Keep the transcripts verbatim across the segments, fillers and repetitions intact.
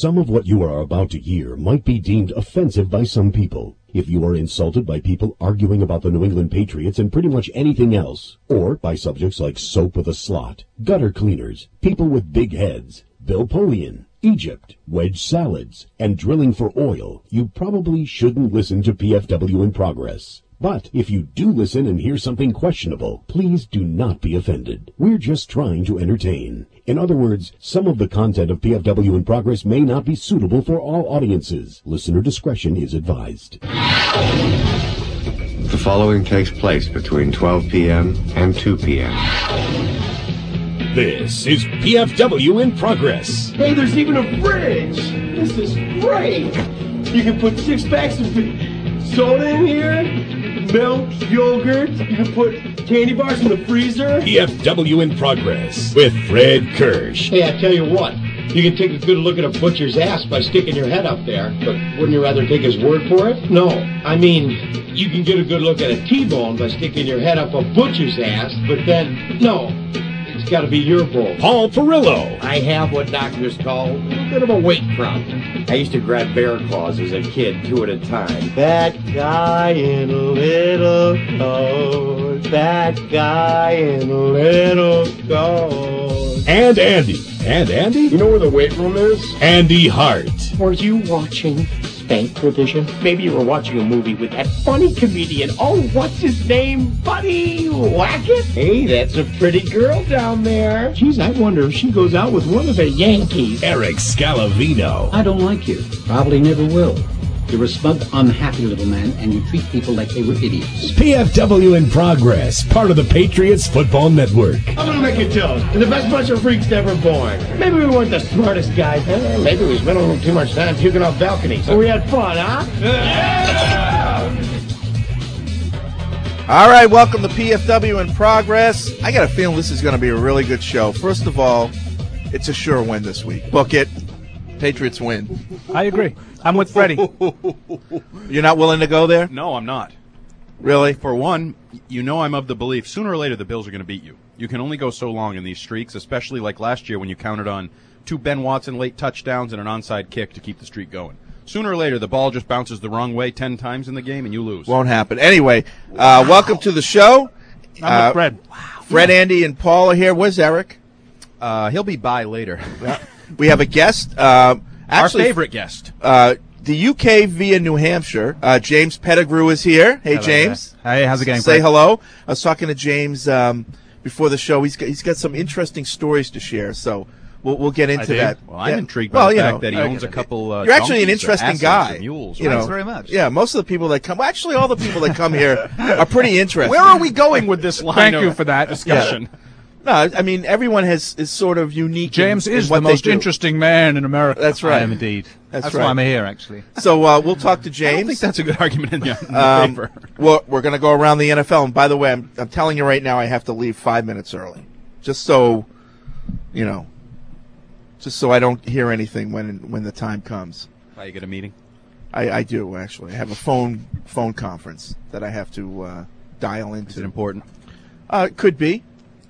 Some of what you are about to hear might be deemed offensive by some people. If you are insulted by people arguing about the New England Patriots and pretty much anything else, or by subjects like soap with a slot, gutter cleaners, people with big heads, Bill Polian, Egypt, wedge salads, and drilling for oil, you probably shouldn't listen to P F W in Progress. But if you do listen and hear something questionable, please do not be offended. We're just trying to entertain. In other words, some of the content of P F W in Progress may not be suitable for all audiences. Listener discretion is advised. The following takes place between twelve p.m. and two p.m. This is P F W in Progress. Hey, there's even a fridge. This is great. You can put six packs of soda in here, milk, yogurt. You can put candy bars in the freezer. P F W in Progress with Fred Kirsch. Hey, I tell you what. You can take a good look at a butcher's ass by sticking your head up there, but wouldn't you rather take his word for it? No, I mean, you can get a good look at a T-bone by sticking your head up a butcher's ass, but then, no, it's got to be your bone. Paul Perillo. I have what doctors call a little bit of a weight problem. I used to grab bear claws as a kid, two at a time. That guy in a little coat, that guy in a little coat. And Andy. And Andy? You know where the weight room is? Andy Hart. Were you watching Spank Revision? Maybe you were watching a movie with that funny comedian. Oh, what's his name? Buddy Wackett? Hey, that's a pretty girl down there. Geez, I wonder if she goes out with one of the Yankees. Eric Scalavino. I don't like you. Probably never will. You're a smug, unhappy little man, and you treat people like they were idiots. P F W in Progress, part of the Patriots Football Network. I'm gonna make a toast. The best bunch of freaks ever born. Maybe we weren't the smartest guys. Eh? Maybe we spent a little too much time puking off balconies. So we had fun, huh? Yeah! All right, welcome to P F W in Progress. I got a feeling this is going to be a really good show. First of all, it's a sure win this week. Book it. Patriots win. I agree. I'm with Freddie. You're not willing to go there? No, I'm not. Really? For one, you know I'm of the belief sooner or later the Bills are going to beat you. You can only go so long in these streaks, especially like last year when you counted on two Ben Watson late touchdowns and an onside kick to keep the streak going. Sooner or later, the ball just bounces the wrong way ten times in the game and you lose. Won't happen. Anyway, uh, wow. Welcome to the show. I'm uh, with Fred. Wow. Fred, yeah. Andy, and Paul are here. Where's Eric? Uh, he'll be by later. We have a guest. Uh, actually, Our favorite guest. Uh, the U K via New Hampshire. Uh, James Pettigrew is here. Hey, hello, James. There. Hey, how's it going? Say Fred? Hello. I was talking to James um, before the show. He's got, he's got some interesting stories to share, so we'll we'll get into that. Well, I'm yeah. intrigued by well, the you fact know, that he uh, owns a couple uh, You're actually an donkeys or interesting asses guy. or mules, you right? know, Thanks very much. Yeah, most of the people that come, well, actually all the people that come here are pretty interesting. Where are we going with this line Thank of you for that discussion? Yeah. No, I mean, everyone has is sort of unique. James in, is in what the most they do. interesting man in America. That's right. I am indeed. That's, That's right. why I'm here, actually. So uh, we'll talk to I James. don't think that's a good argument in the, in the um, favor. Well, we're going to go around the N F L. And by the way, I'm, I'm telling you right now, I have to leave five minutes early. Just so, you know, just so I don't hear anything when when the time comes. Why, you get a meeting? I, I do, actually. I have a phone phone conference that I have to uh, dial into. Is it important? Uh, it could be.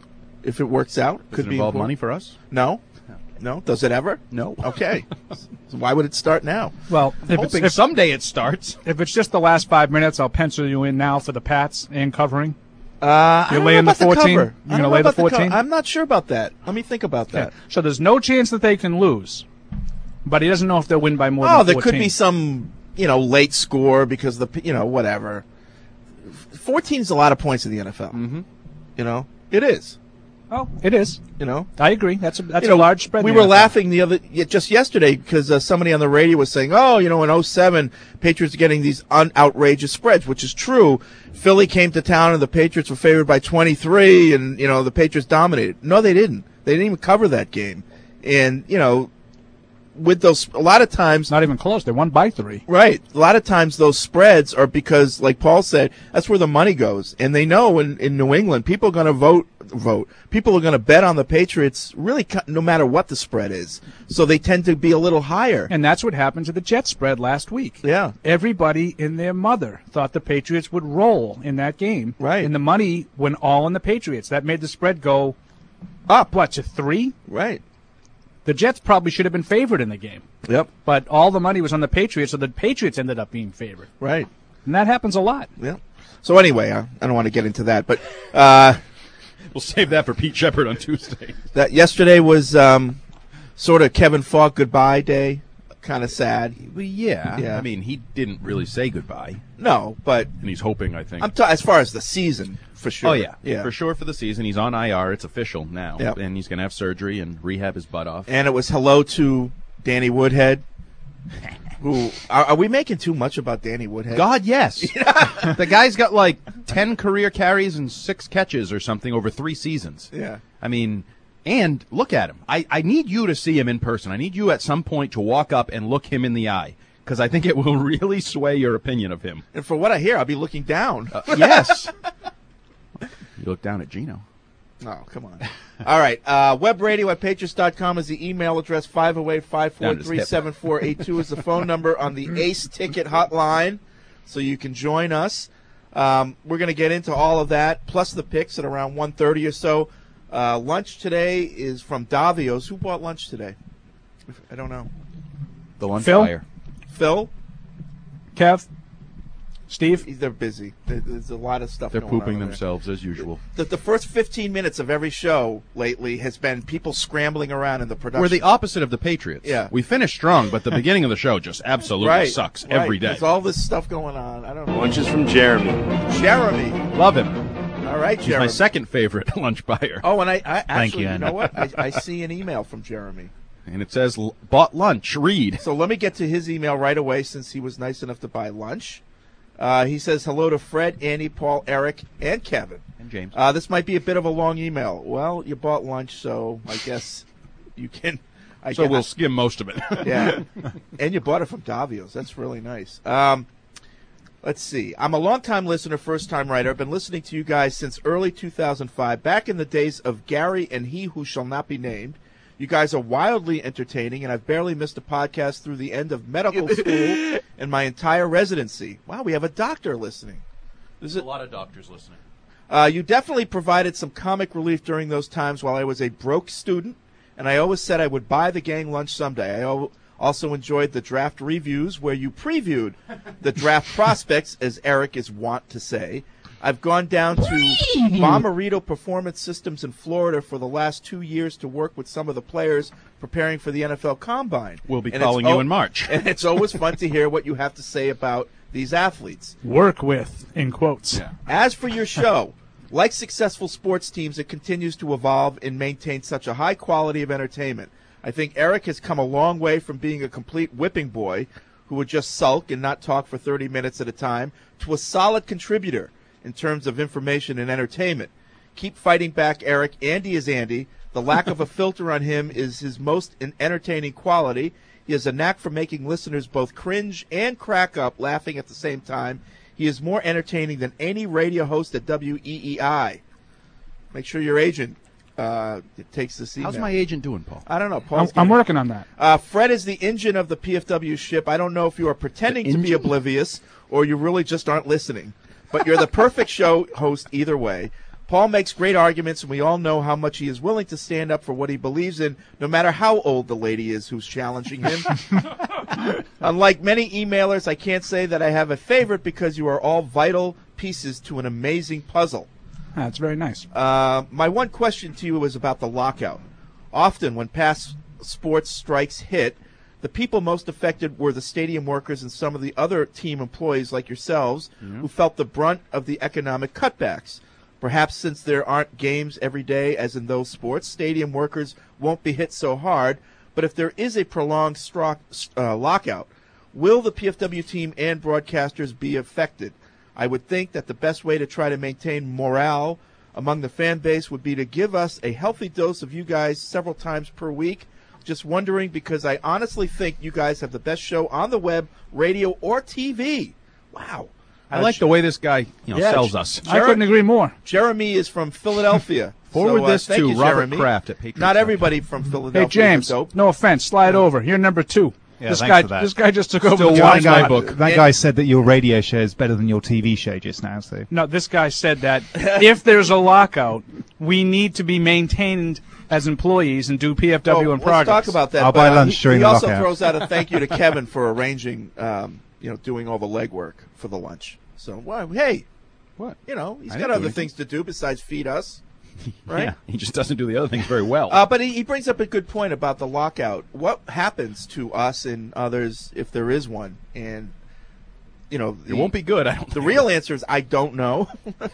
If it works out, Does could it be involve important. money for us? No. No? Does it ever? No. Okay. So why would it start now? Well, if it's, Hoping if, someday it starts. if it's just the last five minutes, I'll pencil you in now for the Pats and covering. Uh, I You're don't laying know the about fourteen? cover. You're I gonna don't know lay the about co- fourteen? I'm not sure about that. Let me think about that. Okay. So there's no chance that they can lose, but he doesn't know if they'll win by more Oh, than there fourteen. could be some, you know, late score because the, you know, whatever. fourteen is a lot of points in the N F L. Mm-hmm. You know, it is. Oh, it is. You know, I agree. That's a that's you know, a large spread. We in the were N F L. laughing the other just yesterday because uh, somebody on the radio was saying, "Oh, you know, in oh seven, Patriots are getting these un- outrageous spreads," which is true. Philly came to town and the Patriots were favored by twenty-three, and you know the Patriots dominated. No, they didn't. They didn't even cover that game, and you know, with those, a lot of times, Not even close. They won by three. right? A lot of times those spreads are because, like Paul said, that's where the money goes, and they know in, in New England, people are going to vote. Vote. People are going to bet on the Patriots, really, no matter what the spread is. So they tend to be a little higher. And that's what happened to the Jets spread last week. Yeah. Everybody and their mother thought the Patriots would roll in that game. Right. And the money went all on the Patriots. That made the spread go Up. what, to three? Right. The Jets probably should have been favored in the game. Yep. But all the money was on the Patriots, so the Patriots ended up being favored. Right. And that happens a lot. Yeah. So anyway, I, I don't want to get into that, but uh, we'll save that for Pete Shepard on Tuesday. That yesterday was um, sort of Kevin Falk goodbye day. Kind of sad. Well, yeah. Yeah. I mean, he didn't really say goodbye. No, but and he's hoping, I think. I'm ta- as far as the season, for sure. Oh, yeah. Yeah. For sure for the season. He's on I R. It's official now. Yep. And he's going to have surgery and rehab his butt off. And it was hello to Danny Woodhead. Who are, are we making too much about Danny Woodhead? God, yes. The guy's got like ten career carries and six catches or something over three seasons. Yeah. I mean, and look at him. I, I need you to see him in person. I need you at some point to walk up and look him in the eye, because I think it will really sway your opinion of him. And for what I hear, I'll be looking down. Uh, yes. You look down at Gino. Oh, come on. All right. Uh, webradio at patriots dot com is the email address. five oh eight, five four three, seven four eight two is the phone number on the Ace Ticket hotline, so you can join us. Um, we're going to get into all of that, plus the picks at around one thirty or so. Uh, lunch today is from Davio's. Who bought lunch today? I don't know. The lunch Phil? buyer. Phil? Kev? Steve? They're busy. There's a lot of stuff They're going on pooping over themselves as usual. there. The, the first fifteen minutes of every show lately has been people scrambling around in the production. We're the opposite of the Patriots. Yeah. We finish strong, but the beginning of the show just absolutely right, sucks right. every day. There's all this stuff going on. I don't know. Lunch is from Jeremy. Jeremy. Love him. All right, He's Jeremy. my second favorite lunch buyer. Oh, and I, I actually, you, you, Anna. know what? I, I see an email from Jeremy. And it says, "L- bought lunch, read." So let me get to his email right away since he was nice enough to buy lunch. Uh, he says, hello to Fred, Andy, Paul, Eric, and Kevin. And James. Uh, this might be a bit of a long email. Well, you bought lunch, so I guess you can. I So guess, we'll skim most of it. Yeah. And you bought it from Davio's. That's really nice. Um, let's see. I'm a long-time listener, first-time writer. I've been listening to you guys since early two thousand five, back in the days of Gary and He Who Shall Not Be Named. You guys are wildly entertaining, and I've barely missed a podcast through the end of medical school and my entire residency. Wow, we have a doctor listening. This is a lot of doctors listening. Uh, you definitely provided some comic relief during those times while I was a broke student, and I always said I would buy the gang lunch someday. I al- also enjoyed the draft reviews where you previewed the draft prospects, as Eric is wont to say. I've gone down to Bommarito Performance Systems in Florida for the last two years to work with some of the players preparing for the N F L Combine. We'll be And calling it's you al- in March. And it's always fun to hear what you have to say about these athletes. Work with, in quotes. Yeah. As for your show, like successful sports teams, it continues to evolve and maintain such a high quality of entertainment. I think Eric has come a long way from being a complete whipping boy who would just sulk and not talk for thirty minutes at a time to a solid contributor in terms of information and entertainment. Keep fighting back, Eric. Andy is Andy. The lack of a filter on him is his most entertaining quality. He has a knack for making listeners both cringe and crack up, laughing at the same time. He is more entertaining than any radio host at W E E I. Make sure your agent uh, takes this email. How's my agent doing, Paul? I don't know. I'm, Paul's I'm gonna- working on that. Uh, Fred is the engine of the P F W ship. I don't know if you are pretending to be oblivious or you really just aren't listening. But you're the perfect show host either way. Paul makes great arguments, and we all know how much he is willing to stand up for what he believes in, no matter how old the lady is who's challenging him. Unlike many emailers, I can't say that I have a favorite because you are all vital pieces to an amazing puzzle. That's very nice. Uh, my one question to you is about the lockout. Often, when past sports strikes hit, the people most affected were the stadium workers and some of the other team employees like yourselves who felt the brunt of the economic cutbacks. Perhaps since there aren't games every day as in those sports, stadium workers won't be hit so hard. But if there is a prolonged strock, uh, lockout, will the P F W team and broadcasters be affected? I would think that the best way to try to maintain morale among the fan base would be to give us a healthy dose of you guys several times per week. Just wondering because I honestly think you guys have the best show on the web, radio, or T V. Wow. I like the way this guy you know, Yeah, sells J- us. I couldn't agree more. Jeremy is from Philadelphia. Forward So, uh, this thank to you, Robert Jeremy. Kraft at Patriots. Not everybody from Philadelphia Hey, James, is dope. no offense. Slide over. You're number two. Yeah, this thanks guy, for that. this guy just took over Still the wanting job. my book. That guy said that your radio show is better than your T V show just now. So No, this guy said that if there's a lockout, we need to be maintained as employees and do P F W Oh, in let's progress. talk about that. I'll but, buy uh, lunch he, during he the also lockout. throws out a thank you to Kevin for arranging, um, you know, doing all the legwork for the lunch. So, well, hey, What? you know, he's I got didn't do other anything. things to do besides feed us, right? Yeah, he just doesn't do the other things very well. Uh, but he, he brings up a good point about the lockout. What happens to us and others if there is one? And, you know, it won't be good. I don't. The think. real answer is I don't know.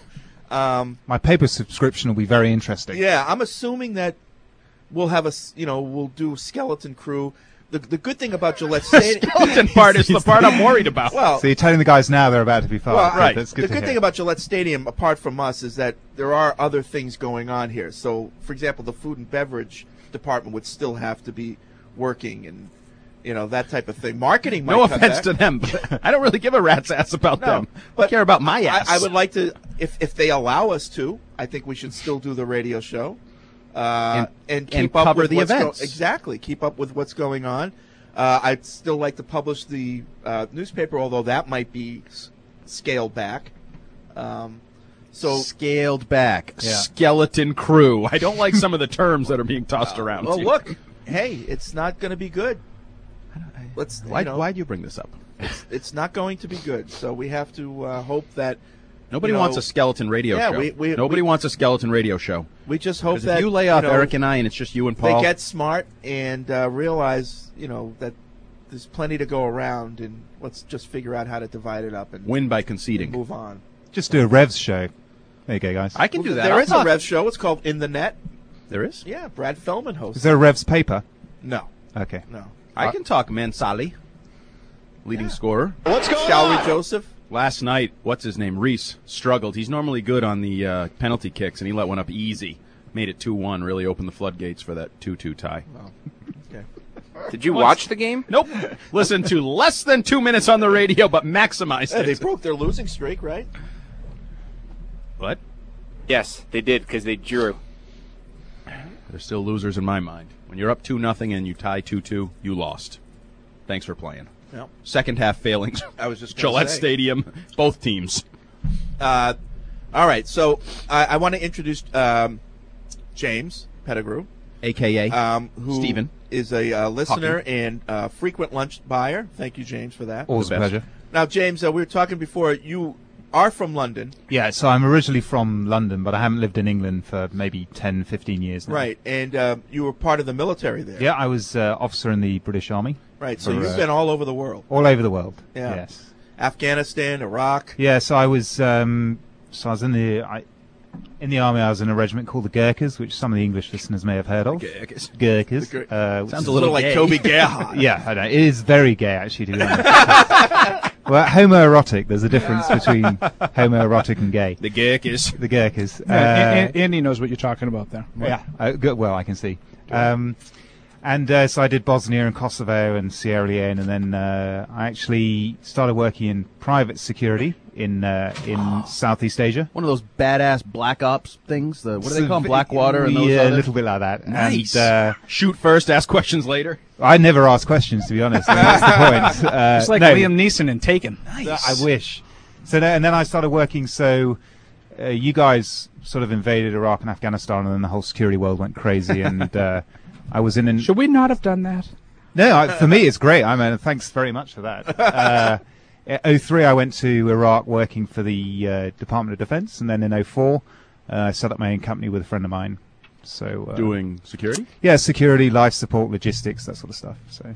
um, my paper subscription will be very interesting. yeah, I'm assuming that we'll have a, s- you know, we'll do skeleton crew. The the good thing about Gillette Stadium, skeleton part is the part I'm worried about. well, So you're telling the guys now they're about to be fired. Well, Good, right. That's good the to good hear. thing about Gillette Stadium, apart from us, is that there are other things going on here. So, for example, the food and beverage department would still have to be working, and you know that type of thing. Marketing might No cut offense back. to them, but I don't really give a rat's ass about No, them. but I care about my ass. I, I would like to, if if they allow us to, I think we should still do the radio show uh, And- and keep and up cover with the what's go- events. exactly, keep up with what's going on. Uh, I'd still like to publish the uh, newspaper, although that might be s- scaled back. Um, so scaled back, Yeah. skeleton crew. I don't like some of the terms that are being tossed around. well, here. look, hey, it's not going to be good. Let's. Why, you know, why'd you bring this up? It's not going to be good. So we have to uh, hope that Nobody you know, wants a skeleton radio yeah, show. we- we- Nobody we- wants a skeleton radio show. we just hope Because that if you lay off know, Eric and I, and it's just you and Paul, they get smart and uh, realize, you know, that there's plenty to go around, and let's just figure out how to divide it up and win by and conceding. move on. Just do a Revs show. There you go, guys. I can do that. There I'll is a talk- Rev show. It's called In the Net. There is. Yeah, Brad Feldman hosts. Is there a Revs paper? No, Okay. no. I can talk Mansali, leading scorer. Shalry Joseph. Last night, what's his name? Reese struggled. He's normally good on the uh, penalty kicks, and he let one up easy. Made it two one, really opened the floodgates for that two two tie. Okay. Did you watch the game? Nope. Listen to less than two minutes on the radio, but maximized Yeah, they it. broke their losing streak, right? What? Yes, they did because they drew. They're still losers in my mind. When you're up two nothing and you tie two two, you lost. Thanks for playing. No. Second half failings. I was just gonna Gillette say. Stadium, both teams. Uh, all right, so I, I want to introduce um, James Pettigrew, A K A um, who Steven. is a uh, listener Hawking. and uh, frequent lunch buyer. Thank you, James, for that. Always The a best. pleasure. Now, James, uh, we were talking before. You are from London, Yeah, so I'm originally from London, but I haven't lived in England for maybe ten, fifteen years now. right? And uh, you were part of the military there. Yeah, I was uh, officer in the British Army. Right. So For, you've uh, been all over the world. All over the world. Yeah. Yes. Afghanistan, Iraq. Yeah, so I was um, so I was in the I, in the army. I was in a regiment called the Gurkhas, which some of the English listeners may have heard of. Gurkhas. Gurkhas. The Gur- uh, which Sounds is- a little like gay. Toby Gerhardt. Yeah, I know. It is very gay, actually, to be honest. Well, homoerotic. There's a difference between homoerotic and gay. The Gurkhas. The Gurkhas. Yeah, Uh, An- An- Andy knows what you're talking about there. Yeah. Uh, good, well, I can see. Um, and uh, so I did Bosnia and Kosovo and Sierra Leone, and then uh, I actually started working in private security in uh, in Southeast Asia. One of those badass black ops things. The, what do they So call them? v- Blackwater and those yeah, other? a little bit like that. Nice. And, uh, Shoot first, ask questions later. I never ask questions, to be honest. and that's the point. Uh, It's like no, Liam Neeson in Taken. I wish. So then, and then I started working. So uh, you guys sort of invaded Iraq and Afghanistan, and then the whole security world went crazy. And uh, I was in an Should we not have done that? no. I, for me, it's great. I mean, thanks very much for that. Uh, in oh three, I went to Iraq working for the uh, Department of Defense, and then in oh four, uh, I set up my own company with a friend of mine. So uh, Doing security? yeah, security, life support, logistics, that sort of stuff. So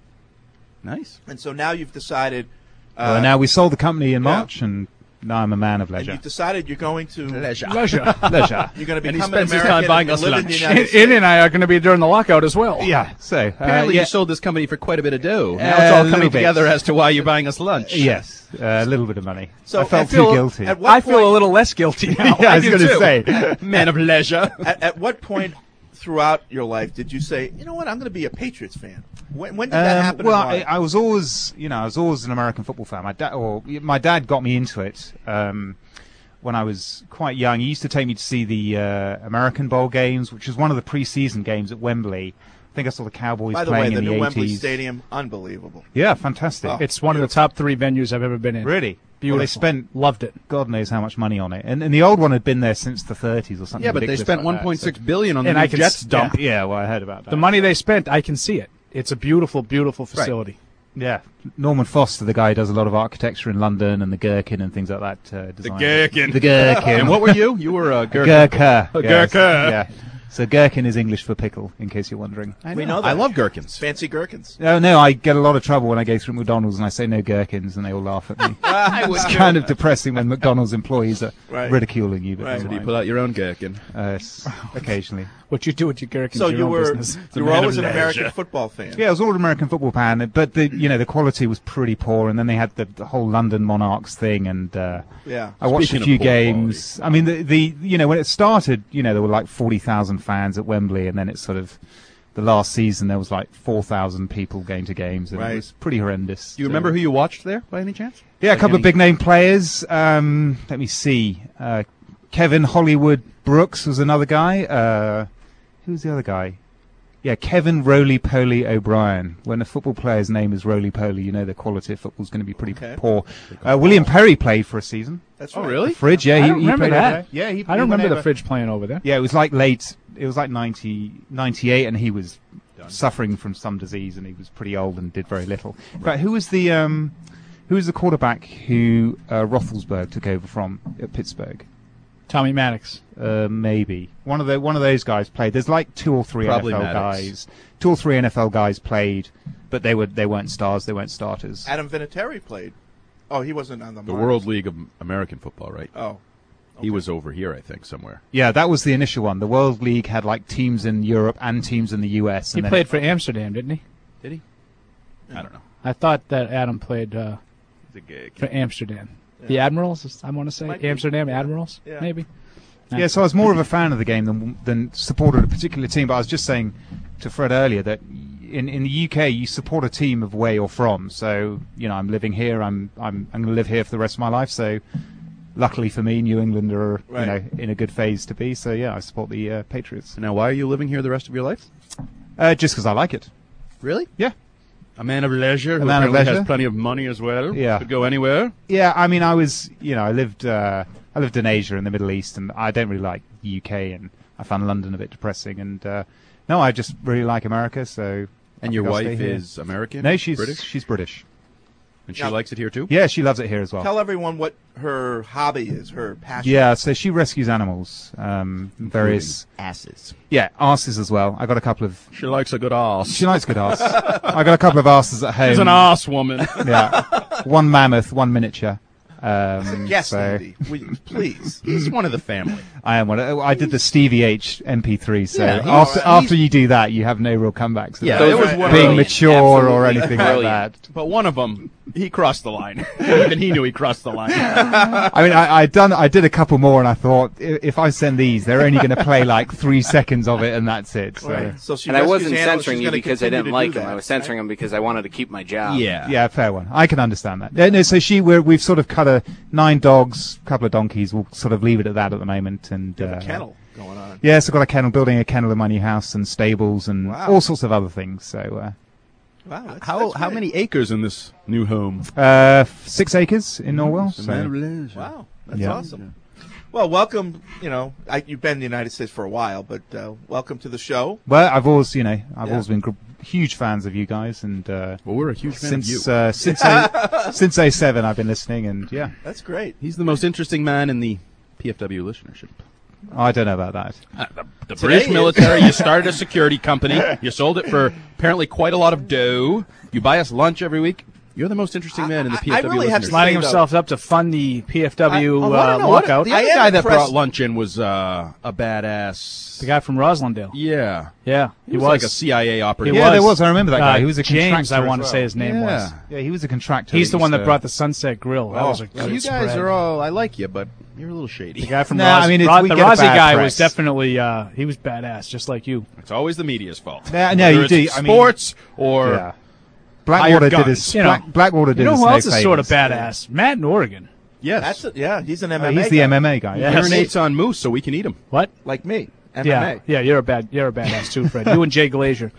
Nice. And so now you've decided. Uh, well, now we sold the company in yeah. March, and now I'm a man of and leisure. you've decided you're going to. Leisure. Leisure. Leisure. You're going to And he become an spends his American time buying and us live in lunch. the United States. Andy and I are going to be during the lockout as well. Yeah. So uh, Apparently yeah. you sold this company for quite a bit of dough. Now Uh, it's a all little coming bit. together as to why you're buying us lunch. Yes, uh, a little bit of money. So I felt I too feel- guilty. At what I feel point- a little less guilty now. yeah, I was do going to too. say. Man of leisure. At, at what point throughout your life did you say, you know what, I'm going to be a Patriots fan? When, when did that Um, happen? well, and I, why? I was always, you know, I was always an American football fan. My dad, or my dad, got me into it um, when I was quite young. He used to take me to see the uh, American Bowl games, which was one of the preseason games at Wembley, I think I saw the Cowboys By the way, playing the in the new eighties. Wembley Stadium, unbelievable. Yeah, fantastic. Oh. It's one of the top three venues I've ever been in. Really? Beautiful. Well, they spent Loved it. God knows how much money on it, and, and the old one had been there since the thirties or something. Yeah, but they ridiculous spent like one that, point so- six billion on the And new I can Jets s- dump. Yeah, well, I heard about that. The money they spent, I can see it. It's a beautiful, beautiful facility. Yeah, Norman Foster, the guy who does a lot of architecture in London, and the Gherkin and things like that. Uh, The designed- Gherkin. The Gherkin. And what were you? You were a Gherkin. Gherkin. A yes, Gherkin. Yeah. So Gherkin is English for pickle, in case you're wondering. I We know. know that. I love gherkins. Fancy gherkins. No, no, I get a lot of trouble when I go through McDonald's and I say no gherkins, and they all laugh at me. It's kind of depressing when McDonald's employees are Right. ridiculing you. But Right. never So do you mind. pull out your own gherkin? Uh, s- occasionally. What you do with your gherkins, So your you own were business. you a were man always of an American leisure. football fan. Yeah, I was all American football fan, but the you know the quality was pretty poor, and then they had the, the whole London Monarchs thing, and uh, Yeah. I watched Speaking a of few poor games. I mean, the the you know when it started, you know there were like forty thousand fans at Wembley, and then it's sort of the last season there was like four thousand people going to games, and Right. it was pretty horrendous. Do you remember who you watched there, by any chance? Yeah, a Like couple of any- big name players. Um, let me see. Uh, Kevin Hollywood Brooks was another guy. Uh, who was the other guy? Yeah, Kevin Roly-Poly O'Brien. When a football player's name is Roly-Poly, you know the quality of football is going to be pretty Okay. poor. Uh, William Perry played for a season. That's Oh, right. really? Fridge, yeah, I he, don't he remember played that. over there. Yeah, he, I he don't remember went the over- Fridge playing over there. Yeah, it was like late. It was like ninety, ninety-eight, and he was suffering from some disease, and he was pretty old and did very little. But who was the um, who was the quarterback who uh, Roethlisberger took over from at Pittsburgh? Tommy Maddox. Uh, maybe one of the one of those guys played. There's like two or three Probably N F L Maddox. guys. Two or three N F L guys played, but they were they weren't stars. They weren't starters. Adam Vinatieri played. Oh, he wasn't on the The Mars. World League of American Football, right? Oh, He was over here, I think, somewhere. Yeah, that was the initial one. The World League had like teams in Europe and teams in the U S. He and then played for Amsterdam, didn't he? Did he? I don't know. I thought that Adam played uh, He's a gig. for Amsterdam. The Admirals, I want to say. Might be. Amsterdam Admirals, Yeah. maybe. Yeah, so I was more of a fan of the game than than supported a particular team. But I was just saying to Fred earlier that in in the U K you support a team of where you're from. So you know, I'm living here. I'm I'm I'm going to live here for the rest of my life. So luckily for me, New England are Right. you know in a good phase to be. So yeah, I support the uh, Patriots. Now, why are you living here the rest of your life? Uh, just because I like it. Really? Yeah. A man of leisure who man of apparently leisure. has plenty of money as well. Yeah. Could go anywhere. Yeah, I mean, I was, you know, I lived, uh, I lived in Asia and the Middle East, and I don't really like the U K, and I found London a bit depressing. And uh, no, I just really like America. So, And I your think I'll stay wife here. is American? No, she's British? she's British. And she Now- likes it here, too? Yeah, she loves it here as well. tell everyone what her hobby is, her passion. Yeah, so she rescues animals, um, various asses. yeah, arses as well. I got a couple of. She likes a good ass. She likes good arse. I got a couple of arses at home. She's an ass woman. Yeah, one mammoth, one miniature. Um, Yes, so Andy. Will you- please. He's one of the family. I am one. I did the Stevie H M P three. So Yeah, he's- after he's- after you do that, you have no real comebacks. Yeah, about it was being one of Brilliant. mature or Absolutely anything like brilliant. that. But one of them, he crossed the line. Even he knew he crossed the line. I mean, I, I done. I did a couple more, and I thought i- if I send these, they're only going to play like three seconds of it, and that's it. So Right. So she And I rescues wasn't animals, censoring she's you gonna because I continue didn't to like do him. I that, was censoring him because I wanted to keep my job. yeah. yeah, fair one. I can understand that. No, no, so she, we're, we've sort of cut a nine dogs, couple of donkeys. We'll sort of leave it at that at the moment. And You have uh, a kennel going on. Yes, I've got a kennel, building a kennel in my new house, and stables, and Wow. all sorts of other things. So. Uh, Wow. That's, How that's how great. many acres in this new home? Uh, f- six acres in Norwell. A man of So. leisure. Wow. That's Yeah. awesome. Well, welcome. You know, I, you've been in the United States for a while, but uh, welcome to the show. Well, I've always, you know, I've Yeah. always been gr- huge fans of you guys, and uh, Well, we're a huge fan of since you. uh, since oh, since oh seven, I've been listening, and yeah, That's great. He's the most interesting man in the P F W listenership. I don't know about that. Uh, the the Today British is- military, you started a security company. You sold it for apparently quite a lot of dough. You buy us lunch every week. You're the most interesting man in the I- P F W I really have listenership. to Lining say, though- himself up to fund the P F W I- I uh, wanna know what- lockout. The I other am guy that impressed- brought lunch in was uh, a badass. The guy from Roslindale. Yeah. Yeah, He was, like a C I A operative. He yeah, was. there was. I remember that guy. Uh, he was a James, contractor I as want to well. say his name Yeah. was. Yeah, he was a contractor. He's the one used that to- brought the Sunset Grill. That Oh, was a well, good you guys spread. are all. I like you, but you're a little shady. The guy from No, Ros- I mean, it's- Ro- we the get a Rossi bad guy press. was definitely uh, he was badass, just like you. It's always the media's fault. Yeah, no, Whether you it's do. I mean- sports or Yeah. Blackwater hired did guns. his. You know, Black, Blackwater did You know his who no else is sort of favors. badass? Matt in Oregon. yes. That's it. Yeah, he's an M Uh, M A. he's the guy, M M A guy. Yeah. He Yes. urinates on moose so we can eat him. What? like me. M M A. Yeah, yeah, you're a bad, you're a badass too, Fred. You and Jay Glazier.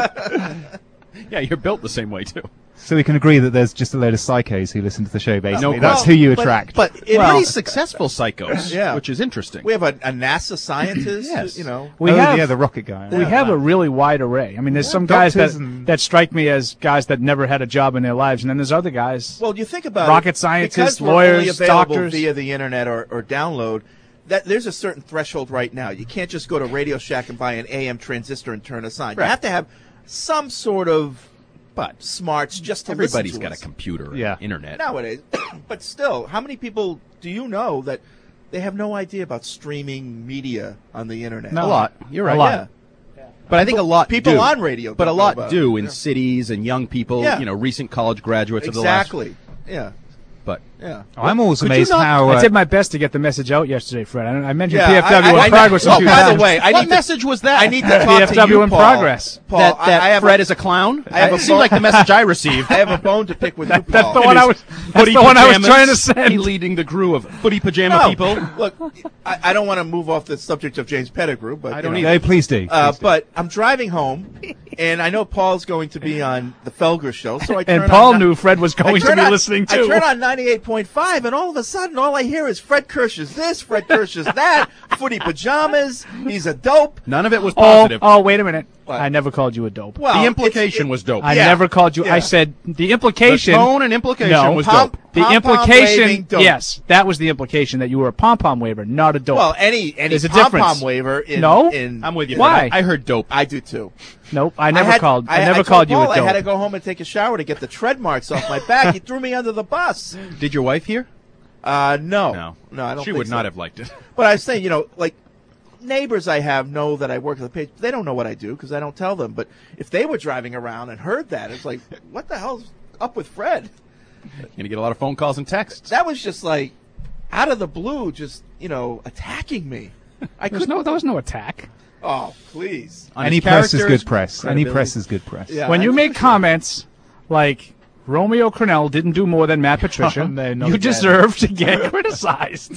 Yeah, you're built the same way too. So we can agree that there's just a load of psychos who listen to the show, basically. No, That's well, who you but- attract. But it Well- pretty successful psychos, Yeah. which is interesting. We have a, a NASA scientist. Yes. You know. We oh, have, yeah, the rocket guy. we have a really wide array. I mean, there's Yeah, some guys that doctors and- that strike me as guys that never had a job in their lives, and then there's other guys. Well, you think about Rocket it, scientists, because we're lawyers, only available doctors. via the internet or, or download. That there's a certain threshold right now. You can't just go to Radio Shack and buy an A M transistor and turn us on. Right. You have to have some sort of But smarts just to everybody's listen to got a us. computer, and Yeah. internet. nowadays. But still, how many people do you know that they have no idea about streaming media on the internet? No. A lot. You're right. A lot. Yeah. But I think a lot People do. on radio but a don't know lot about do it. in Yeah. cities and young people. Yeah. You know, recent college graduates of the last. Exactly. Yeah. But Yeah. I'm always Could you amazed not- how. Uh, I did my best to get the message out yesterday, Fred. I, I mentioned Yeah, P F W I- I- in I- progress a oh, few by times. the way, I what need to, message was that? I need to talk P F to W you, in Paul. progress. Paul, that I, that I have Fred a, is a clown. I have it a seemed phone- like the message I received. I have a bone to pick with you, Paul. That's the one I was. That's Footy the one I was pajamas, trying to send. He leading the crew of footy pajama No, people. Look, I, I don't want to move off the subject of James Pettigrew, but I don't you know, no, please do. Uh, Please do. but I'm driving home, and I know Paul's going to be on the Felger show, so I turn And Paul on, knew Fred was I going to turn be on- listening I too. turn on ninety-eight point five, and all of a sudden, all I hear is Fred Kirsch is this, Fred Kirsch is that, footy pajamas, he's a dope. None of it was Oh, positive. oh, wait a minute. What? I never called you a dope. Well, the it's- implication it- was dope. I yeah. never called you. Yeah. I said the the implication. tone and implication No. was Pom- dope. The pom-pom implication, waving dope. yes, that was the implication that you were a pom pom waver, not a dope. Well, any any There's a pom difference. pom waiver in No? in I'm with you. Why? Fred. I, I heard dope. I do too. nope, I never had- called. I, I, never I called told you Paul a dope. I had to go home and take a shower to get the tread marks off my back. He threw me under the bus. Did your wife hear? Uh, no, No, no, I don't. She think would so. not have liked it. But I was saying, you know, like neighbors I have know that I work at the page. They don't know what I do because I don't tell them. But if they were driving around and heard that, it's like, what the hell's up with Fred? You're gonna get a lot of phone calls and texts. That was just like out of the blue, just you know, attacking me. I There's could no, there was no attack. Oh, please. On Any his press is characters, good press. Any credibility. press is good press. Yeah. When you I- make comments like Romeo Crennel didn't do more than Matt Patricia, Oh, no, not you again. deserve to get criticized.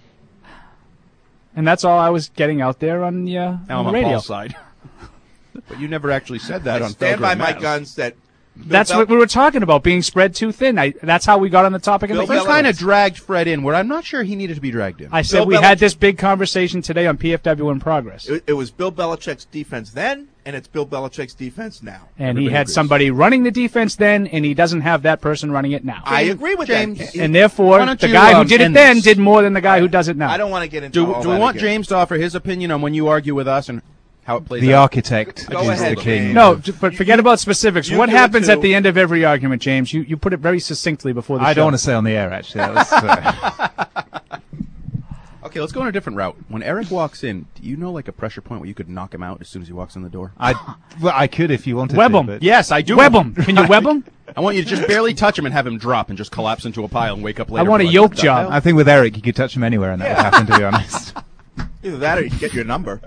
And that's all I was getting out there on the, uh, Now on I'm the on radio. Paul's side. But you never actually said that I on stand Felger by and my Matters. guns. That That's Bill what we were talking about, being spread too thin. I, that's how we got on the topic of Bill the You Belichick- kind of dragged Fred in where I'm not sure he needed to be dragged in. I said Bill we Belichick- had this big conversation today on P F W in progress. It, it was Bill Belichick's defense then, and it's Bill Belichick's defense now. And he Everybody had agrees. somebody running the defense then, and he doesn't have that person running it now. I agree with James, that. and Why therefore, don't the you, guy who um, did it end then this? did more than the guy who does it now. I don't want to get into do all do we that want again. James to offer his opinion on when you argue with us and how it plays The out? architect Go is ahead, the king. James. No, j- but forget about specifics. you What do it happens too. at the end of every argument, James? You you put it very succinctly before the I show. don't want to say on the air, actually. That was, uh, Okay, let's go on a different route. When Eric walks in, do you know like a pressure point where you could knock him out as soon as he walks in the door? I, well, I could if you wanted Web to. 'em. but- Yes, I do. Web him. Can you web him? I want you to just barely touch him and have him drop and just collapse into a pile and wake up later. I want a like, yoke what the job. hell? I think with Eric, you could touch him anywhere, and that would happen, to be honest. Either that or you get your number.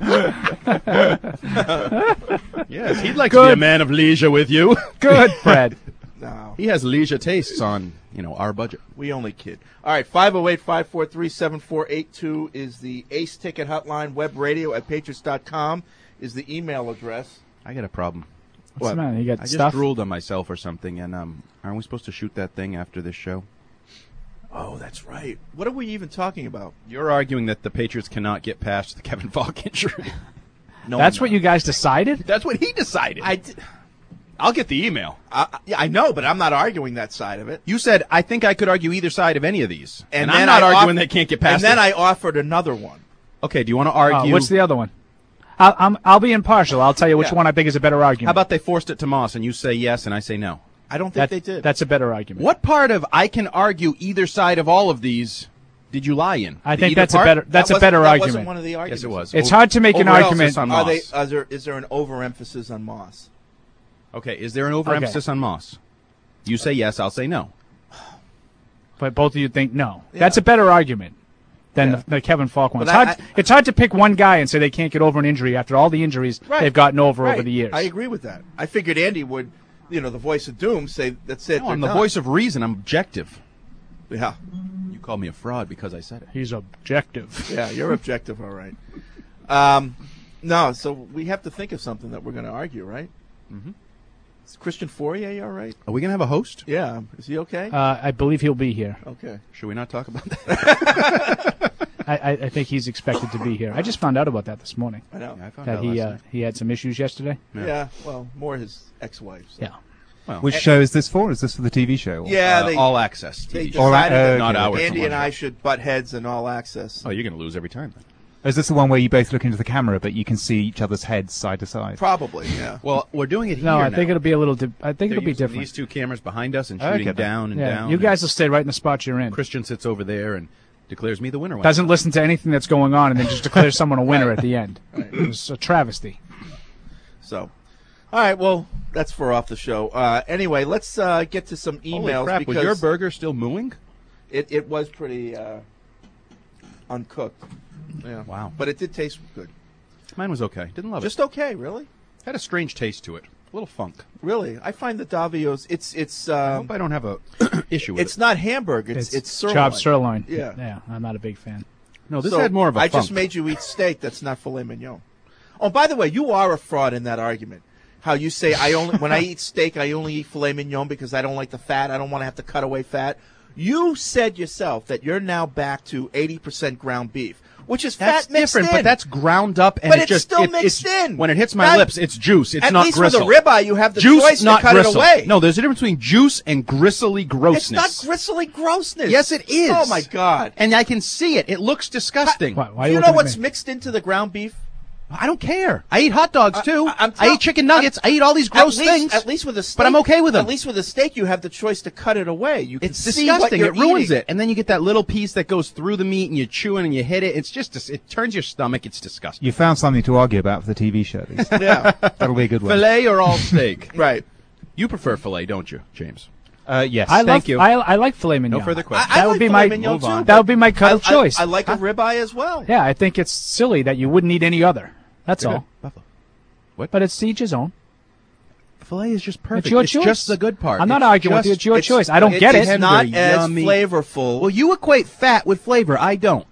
Yes, he'd like to be a Good. man of leisure with you. Good, Fred. No, He has leisure tastes on, you know, our budget. we only kid. All right, five oh eight, five four three, seven four eight two is the Ace Ticket Hotline. Web radio at patriots dot com is the email address. I got a problem. What's the matter? You got I just stuff? drooled on myself or something, and um, aren't we supposed to shoot that thing after this show? Oh, that's right. What are we even talking about? You're arguing that the Patriots cannot get past the Kevin Falk injury. No, That's I'm what not. you guys decided? That's what he decided. I, d- I'll get the email. I, yeah, I know, but I'm not arguing that side of it. You said, I think I could argue either side of any of these. And, I'm then not I arguing off- they can't get past And then it. I offered another one. Okay, do you want to Uh, argue? what's the other one? I'll, I'm, I'll be impartial. I'll tell you which Yeah. one I think is a better argument. How about they forced it to Moss and you say yes and I say no? I don't that? think they did. That's a better argument. What part of I can argue either side of all of these did you lie in? I The think either that's a part? better. That's That a better wasn't- that argument. wasn't one of the arguments. Yes, it was. It's hard to make an Overemphasis argument. on Are they? Moss. Are there, is there an overemphasis on Moss? Okay, is there an overemphasis on Moss? You say yes, I'll say no. But both of you think no. Yeah. That's a better argument than Yeah. the, the Kevin Falk one. But It's I- hard, I- it's hard to pick one guy and say they can't get over an injury after all the injuries Right. they've gotten over Right. over the years. I agree with that. I figured Andy would, you know, the voice of doom, say that's it. No, they're I'm the done. voice of reason. I'm objective. Yeah, You called me a fraud because I said it. He's objective. yeah, you're objective, all right. Um, no, so we have to think of something that we're going to argue, right? Mm-hmm. Is Christian Fourier all right? Are we going to have a host? Yeah. Is he okay? Uh, I believe he'll be here. Okay. Should we not talk about that? I, I, I think he's expected to be here. I just found out about that this morning. I know. Yeah, I found That out he last uh, night. he had some issues yesterday. Yeah. Yeah. Well, more his ex-wife. So. Yeah. Well, Which show is this for? Is this for the T V show? Yeah. uh, they, all access. they T V. decided All right, that uh, Not okay. ours. Andy and I should butt heads in All Access. Oh, you're going to lose every time then. Is this the one where you both look into the camera, but you can see each other's heads side to side? Probably, yeah. Well, we're doing it here No, I now. think it'll be a little. Di- I think They're it'll be using different. These two cameras behind us and Okay, shooting then. down and yeah, down. you and guys will stay right in the spot you're in. Christian sits over there and declares me the winner. Doesn't listen to anything that's going on, and then just declares someone a winner at the end. It's a travesty. So, all right, well, that's for off the show. Uh, anyway, let's uh, get to some emails. Holy crap, because was your burger still mooing? It, it was pretty uh, uncooked. Yeah. Wow. But it did taste good. Mine was okay. Didn't love Just it. okay, really? Had a strange taste to it. A little funk. Really? I find the Davio's, it's, it's, I um, hope I don't have a issue with it's it. not hamburger, it's, it's, sirloin. chopped sirloin. Yeah. yeah. I'm not a big fan. No, this So, had more of a I funk. just made you eat steak that's not filet mignon. Oh, by the way, you are a fraud in that argument. How you say I only when I eat steak I only eat filet mignon because I don't like the fat. I don't want to have to cut away fat. You said yourself that you're now back to eighty percent ground beef, which is That's fat mixed different, in. but that's ground up, and But it it's just still it- mixed it's- in. When it hits my That- lips, it's juice. It's At not least gristle. with a ribeye, you have the juice, choice not to cut gristle. it away. No, there's a difference between juice and gristly grossness. It's not gristly grossness. Yes, it is. Oh my God! And I can see it. It looks disgusting. Why, why Do are you looking know at what's me? mixed into the ground beef? I don't care. I eat hot dogs too. I- I'm I tell- eat chicken nuggets. I'm- I eat all these gross at least, things. At least with a steak, but I'm okay with them. At least with a steak, you have the choice to cut it away. You can It's see what disgusting. you're It ruins eating. it, and then you get that little piece that goes through the meat, and you chew it and you hit it. It's just it turns your stomach. It's disgusting. You found something to argue about for the T V show. Lisa. Yeah, That'll be a good one. Filet or all steak? right. You prefer filet, don't you, James? Uh, yes. I Thank love, you. I, I like filet mignon. No further questions. I That would like be filet my- mignon Move too, on. but That would be my cut I, of choice. I, I like a ribeye as well. Yeah, I think it's silly that you wouldn't eat any other. That's all. Buffalo. What? But it's to each his own. Filet is just perfect. It's your choice. just the good part. I'm not It's arguing with just- you. It's your It's- choice. I don't it- get it's it. not Tender, as yummy. flavorful. Well, you equate fat with flavor. I don't.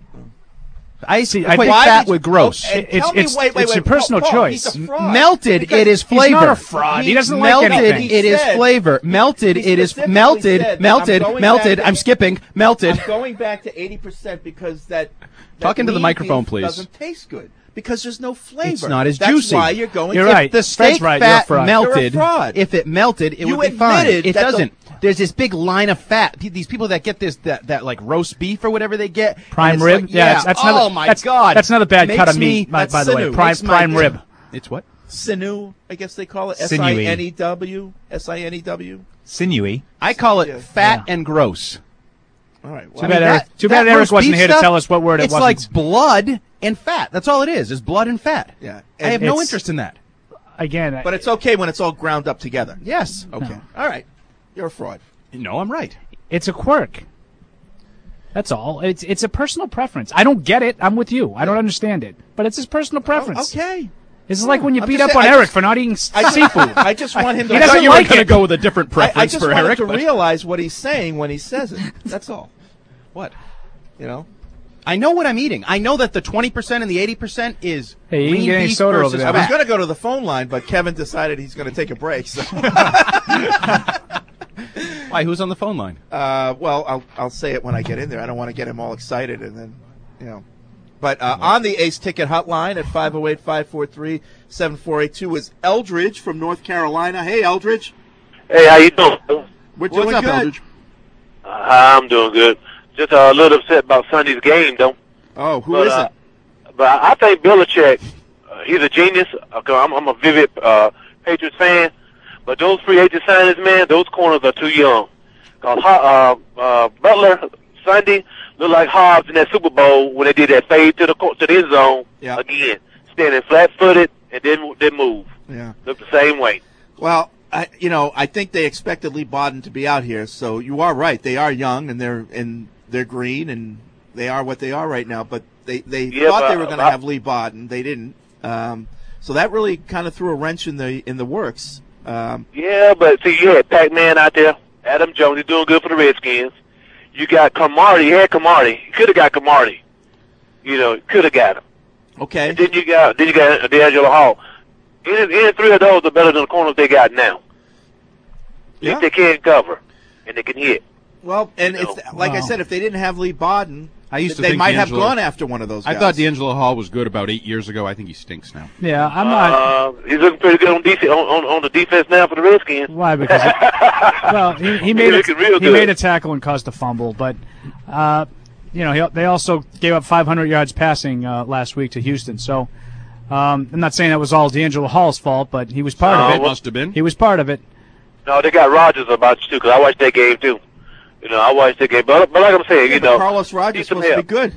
I See, see. I Equate think- fat with gross. And It's- tell me, it's- wait, wait, it's wait, your personal Paul, Paul, choice. he's a fraud. Melted, Because it is He's flavor. not a fraud. He doesn't like melted, anything. it is said- flavor. Melted, he it is specifically melted, said, melted, I'm going melted. back I'm to- skipping. Melted. I'm going back to eighty percent because that, that Talk into the lean microphone, beef please. doesn't taste good because there's no flavor. It's not as That's juicy. why you're going. You're to, right. The Fred's steak right, you're a fat fraud. melted. You're a fraud. If it melted, it You would be fine. admitted It that the- doesn't. There's this big line of fat. P- These people that get this that, that like roast beef or whatever they get. and Prime it's rib. like, yeah, yeah. that's, that's oh another. my that's, god. That's another bad Makes cut of me- meat. By, that's by the way, sinew. prime Makes my- prime rib. It's what? sinew, I guess they call it. S Sinewy. I N E W. S I N E W. Sinewy. I call it Yeah. fat Yeah. and gross. All right. Too Well, bad I mean, Eric. that- Too that bad Eric roast wasn't beef here to stuff, tell us what word it it's wasn't. like blood and fat. That's all it is. Is blood and fat. Yeah. I have And no it's- interest in that. Again, but it's okay when it's all ground up together. Yes. Okay. All right. You're a fraud. No, I'm right. it's a quirk. That's all. It's it's a personal preference. I don't get it. I'm with you. I don't understand it. But it's his personal preference. Oh, okay. This is like when you I'm beat just up on saying- I Eric just- for not eating s- I just- seafood. I just want him to. He I doesn't thought you were like going to it. go with a different I, preference I just for wanted Eric. to but- realize what he's saying when he says it. That's all. What? You know. I know what I'm eating. I know that the twenty percent and the eighty percent is Hey, you can lean get any beef soda over versus there. I was fat. going to go to the phone line, but Kevin decided he's going to take a break. So, Why? Who's on the phone line? uh, well, I'll I'll say it when I get in there. I don't want to get him all excited and then, you know. But uh, on the Ace Ticket Hotline at five oh eight, five four three, seven four eight two is Eldridge from North Carolina. Hey, Eldridge. Hey, how you doing? We're What's doing up, good. Eldridge? Uh, I'm doing good. Just uh, a little upset about Sunday's game, though. Oh, who but, is uh, it? But I think Belichick, uh, he's a genius. Okay, I'm, I'm a vivid uh, Patriots fan. But those free agent signings, man, those corners are too young. Cause uh, uh, Butler Sunday looked like Hobbs in that Super Bowl when they did that fade to the co- to the end zone Yeah. again, standing flat-footed and didn't didn't move. Yeah. Looked the same way. Well, I, you know, I think they expected Lee Bodden to be out here, so you are right. They are young and they're and they're green and they are what they are right now. But they they Yeah, thought but- they were going to I- have Lee Bodden. They didn't. Um, so that really kind of threw a wrench in the in the works. Um, Yeah, but see, you had Pac-Man out there. Adam Jones, he's doing good for the Redskins. You got Camardi. You had Camardi. You could have got Camardi. You know, could have got him. Okay. And then you got then you got D'Angelo Hall. Any, any three of those are better than the corners they got now. Yeah. If they can cover and they can hit. Well, and You if, know. like I Wow. said, if they didn't have Lee Bodden, I used to they think might have D'Angelo- gone after one of those guys. I thought D'Angelo Hall was good about eight years ago. I think he stinks now. Yeah, I'm not. Uh, he's looking pretty good on, defense, on, on, on the defense now for the Redskins. Why? Because well, he, he made He's a, looking real he good. made a tackle and caused a fumble, but uh, you know he, they also gave up five hundred yards passing uh, last week to Houston. So um, I'm not saying that was all D'Angelo Hall's fault, but he was part No, of it. it must have been. He was part of it. No, they got Rodgers about you too, because I watched that game too. You know, I watched that game, but but like I'm saying, Yeah, you but know, Carlos Rogers need some supposed to be help. good.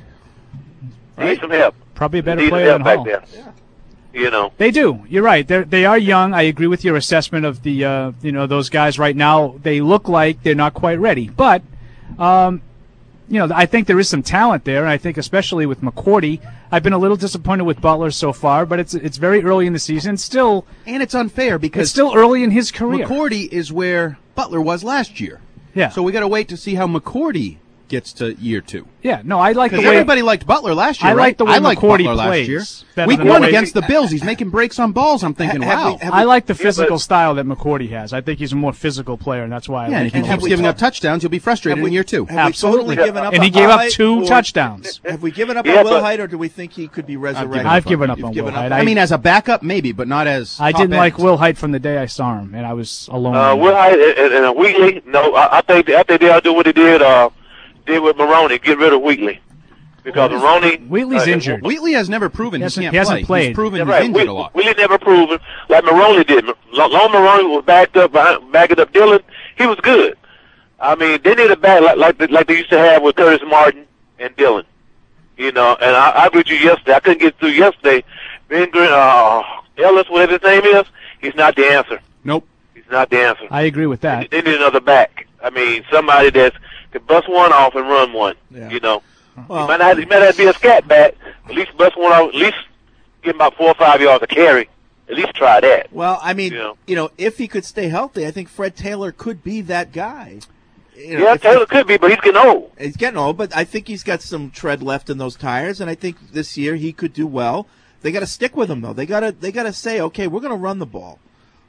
Need some help. Probably a better Need some player help than back Hall. there. You know, They do. You're right. They they are young. I agree with your assessment of the uh, you know those guys right now. They look like they're not quite ready, but um, you know I think there is some talent there. And I think especially with McCourty, I've been a little disappointed with Butler so far, but it's it's very early in the season. Still, And it's unfair it's because still early in his career. McCourty is where Butler was last year. Yeah. So we got to wait to see how McCourty gets to year two. Yeah. No, I like the Because way everybody liked Butler last year, I right? like the way I liked McCourty Butler last plays year. better Week than the one way- against the Bills, he's making breaks on balls. I'm thinking, Have we- wow. have I like the Yeah, physical but- style that McCourty has. I think he's a more physical player, and that's why I yeah, and like if he him. have keeps we giving talked- up touchdowns, you'll be frustrated Have we- in year two. Have Absolutely. we totally given up And he on gave up Wilhite, two or- touchdowns. Have we given up Yeah, on but- Wilhite, or do we think he could be resurrected? given up I've on given him. up You've on given Will up Hyde. on I mean, as a backup, maybe, but not as I top didn't end. like Will Hyde from the day I saw him, and I was alone. uh, Will Hyde and, and, and Wheatley. No, I, I think I think they'll do what they did uh did with Maroney. Get rid of Wheatley because Maroney. Wheatley's uh, injured. Wheatley has never proven He he, hasn't- can't he hasn't play. played. He's proven Yeah, he's right. injured Whe- a lot. Wheatley never proven like Maroney did. Long long Maroney was backed up, behind, backing up Dillon. He was good. I mean, they need a back like like, they- like they used to have with Curtis Martin and Dillon. You know, and I, I agreed with you yesterday. I couldn't get through yesterday. Ben Green, uh, Ellis, whatever his name is, he's not the answer. Nope. He's not the answer. I agree with that. They need another back. I mean, somebody that can bust one off and run one. Yeah. You know, Well, he might not, he might not be a scat back. At least bust one off. At least give him about four or five yards of carry. At least try that. Well, I mean, Yeah. you know, if he could stay healthy, I think Fred Taylor could be that guy. You know, Yeah, if- Taylor could be, but he's getting old. He's getting old, but I think he's got some tread left in those tires, and I think this year he could do well. They got to stick with him though. They got to they got to say, okay, we're going to run the ball.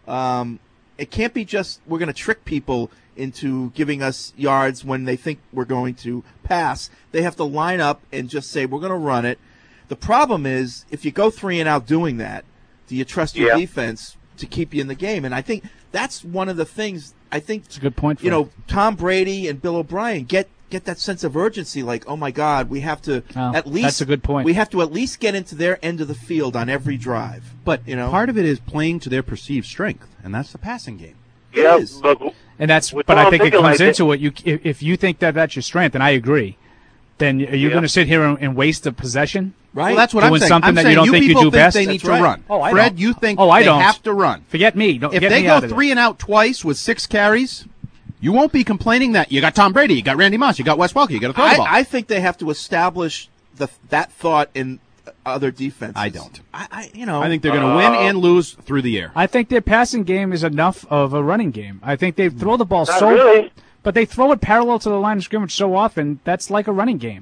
Um, it can't be just we're going to trick people into giving us yards when they think we're going to pass. They have to line up and just say we're going to run it. The problem is if you go three and out doing that, do you trust your Yeah. defense to keep you in the game? And I think that's one of the things. I think It's a good point. you Fred. know, Tom Brady and Bill O'Brien get get that sense of urgency. Like, oh my God, we have to Oh, at least that's a good point. We have to at least get into their end of the field on every drive. But You know? part of it is playing to their perceived strength, and that's the passing game. It yeah, is. but And that's, With but I Tom think it thinking comes like into it. You, if, if you think that that's your strength, and I agree, then are you Yeah. going to sit here and, and waste a possession? right? Well, that's what Doing I'm saying. something I'm that you saying don't you think you people do think best? they need That's to right. run. Oh, I Fred, don't. you think Oh, I they don't. have to run. Forget me. Don't, If get they me go out of there. three and out twice with six carries, you won't be complaining that you got Tom Brady, you got Randy Moss, you got Wes Welker, you got to throw the ball. I, I think they have to establish the that thought in other defenses. I don't. I, I you know. I think they're going to win and lose through the air. I think their passing game is enough of a running game. I think they throw the ball not so, really. but they throw it parallel to the line of scrimmage so often that's like a running game.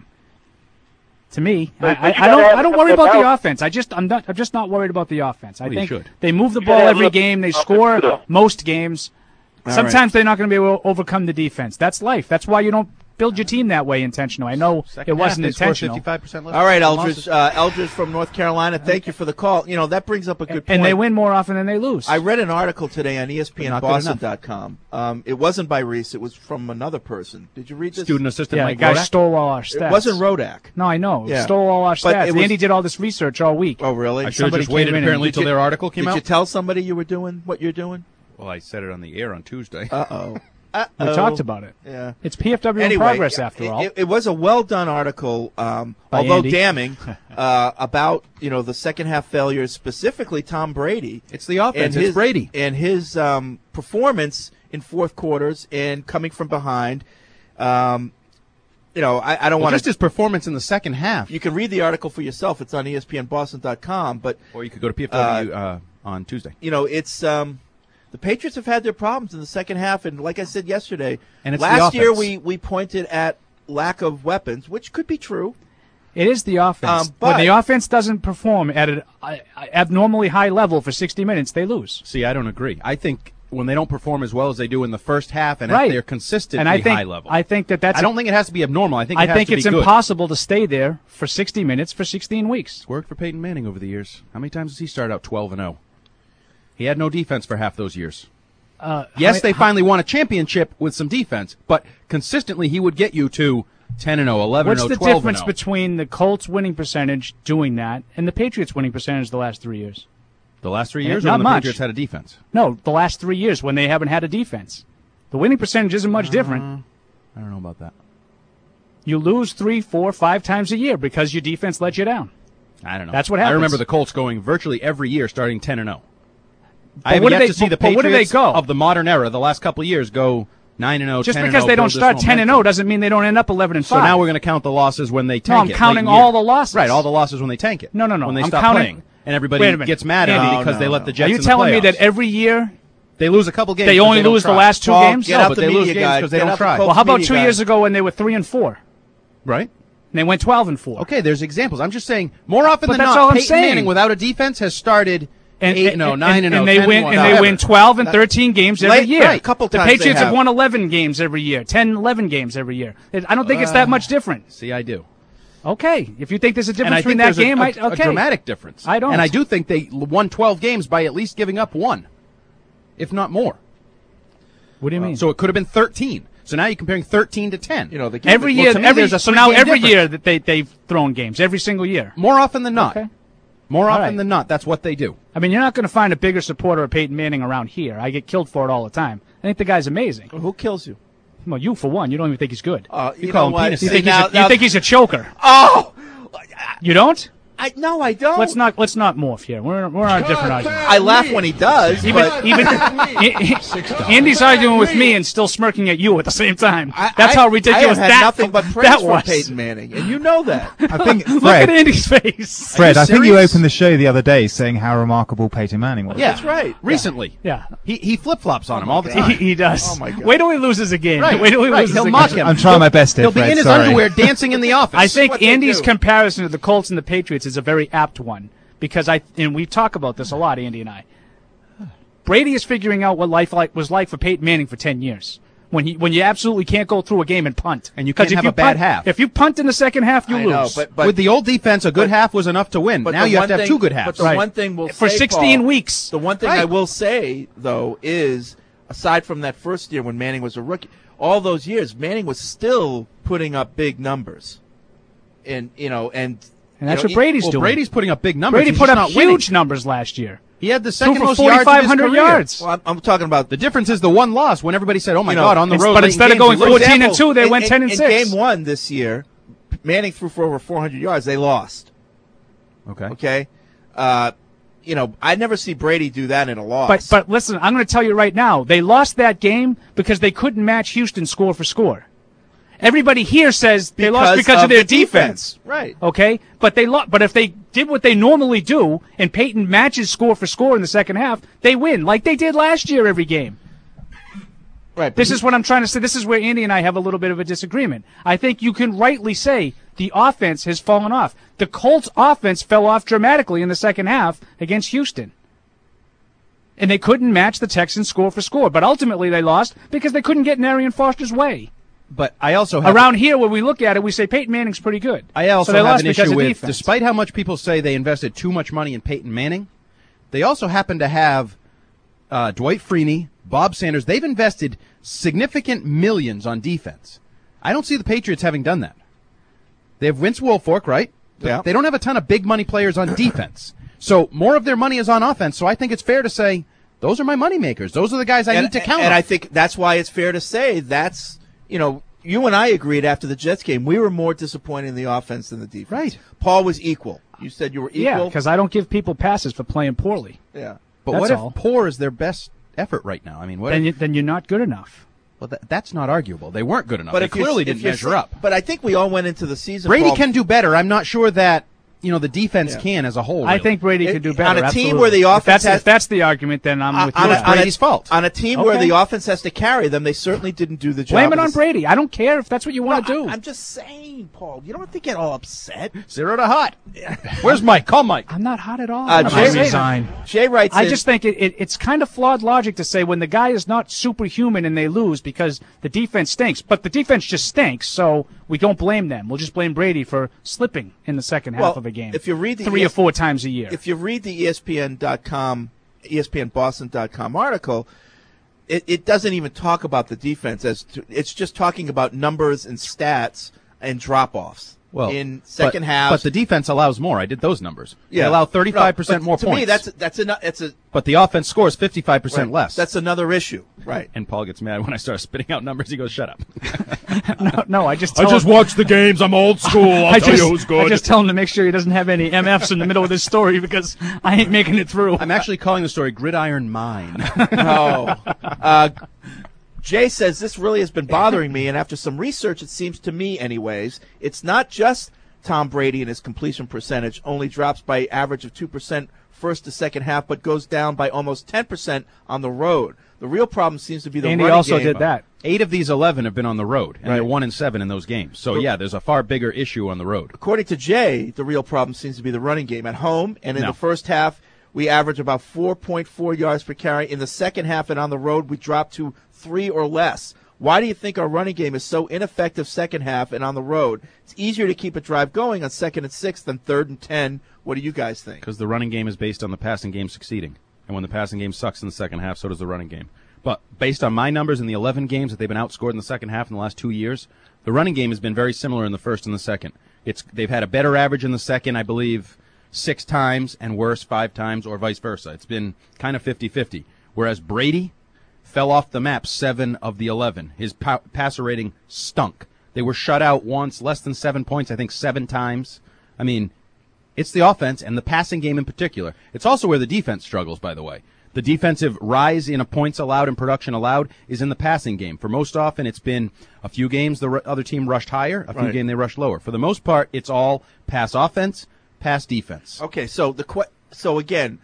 To me, But- I, but I, you I gotta don't. have I don't a worry about the balance. offense. I just, I'm not. I'm just not worried about the offense. I Well, you think should. they move the You ball gotta have every a- game. They offense score too. most games. All Sometimes they're not going to be able to overcome the defense. That's life. That's why you don't build your team that way intentional. I know Second it wasn't half, they score intentional. fifty-five percent less All right, losses. Eldridge. Uh, Eldridge from North Carolina. Thank you for the call. You know that brings up a good point. And they win more often than they lose. I read an article today on E S P N But not good Boston dot com. Um, it wasn't by Reese. It was from another person. Did you read this? Student assistant yeah, Mike the guy Rodak. stole all our stats. It wasn't Rodak. No, I know. Yeah. Stole all our But stats. it was- Andy did all this research all week. Oh, really? I should have Somebody just waited came in and- apparently Did till you- their article came Did out. you tell somebody you were doing what you're doing? Well, I said it on the air on Tuesday. Uh oh. We talked about it. Yeah. It's P F W in Anyway, progress, after it, all. It, it was a well done article, um, By although Andy. damning, uh, about you know the second half failures, specifically Tom Brady. It's the offense. and It's his, Brady. and his um, performance in fourth quarters and coming from behind. Um, you know, I, I don't Well, want just to. his performance in the second half. You can read the article for yourself. It's on E S P N Boston dot com. But Or you could go to P F W uh, on Tuesday. you know, it's um, the Patriots have had their problems in the second half, and like I said yesterday, And it's the last year offense. we we pointed at lack of weapons, which could be true. It is the offense. Um, but- when the offense doesn't perform at an uh, abnormally high level for sixty minutes, they lose. See, I don't agree. I think when they don't perform as well as they do in the first half, and Right. if they're consistently And I think- high level, I think that that's I don't think it has to be abnormal. I think it I has think to it's be good. impossible to stay there for sixty minutes for sixteen weeks. It's worked for Peyton Manning over the years. How many times does he start out twelve and oh? He had no defense for half those years. Uh, Yes, how- they finally won a championship with some defense, but consistently he would get you to ten and oh, eleven What's and oh, the twelve and difference oh. between the Colts winning percentage doing that and the Patriots winning percentage the last three years? The last three Eh, years, not or when the much. Patriots had a defense? No, the last three years when they haven't had a defense. The winning percentage isn't much different. I don't know about that. You lose three, four, five times a year because your defense let you down. I don't know. That's what I happens. remember the Colts going virtually every year starting ten and oh. But I have what do yet they- to see the but- but where do they Patriots go? of the modern era, the last couple of years, go nine and oh, Just ten and because oh, they don't build this start ten and momentum. oh doesn't mean they don't end up eleven and So five. now we're going to count the losses when they tank No, I'm it. counting late in the all year. the losses. Right, all the losses when they tank it. No, no, no. When they I'm stop counting- playing. And everybody Wait a minute. gets mad at Andy, them because no, they let no. the Are Jets you in the telling me playoffs. that every year They lose a couple games. they but only don't lose the try. last two Paul, games? get No, out but the they lose media games guide. 'cause they Get don't out the try. Colts Well, how about media two guide. years ago when they were three and four Right? and they went twelve and four? Okay, there's examples. I'm just saying, more often But than that's not, all I'm Peyton saying. Manning without a defense has started And, eight and oh, and, nine and oh, and they ten win one, and they whatever. win twelve and thirteen games every Late- year. right, couple the times they Patriots have. have won eleven games every year, ten, eleven games every year. It- I don't think it's that much different. See, I do. Okay, if you think there's a And difference I between think that there's game, a, I, a, okay, a dramatic difference. I don't. And I do think they l- won twelve games by at least giving up one, if not more. What do you mean? So it could have been thirteen. So now you're comparing thirteen to ten. You know, the every well, year, to me, every there's a so now three-game every difference. year that they they've thrown games every single year. More often than not. Okay. More All often right. than not, that's what they do. I mean, you're not going to find a bigger supporter of Peyton Manning around here. I get killed for it all the time. I think the guy's amazing. Who kills you? Well, you for one, you don't even think he's good. Uh, You you call know him what? penis. You See, think now- he's a, now- you think he's a choker? Oh, You don't? I no, I don't. Let's not let's not morph here. We're we're on a different argument. I laugh when he does. Even but even Andy's arguing with me and still smirking at you at the same time. I, That's I, how ridiculous I have had that nothing but praise that for was. Peyton Manning, and you know that. I think Look at Fred, Andy's face. Fred, you I think you serious? opened the show the other day saying how remarkable Peyton Manning was. Yeah, That's right. Recently. Yeah, He he flip flops on him all the he, time. he does. Oh, my God. Wait till he loses a game. Right, Wait till he right. loses He'll a mock game. him. I'm trying my best here, He'll be Fred, in his sorry. underwear dancing in the office. I think what they Andy's do. comparison to the Colts and the Patriots is a very apt one because I and we talk about this a lot, Andy and I. Brady is figuring out what life like was like for Peyton Manning for ten years. When he when you absolutely can't go through a game and punt. And you 'Cause can't if have you a bad punt- half. If you punt in the second half, you I lose. know, but, but With the old defense, a good but- half was enough to win. But Now the you have one to have thing- two good But halves. the Right. one thing we'll For say, sixteen Paul, weeks. The one thing Right. I will say though is, aside from that first year when Manning was a rookie, all those years Manning was still putting up big numbers, and you know, and And that's you know, what Brady's Well, doing. Brady's putting up big numbers. Brady He's put just up not winning. huge numbers last year. He had the Threw second for most yards in his forty-five hundred career. yards. Well, I'm, I'm talking about The difference is the one loss when everybody said, "Oh my You know, God!" On the it's- road, but late instead of games, going we lose. fourteen and two, they in, went in- ten and in six. game one this year, Manning threw for over four hundred yards. They lost. Okay. Okay, uh, you know, I never see Brady do that in a loss. But but listen, I'm going to tell you right now, they lost that game because they couldn't match Houston score for score. Everybody here says they lost because of, their the defense. Right. Okay, but they lost. But if they did what they normally do, and Peyton matches score for score in the second half, they win like they did last year every game. Right. but This he- is what I'm trying to say. This is where Andy and I have a little bit of a disagreement. I think you can rightly say the offense has fallen off. The Colts' offense fell off dramatically in the second half against Houston. And they couldn't match the Texans score for score. But ultimately they lost because they couldn't get in Arian Foster's way. But I also have Around here, when we look at it, we say Peyton Manning's pretty good. I also so they have lost an because issue of with, defense. despite how much people say they invested too much money in Peyton Manning, they also happen to have uh, Dwight Freeney, Bob Sanders. They've invested significant millions on defense. I don't see the Patriots having done that. They have Vince Wilfork, right? But Yeah. They don't have a ton of big money players on defense. So more of their money is on offense. So I think it's fair to say those are my money makers. Those are the guys I and, need to count And on. I think that's why it's fair to say that's, you know, you and I agreed after the Jets game, we were more disappointed in the offense than the defense. Right. Paul was equal. You said you were equal. Yeah, because I don't give people passes for playing poorly. Yeah. but that's what if all. poor is their best effort right now? I mean, what Then, if, you, then you're not good enough. well, that, that's not arguable. They weren't good enough. But they if you're- clearly if didn't you're measure sa- up. But I think we all went into the season. Brady Paul, can do better. I'm not sure that you know, the defense Yeah. can as a whole. I really. think Brady could do better. On a team absolutely. where the If offense that's, has- if that's the argument, then I'm with you. on, on a, that. on, Brady's a, fault. on a team where Okay. the offense has to carry them, they certainly didn't do the job. Blame it of on the- Brady. I don't care if that's what you want to No, do. I, I'm just saying, Paul. You don't have to get all upset. Zero to hot. Where's Mike? Call Mike. I'm not hot at all. Uh, I'm not Jay, saying- resign. Jay writes I in, just think it, it, it's kind of flawed logic to say when the guy is not superhuman and they lose because the defense stinks. But the defense just stinks, so we don't blame them. We'll just blame Brady for slipping in the second half Well, of a game. if you read the three E or S- four times a year. if you read the E S P N dot com, E S P N Boston dot com article, it, it doesn't even talk about the defense. As to, it's just talking about numbers and stats and drop-offs. Well, in second but, half, but the defense allows more. I did those numbers. yeah, They allow thirty-five No, percent but more to points. me, that's that's a it's a but the offense scores fifty-five percent right, less. That's another issue, right? And Paul gets mad when I start spitting out numbers. He goes, "Shut up." no, no, I just I tell just him, watch the games. I'm old school. I'll I tell just, you who's good. I just tell him to make sure he doesn't have any M Fs in the middle of this story because I ain't making it through. I'm actually calling the story Gridiron Mine. No. Uh, Jay says this really has been bothering me, and after some research, it seems to me, anyways, it's not just Tom Brady and his completion percentage only drops by average of two percent first to second half, but goes down by almost ten percent on the road. The real problem seems to be the Andy running also game. did that. Eight of these eleven have been on the road, and Right. they're one and seven in those games. So yeah, there's a far bigger issue on the road. According to Jay, the real problem seems to be the running game at home, and in No. the first half, we average about four point four yards per carry. In the second half and on the road, we drop to three or less. Why do you think our running game is so ineffective second half and on the road? It's easier to keep a drive going on second and six than third and ten. What do you guys think? Because the running game is based on the passing game succeeding. And when the passing game sucks in the second half, so does the running game. But based on my numbers in the eleven games that they've been outscored in the second half in the last two years, the running game has been very similar in the first and the second. It's They've had a better average in the second, I believe, six times and worse five times or vice versa. It's been kind of fifty-fifty. Whereas Brady fell off the map seven of the eleven. His pa- passer rating stunk. They were shut out once, less than seven points, I think seven times. I mean, it's the offense and the passing game in particular. It's also where the defense struggles, by the way. The defensive rise in a points allowed and production allowed is in the passing game. For most often, it's been a few games the r- other team rushed higher, a few Right. games they rushed lower. For the most part, it's all pass offense, pass defense. Okay, so the que- so again,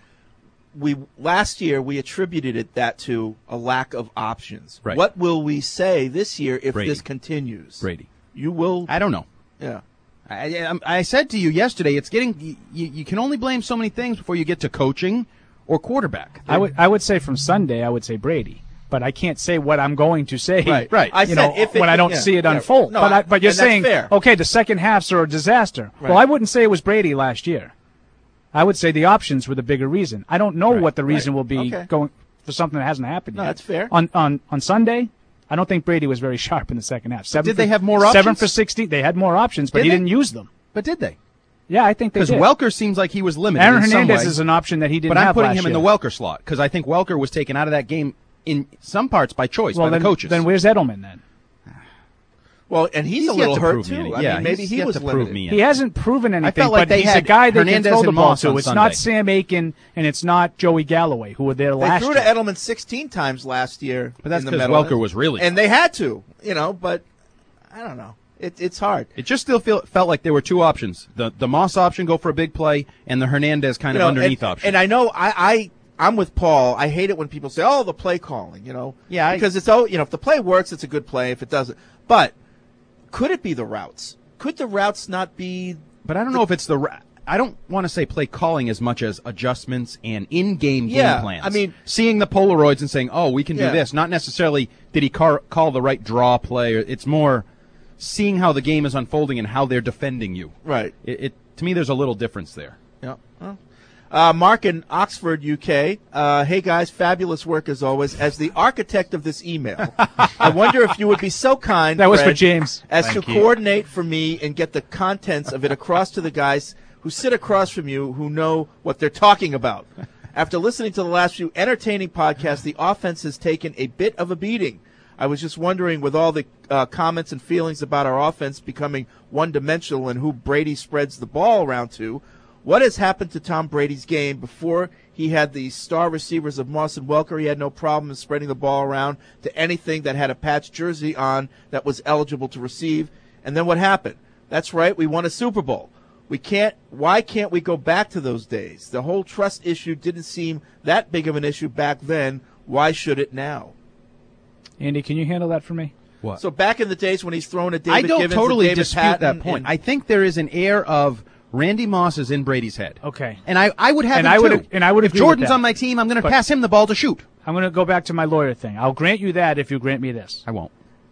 we last year we attributed it that to a lack of options. Right. What will we say this year if Brady. this continues? Brady. You will. I don't know. Yeah. I, I, I said to you yesterday, it's getting you, you can only blame so many things before you get to coaching or quarterback. I would I would say from Sunday I would say Brady, but I can't say what I'm going to say. Right, right. I you said know, if it- when I don't yeah, see it yeah. unfold. No, but I- I, but you're and that's saying fair. okay, the second halves are a disaster. Right. Well, I wouldn't say it was Brady last year. I would say the options were the bigger reason. I don't know Right, what the reason right. will be Okay. going for something that hasn't happened No, yet. that's fair. On on on Sunday, I don't think Brady was very sharp in the second half. Seven did for, they have more Seven options? for sixteen. They had more options, but Did he they? didn't use them. But did they? Yeah, I think they Because did. Welker seems like he was limited Aaron in some Hernandez way. is an option that he didn't But I'm have putting last him in year. the Welker slot because I think Welker was taken out of that game in some parts by choice well, by then, the coaches. then where's Edelman then? Well, and he's, He's a yet little to hurt prove me too. any- I yeah, mean, maybe he's he yet was to prove limited. me He hasn't proven anything, like but they he's a had guy they Hernandez can throw the and ball Moss on to. It's Sunday. not Sam Aiken, and it's not Joey Galloway, who were there They last threw year. to Edelman sixteen times last year. But that's in the 'cause Meadowlands. Welker was really and they had to, you know. But I don't know. It, it's hard. It just still feel, felt like there were two options: the the Moss option, go for a big play, and the Hernandez kind You of know, underneath and, option. And I know I, I I'm with Paul. I hate it when people say, "Oh, the play calling," you know. Yeah, I- because it's oh, you know, if the play works, it's a good play. If it doesn't, but could it be the routes? Could the routes not be? But I don't know if it's the. ra- I don't want to say play calling as much as adjustments and in-game Yeah, game plans. I mean- seeing the Polaroids and saying, "Oh, we can Yeah. do this." Not necessarily did he car- call the right draw play. Or it's more seeing how the game is unfolding and how they're defending you. Right. It, it to me, there's a little difference there. Yeah. Well, Uh, Mark in Oxford, U K. Uh, hey guys, fabulous work as always. As the architect of this email, I wonder if you would be so kind, That was for Fred, James. as Thank to you. coordinate for me and get the contents of it across to the guys who sit across from you who know what they're talking about. After listening to the last few entertaining podcasts, the offense has taken a bit of a beating. I was just wondering, with all the uh, comments and feelings about our offense becoming one-dimensional and who Brady spreads the ball around to, what has happened to Tom Brady's game? Before he had the star receivers of Moss and Welker, he had no problem in spreading the ball around to anything that had a patch jersey on that was eligible to receive. And then what happened? That's right, we won a Super Bowl. We can't. Why can't we go back to those days? The whole trust issue didn't seem that big of an issue back then. Why should it now? Andy, can you handle that for me? What? So back in the days when he's thrown at David I don't Givens totally and David dispute Patton that point. and- I think there is an air of Randy Moss is in Brady's head. Okay. And I, I would have And him I would- too. and I would If agree with Jordan's that. on my team, I'm going to But- pass him the ball to shoot. I'm going to go back to my lawyer thing. I'll grant you that if you grant me this. I won't.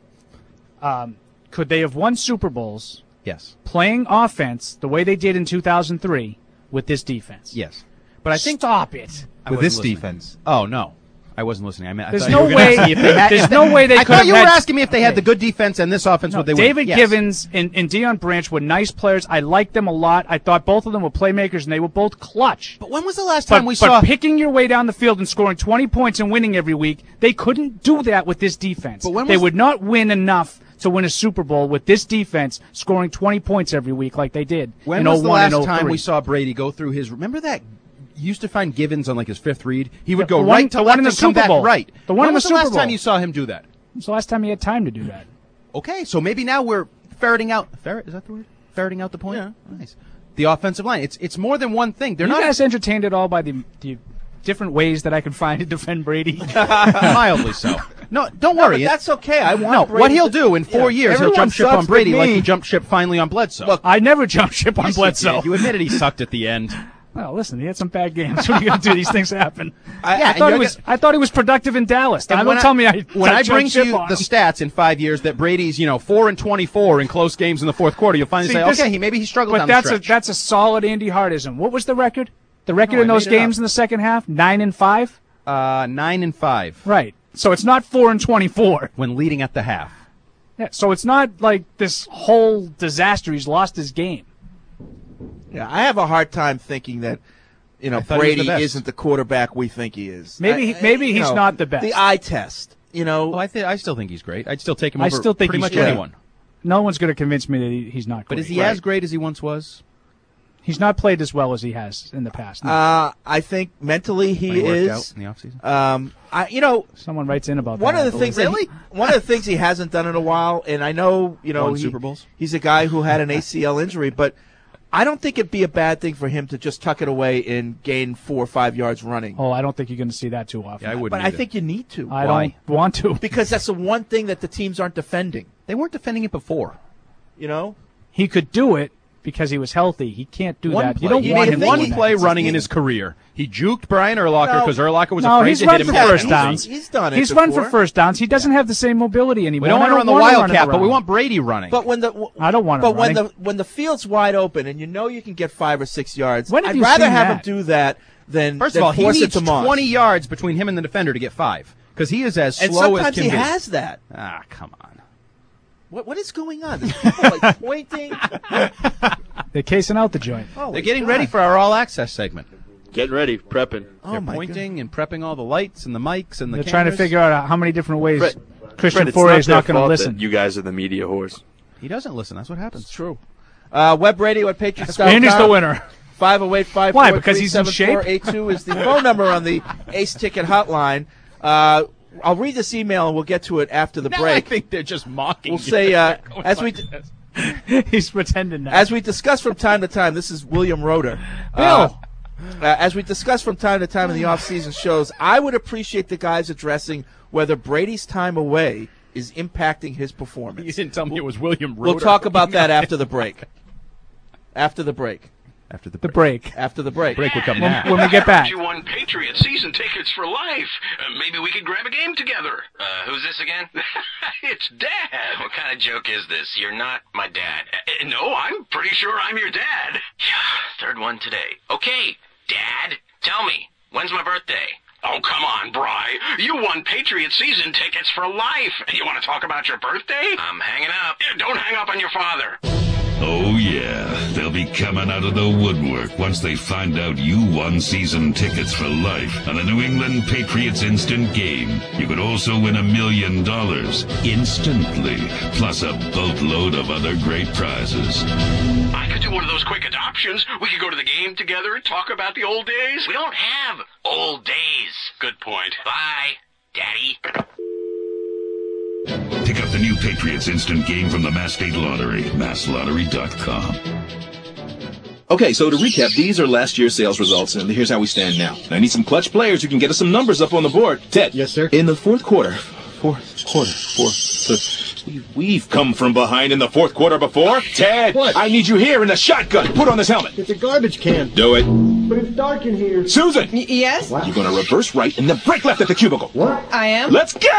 Um, could they have won Super Bowls Yes. playing offense the way they did in two thousand three with this defense? Yes. But I think Stop it. I With wasn't this listening. defense. Oh no, I wasn't listening. I meant I There's thought no you were gonna way- ask me if they had, there's if they- no way they I could thought have you were had- asking me if they had the good defense and this offense No, would they David win. Yes. Givens and, and Deion Branch were nice players. I liked them a lot. I thought both of them were playmakers, and they were both clutch. But when was the last But, time we but saw? picking your way down the field and scoring twenty points and winning every week, they couldn't do that with this defense. But when they was- would not win enough to win a Super Bowl with this defense scoring twenty points every week like they did When in was the oh one and last oh time three. we saw Brady go through his? Remember that? You used to find Givens on like his fifth read. He would The go one- right to the left one in the and come Super back Bowl. right. The one when in the was Super the last time Bowl. you saw him do that? It was the last time he had time to do that. Okay, so maybe now we're ferreting out. Ferret is that the word? Ferreting out the point. Yeah, nice. The offensive line. It's it's more than one thing. They're Are you not guys entertained at all by the, the different ways that I can find to defend Brady? mildly so. No, don't No, worry. but that's okay. I want no, Brady what he'll to- do in four Yeah. years, he'll Everyone jump ship sucks on but Brady like me. he jumped ship finally on Bledsoe. Look, I never jumped ship on Yes, you Bledsoe. did. You admitted he sucked at the end. Well, listen, he had some bad games. What are you going to do? These things happen. I- Yeah, I and thought he you're was. gonna- I thought he was productive in Dallas. Now, And don't when tell me I. when I jumped bring ship you on the him. stats in five years that Brady's, you know, four and twenty-four in close games in the fourth quarter, you'll finally See, say, this- okay, he maybe he struggled But down that's the a stretch. that's a solid Andy Hardism. What was the record? The record No, in I those made it games up. in the second half, nine and five. uh, nine and five Right. So it's not four and twenty-four. when leading at the half. Yeah. So it's not like this whole disaster. He's lost his game. Yeah, I have a hard time thinking that, you know, I thought he was the Brady best. isn't the quarterback we think he is. Maybe- I- maybe you he's know, not the best. The eye test, you know. Well, I think I still think he's great. I'd still take him I over still think pretty he's much great. anyone. No one's going to convince me that he, he's not. But Great. is he as great as he once was? He's not played as well as he has in the past. No. Uh, I think mentally he When he worked is. out in the offseason? Um, I, you know, Someone writes in about one that. of the things that Really? he, one of the things he hasn't done in a while, and I know, you know, Won he- Super Bowls? he's a guy who had an A C L injury, but I don't think it'd be a bad thing for him to just tuck it away and gain four or five yards running. Oh, I don't think you're going to see that too often. Yeah, I wouldn't. but I either. think you need to. I Why? don't want to. Because that's the one thing that the teams aren't defending. they weren't defending it before. You know, He could do it because he was healthy. He can't do One that. play. You don't he want made him one doing that. play It's a running in thing. his career. He juked Brian Urlacher No. because Urlacher was No, afraid he's to run hit him for in the first back. downs. He's done it He's run before. for first downs. He doesn't have the same mobility anymore. We don't and want I to run the want him Wildcat, running but we around. want Brady running. but when the I don't want him But when running. the when the field's wide open and you know you can get five or six yards, When have I'd you rather seen have that? him do that than First than of all, he force needs it to Moss. twenty yards between him and the defender to get five because he is as and slow as sometimes can he be. has that. Ah, come on. What what is going on? There's people like pointing. They're casing out the joint. Holy They're getting God. ready for our all access segment. Getting ready, prepping. Oh They're my pointing and prepping all the lights and the mics and the They're trying to cameras. figure out how many different ways Fred- Christian Fred, it's Fourier is their not going to fault listen. that You guys are the media whores. He doesn't listen. That's what happens. It's true. Uh, web radio at Patriots. Andy's the winner. five oh eight, five Why? four Because three, he's in seven four eight two is the phone number on the Ace Ticket hotline. Uh, I'll read this email and we'll get to it after the Now break. I think they're just mocking. We'll you. say, uh, Going as like we this. He's pretending now. as we discuss from time to time, this is William Roeder. Bill. Uh, uh, as we discuss from time to time in the off-season shows, I would appreciate the guys addressing whether Brady's time away is impacting his performance. You didn't tell me it was William Roeder. We'll talk about that after the break. After the break. after the the break. break. After the break. Break would come When, now. when we get back. You won Patriot season tickets for life. Uh, maybe we could grab a game together. Uh, who's this again? It's Dad. What kind of joke is this? You're not my dad. Uh, no, I'm pretty sure I'm your dad. Yeah, third one today. Okay, Dad, tell me, when's my birthday? Oh, come on, Bri. You won Patriot season tickets for life. And you want to talk about your birthday? I'm hanging up. Yeah, don't hang up on your father. Oh, yeah. They'll be coming out of the woodwork once they find out you won season tickets for life on the New England Patriots Instant Game. You could also win a million dollars instantly, plus a boatload of other great prizes. I could do one of those quick adoptions. We could go to the game together and talk about the old days. We don't have old days. Good point. Bye, Daddy. Pick up the new Patriots Instant Game from the Mass State Lottery, mass lottery dot com. Okay, so to recap, these are last year's sales results, and here's how we stand now. I need some clutch players who can get us some numbers up on the board. Ted. Yes, sir. In the fourth quarter, fourth quarter, fourth, fifth, we, we've come from behind in the fourth quarter before. Ted, What? I need you here in the shotgun. Put on this helmet. It's a garbage can. Do it. But it's dark in here. Susan, Y- yes? you're going to reverse right and then break left at the cubicle. What? I am. Let's go!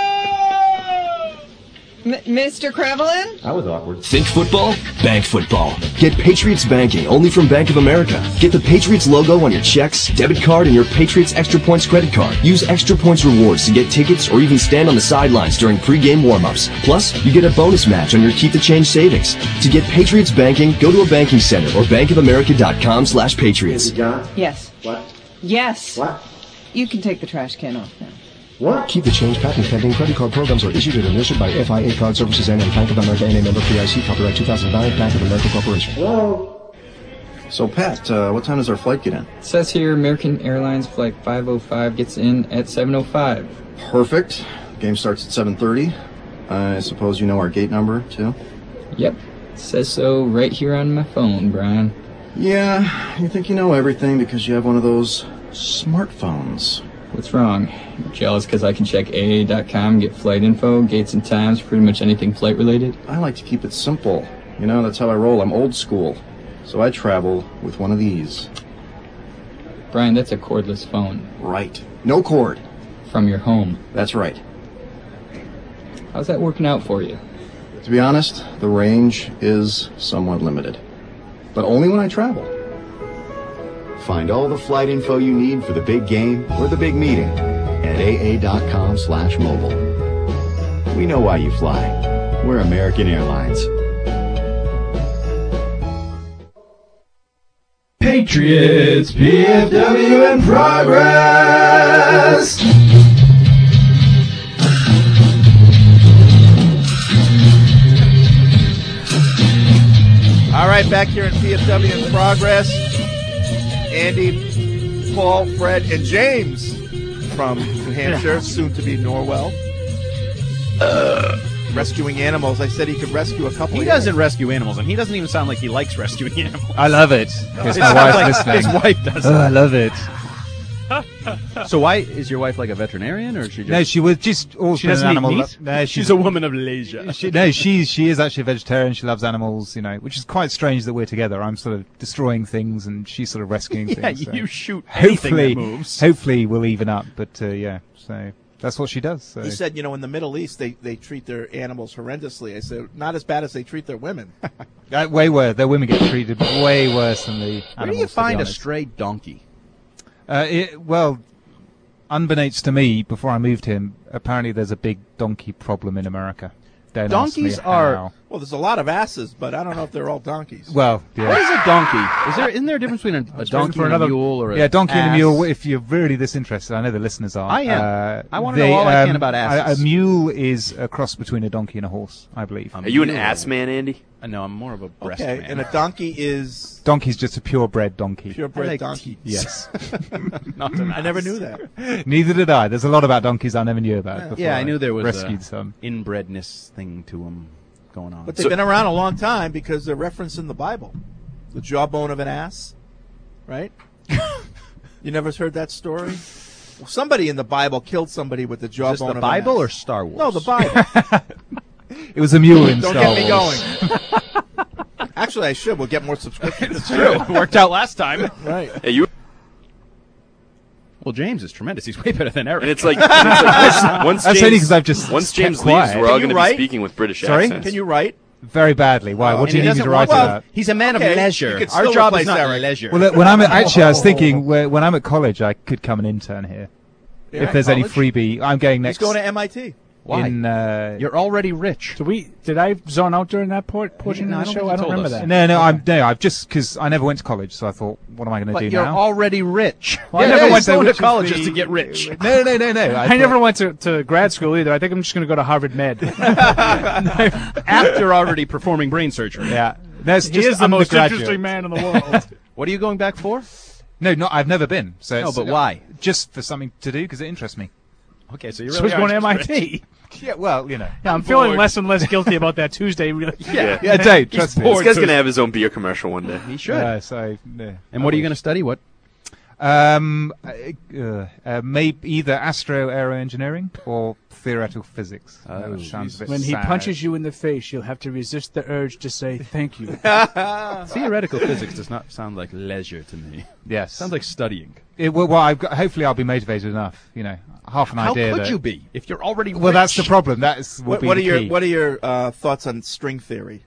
M- Mister Krevelin? That was awkward. Think football? Bank football. Get Patriots banking only from Bank of America. Get the Patriots logo on your checks, debit card, and your Patriots Extra Points credit card. Use Extra Points rewards to get tickets or even stand on the sidelines during pregame warm-ups. Plus, you get a bonus match on your Keep the Change savings. To get Patriots banking, go to a banking center or bankofamerica.com slash Patriots. Yes. What? Yes. What? You can take the trash can off now. What? Keep the Change patent pending. Credit card programs are issued and administered by F I A Card Services and Bank of America N A member P I C. Copyright two thousand nine, Bank of America Corporation. Hello? So, Pat, uh, what time does our flight get in? It says here American Airlines Flight five oh five gets in at seven oh five. Perfect. Game starts at seven thirty. I suppose you know our gate number, too? Yep. It says so right here on my phone, Brian. Yeah, you think you know everything because you have one of those smartphones. What's wrong? You jealous because I can check A A dot com, get flight info, gates and times, pretty much anything flight related? I like to keep it simple. You know, that's how I roll. I'm old school. So I travel with one of these. Brian, that's a cordless phone. Right. No cord. From your home. That's right. How's that working out for you? To be honest, the range is somewhat limited. But only when I travel. Find all the flight info you need for the big game or the big meeting at aa.com slash mobile. We know why you fly. We're American Airlines. Patriots, P F W in progress! All right, back here in P F W in progress. Andy, Paul, Fred, and James from New Hampshire, soon to be Norwell. Uh, rescuing animals. I said he could rescue a couple He of doesn't animals. rescue animals, and he doesn't even sound like he likes rescuing animals. I love it. Because It my sounds wife's like listening. His wife does. Oh, I love it. So why is your wife like a veterinarian, or is she just? No, she was just always She been doesn't an eat animal. meat? No, She's a woman of leisure. She, no, she's she is actually a vegetarian. She loves animals, you know, which is quite strange that we're together. I'm sort of destroying things, and she's sort of rescuing Yeah, things. so you shoot anything hopefully, that moves. hopefully we'll even up. But uh, yeah, so that's what she does. So. He said, you know, in the Middle East, they, they treat their animals horrendously. I said, not as bad as they treat their women. Uh, way worse. Their women get treated way worse than the animals. Where do you to be find a honest. stray donkey? Uh, it, well, unbeknownst to me, before I moved here, apparently there's a big donkey problem in America. Don't ask me Donkeys are how. well. There's a lot of asses, but I don't know if they're all donkeys. Well, yeah. What is a donkey? Is there isn't there a difference between a, a donkey and a mule or a yeah, donkey and a ass? mule? If you're really this interested, I know the listeners are. I am. Uh, I wanna know they, all I can um, about a- asses. A, mule is a cross between a donkey and a horse, I believe. Are you an ass man, Andy? Uh, no, I'm more of a breast Okay, man. and a donkey is Donkey's just a purebred donkey. purebred I like donkey. Yes. Not an I never ass. knew that. Neither did I. There's a lot about donkeys I never knew about. before Yeah, I knew there was rescued a some. inbredness thing to them going on. But they've been around a long time because they're referenced in the Bible. The jawbone of an ass, right? You never heard that story? Well, somebody in the Bible killed somebody with the jawbone Is this the of Bible an ass. or Star Wars? No, the Bible. It was a mule in Don't Star get me Wars. going. Actually, I should. We'll get more subscriptions. It's true. Worked out last time. Right. Hey, you. Well, James is tremendous. He's way better than Eric. And it's like, and it's like once That's James, only 'cause I've just once kept James quiet. leaves, we're all Can you going to be write? speaking with British Sorry? accents. Can you write? Very badly. Why? Oh, what do and you he need me to doesn't write want- about? He's a man Okay, of leisure. you could Our still job replace is not Eric. leisure. Well, look, when I'm at, actually, I was thinking where- when I'm at college, I could come and intern here. You're if at there's any college? freebie, I'm going next. He's going to M I T. Why? In, uh, You're already rich. Did we? Did I zone out during that port, portion No, I of the don't show? think you I don't told remember us. that. no, no, I'm no, I've just because I never went to college, so I thought, what am I going to But do you're now? already rich. Well, I yeah, never yeah, went so to which is college the- just to get rich. No, no, no, no. I, I, thought- never went to, to grad school either. I think I'm just going to go to Harvard Med. After already performing brain surgery. Yeah, no, it's he just is the most undergraduate. interesting man in the world. What are you going back for? No, no, I've never been. So No, it's- but why? Just for something to do because it interests me. Okay, so you're So really he's going to are M I just T. rich. Yeah, well, you know. Yeah, I'm feeling less and less guilty about that Tuesday. Yeah, Yeah, Dave, trust me. This guy's gonna have his own beer commercial one day. He should. Uh, so, yeah. And what are you going to study? What? Um, uh, uh, maybe either astro aeroengineering or theoretical physics. Oh, Which sounds a bit When he sad. punches you in the face, you'll have to resist the urge to say thank you. Theoretical physics does not sound like leisure to me. Yes, Sounds like studying. It, well, well I've got, hopefully I'll be motivated enough. You know, half an How idea. could that, you be if you're already Well, that's the rich? problem. That is will What, be what are the your key. What are your uh, thoughts on string theory?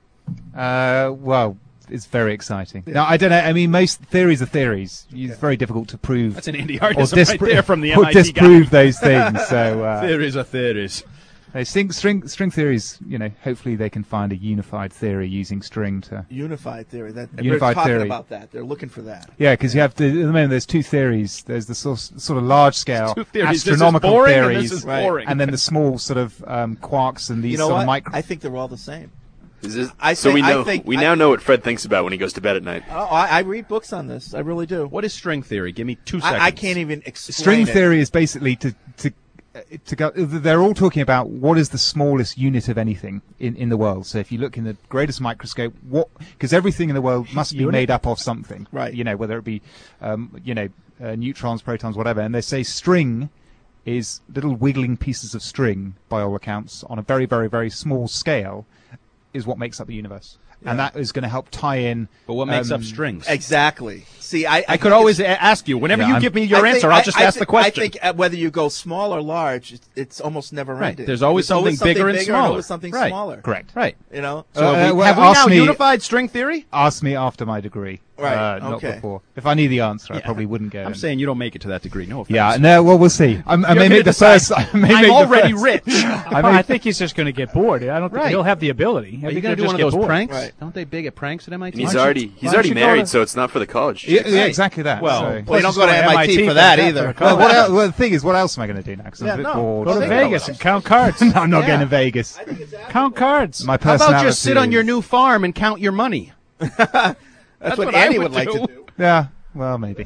Uh, well, it's very exciting. Now, I don't know. I mean, most theories are theories. It's very difficult to prove. That's an Andy or Hardism right dispro- there from the or M I T disprove guy. those things. So uh, Theories are theories. uh, string, string string theories. You know, hopefully they can find a unified theory using string to. Unified theory. That Unified they're talking theory. about that. They're looking for that. Yeah, because you have to, at the moment there's two theories. There's the sort sort of large scale Two theories. This is astronomical boring and theories, this is boring. and then the small sort of um, quarks and these You know sort what? of micro. I think they're all the same. Is this, I so think- we I know think- we I- now know what Fred thinks about when he goes to bed at night. Oh, I, I read books on this. I really do. What is string theory? Give me two seconds. I, I can't even explain String it. theory is basically to to uh, to go. They're all talking about what is the smallest unit of anything in, in the world. So if you look in the greatest microscope, what because everything in the world must be Unit? made up of something, Right. You know, whether it be um, you know uh, neutrons, protons, whatever. And they say string is little wiggling pieces of string, by all accounts, on a very very very small scale, is what makes up the universe. And that is going to help tie in. But what makes um, up strings? Exactly. See, I, I, I could think always it's- a- ask you. Whenever Yeah, you I'm- give me your I think- answer, I'll I- just I ask thi- the question. I think uh, whether you go small or large, it's, it's almost never Right. ending. There's always something bigger and smaller. always something Right. smaller. Correct. Right. You know. So, So uh, we, well, have we ask now me- unified string theory? Ask me after my degree. Right, Uh, not okay. before. If I knew the answer, I Yeah. probably wouldn't go. I'm in. saying you don't make it to that degree. No offense. Yeah, no, well, we'll see. I'm, I You're may gonna make the decide, first. I may I'm make the already first- rich. I, I, may, think he's just going to get bored. I don't think Right. he'll have the ability. I Are you think going to he'll do just one of get those bored. pranks? Right. Don't they big at pranks at M I T? And he's don't you- already why he's don't already you go married, to- so it's not for the college. yeah, chicks. yeah, exactly that. Well, so. Well, you Plus don't he's go to going M I T for that either. well, college. what el- well, the thing is, what else am I going to do now? Because I'm Yeah, a bit no. bored. Go to Think Vegas about and count cards. No, I'm not Yeah. going to Vegas. Count cards. My How personality. about just sit on your is- new farm and count your money? That's, what, what I Andy would would like do. to do. Yeah, well, maybe.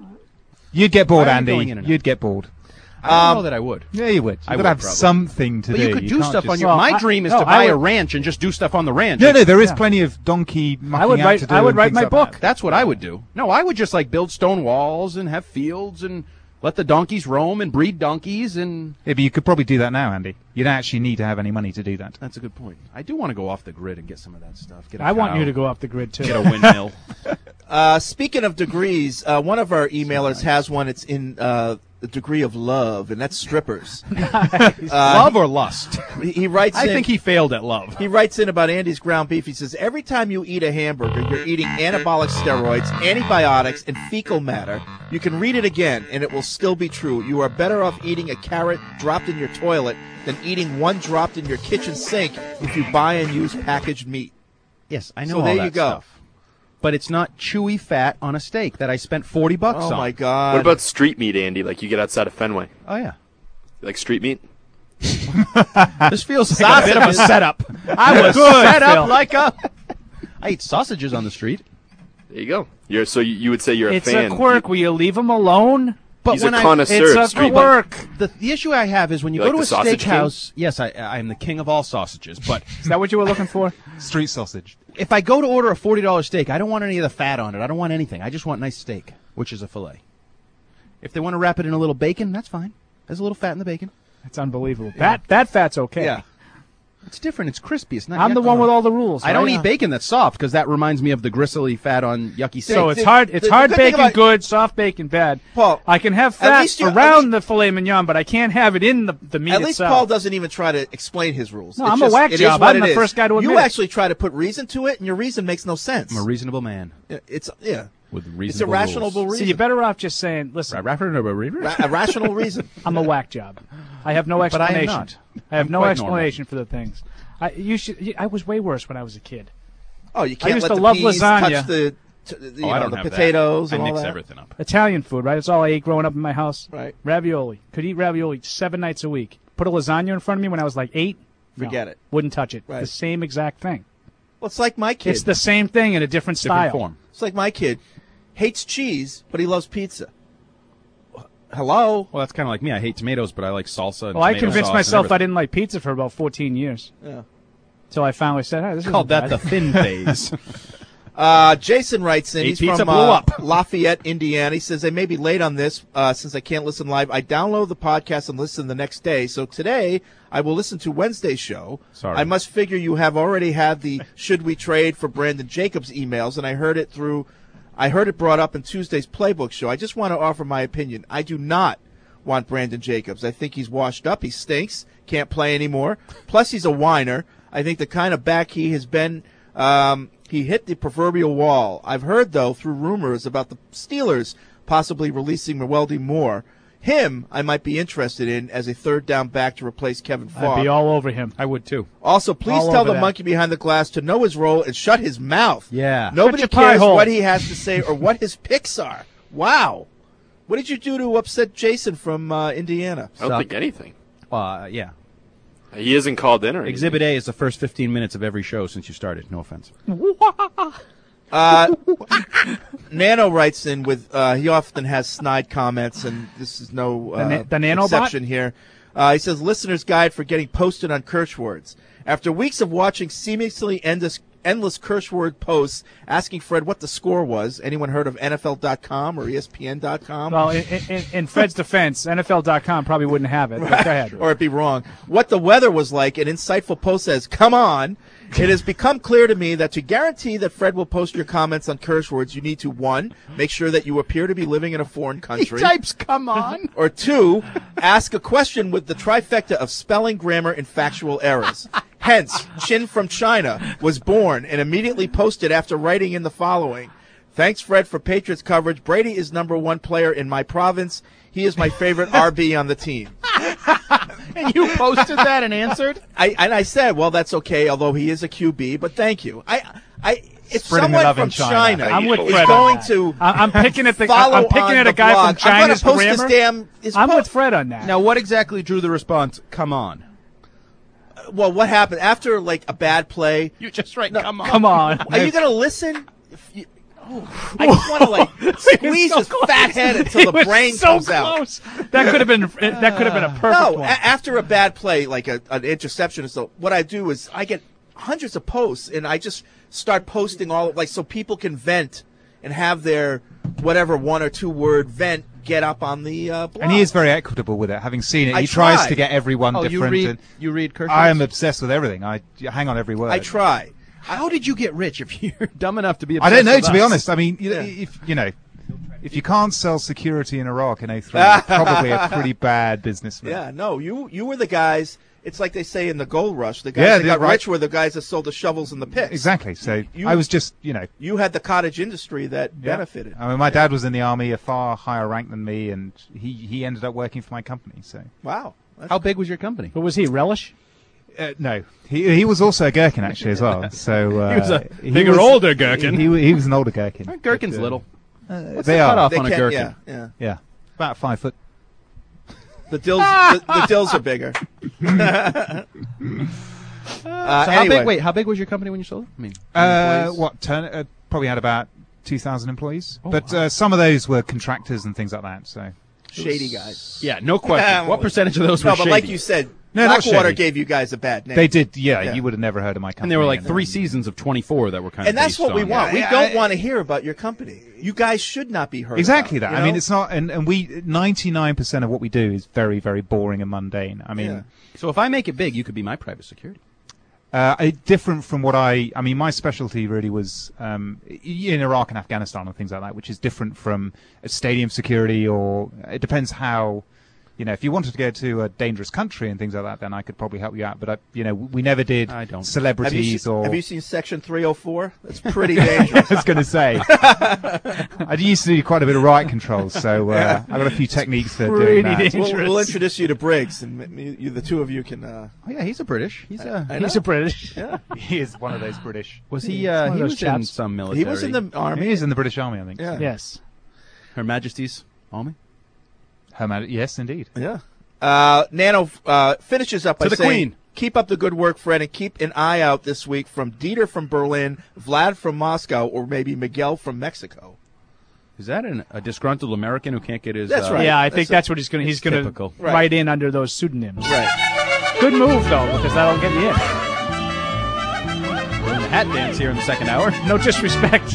You'd get bored, Why are you Andy. going in and out? You'd get bored. I don't Um, know that I would. Yeah, you would. I You'd would have probably. something to But do. you could do can't stuff on just- your. Well, My I- dream is no, to I buy a would- ranch and just do stuff on the ranch. No, no, there is Yeah. plenty of donkey mucking I would out write- to do I would and write things my like book. that. That's what I would do. No, I would just like build stone walls and have fields and let the donkeys roam and breed donkeys and. Yeah, but you could probably do that now, Andy. You don't actually need to have any money to do that. That's a good point. I do want to go off the grid and get some of that stuff. Get a I want cow, you to go off the grid too. get a windmill. Uh, speaking of degrees, uh, one of our emailers has one. It's in uh, the degree of love, and that's strippers. Uh, Love or lust? He, he writes. I in, think he failed at love. He writes in about Andy's ground beef. He says, every time you eat a hamburger, you're eating anabolic steroids, antibiotics, and fecal matter. You can read it again, and it will still be true. You are better off eating a carrot dropped in your toilet than eating one dropped in your kitchen sink if you buy and use packaged meat. Yes, I know So all there that you go. stuff. But it's not chewy fat on a steak that I spent forty bucks Oh, on. my God. What about street meat, Andy? Like you get outside of Fenway. Oh, yeah. Like street meat? This feels like a bit of a setup. I was Good, set up Phil. like a... I eat sausages on the street. There you go. You're so you, you would say you're a It's fan. a quirk. Will you leave him alone? But He's when a I- connoisseur It's of a street meat. quirk. The, the issue I have is when you, You go like to a the sausage steakhouse... Yes, I, I am the king of all sausages, but... Is that what you were looking for? Street sausage. If I go to order a forty dollar steak, I don't want any of the fat on it. I don't want anything. I just want nice steak, which is a filet. If they want to wrap it in a little bacon, that's fine. There's a little fat in the bacon. That's unbelievable. That that fat's okay. Yeah. It's different. It's crispy. It's not. I'm the yucky. one with all the rules. I don't right? eat bacon that's soft because that reminds me of the gristly fat on yucky steak. So it's the- hard. It's the- the hard good thing bacon about- good, soft bacon bad. Paul, I can have at fat least you- at around the filet mignon, but I can't have it in the, the meat At least itself. Paul doesn't even try to explain his rules. No, It's I'm a just- whack it is job. what I'm it the is. first guy to admit You it. actually try to put reason to it, and your reason makes no sense. I'm a reasonable man It's yeah. with It's a reasonable rational rules. reason. So you're better off just saying, listen, Ra- a rational reason. I'm a whack job. I have no But I am explanation. not. I have I'm no quite explanation for the things. I you should. I was way worse when I was a kid. Oh, you I can't used let to the love peas lasagna. touch the, t- the, you Oh, I know, don't the have that. potatoes I and all mix that. everything up. Italian food, right? That's all I ate growing up in my house. Right. Ravioli. Could eat ravioli seven nights a week. Put a lasagna in front of me when I was like eight. No. Forget it. Wouldn't touch it. Right. The same exact thing. Well, it's like my kid. It's the same thing in a different style. Different form. It's like my kid hates cheese, but he loves pizza. hello. Well, that's kind of like me. I hate tomatoes, but I like salsa. And Well, I tomato convinced sauce myself and I didn't like pizza for about fourteen years. Yeah. Until I finally said, hey, this is Called that the thin phase. Uh, Jason writes in. Ate He's pizza, from blew uh, up. Lafayette, Indiana. He says, I may be late on this uh, since I can't listen live. I download the podcast and listen the next day. So today I will listen to Wednesday's show. Sorry. I must figure you have already had the should we trade for Brandon Jacobs emails, and I heard it through. I heard it brought up in Tuesday's Playbook show. I just want to offer my opinion. I do not want Brandon Jacobs. I think he's washed up. He stinks. Can't play anymore. Plus, he's a whiner. I think the kind of back he has been, um, he hit the proverbial wall. I've heard, though, through rumors about the Steelers possibly releasing Mewelde Moore. Him, I might be interested in as a third down back to replace Kevin Falk. I'd be all over him. I would, too. Also, please All tell over the that. monkey behind the glass to know his role and shut his mouth. Yeah. Nobody Shut your pie cares hole. what he has to say or what his picks are. Wow. What did you do to upset Jason from uh, Indiana? I don't think anything. Uh, yeah. He isn't called in or anything. Exhibit A is the first fifteen minutes of every show since you started. No offense. Uh, Nano writes in with, uh, he often has snide comments, and this is no uh, The na- the Nanobot? exception here. Uh, he says, listener's guide for getting posted on curse words. After weeks of watching seemingly endless, endless curse word posts asking Fred what the score was, anyone heard of N F L dot com or E S P N dot com? Well, in, in, in Fred's defense, N F L dot com probably wouldn't have it. But go ahead. Or it'd be wrong. What the weather was like, an insightful post says, come on. It has become clear to me that to guarantee that Fred will post your comments on curse words, you need to, one, make sure that you appear to be living in a foreign country. He types, come on. Or two, ask a question with the trifecta of spelling, grammar, and factual errors. Hence, Chin from China was born and immediately posted after writing in the following. Thanks, Fred, for Patriots coverage. Brady is number one player in my province. He is my favorite R B on the team. And you posted that and answered? I and I said, well, that's okay, although he is a Q B, but thank you. I, I, if Spreading the someone love from in China. China, I'm with is Fred on going that. to I- I'm picking at the follow I'm picking on at the a guy blog, from I'm gonna China's post grammar. This damn, his I'm po- with Fred on that. Now, what exactly drew the response, come on? Well, what happened after like a bad play? You just write, come on. Come on. Are you going to listen? If you, oh, I just want to like squeeze so his fat head until It the was brain so comes out. close. That could have been that could have been a perfect No, one. a- after a bad play, like a, an interception or so, what I do is I get hundreds of posts and I just start posting all like so people can vent and have their whatever one or two word vent get up on the uh, blog. And he is very equitable with it. Having seen it, I he tries try. to get everyone Oh, you different. read, and you read curse I am words? obsessed with everything. I hang on every word. I try. How did you get rich if you're dumb enough to be I obsessed don't know, with to be us? honest. I mean, you Yeah. if you know, if you can't sell security in Iraq in oh three, you're probably a pretty bad businessman. Yeah, no, you you were the guys. It's like they say in the gold rush, the guys Yeah, that the- got right. rich were the guys that sold the shovels and the picks. Exactly. So You- I was just, you know, You had the cottage industry that yeah. benefited. I mean, my dad was in the army, a far higher rank than me, and he he ended up working for my company. So Wow. That's How big was your company? But was he Relish? uh, no, he he was also a gherkin actually as well. So uh, He was a bigger, older gherkin. He, he, he was an older gherkin. Aren't gherkins But, uh, little? Uh, What's they the are. cutoff They on a can't- gherkin? Yeah, yeah. Yeah, about five foot. The dills, the, the dills are bigger. uh, So how anyway. big? Wait, how big was your company when you sold it? I mean, Uh, employees? what? Turn, uh, probably had about two thousand employees, Oh, but wow. uh, some of those were contractors and things like that. So Shady guys. Yeah, no question. What percentage of those No, were but shady? like you said, No, not Blackwater shady. gave you guys a bad name. they did. Yeah, Yeah. you would have never heard of my company. And there were like and, three um, seasons of twenty-four that were kind And of that's based what we on want. that. We Yeah, don't I- want to hear about your company. You guys should not be heard Exactly about, that. you I mean, know? it's not, and, and we ninety-nine percent of what we do is very, very boring and mundane. I mean, Yeah. So if I make it big, you could be my private security. Uh, it, different from what I, I mean, my specialty really was um, i- in Iraq and Afghanistan and things like that, which is different from uh, stadium security, or it depends how, you know, if you wanted to go to a dangerous country and things like that, then I could probably help you out. But I, you know, we never did I don't. have you, celebrities seen, or. have you seen Section three oh four? That's pretty dangerous. I was going to say, I used to do quite a bit of riot controls, so uh, I've got a few techniques for doing that. pretty we'll, we'll introduce you to Briggs, and m- you, you, the two of you can. Uh, Oh yeah, he's a British. He's a. I He's know. a British. Yeah. He is one of those British. Was he? One Uh, of he those was in chaps. some military. He was in the army. He is in the British Army, I think. Yeah. so. Yes. Her Majesty's Army. Her Maj- yes, indeed. Yeah. Uh, Nano uh, finishes up by To the saying, Queen. keep up the good work, Fred, and keep an eye out this week from Dieter from Berlin, Vlad from Moscow, or maybe Miguel from Mexico. Is that an, a disgruntled American who can't get his? That's uh, right. Yeah, I think that's what he's going to. He's going typical. to write in under those pseudonyms. Right. Good move though, because that'll get you in. We're in the hat dance here in the second hour. No disrespect.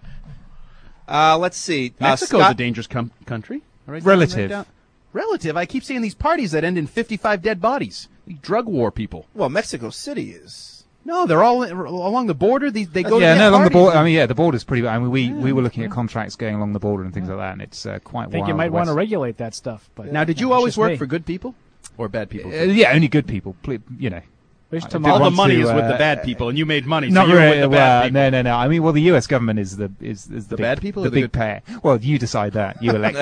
Uh, let's see. Mexico's uh, Scott- a dangerous com- country. All right, Relative. right down. Relative. I keep seeing these parties that end in fifty-five dead bodies. These drug war people. Well, Mexico City is. No, they're all along the border. These they go. yeah, to no, along the parties. border. I mean, yeah, the border's pretty. I mean, we, we were looking at contracts going along the border and things like that, and it's uh, quite. I think you wild might want to west. regulate that stuff. But Now, did you That's always just work me. for good people or bad people? Uh, yeah, only good people. Ple- You know, Wish If to you mo- all the want money to, is with uh, the bad people, and you made money. Not so you're really. with the bad well, people. no, no, no. I mean, well, the U S government is the is, is the, The big, bad people or the the big good- payer. Well, you decide that. You elect them.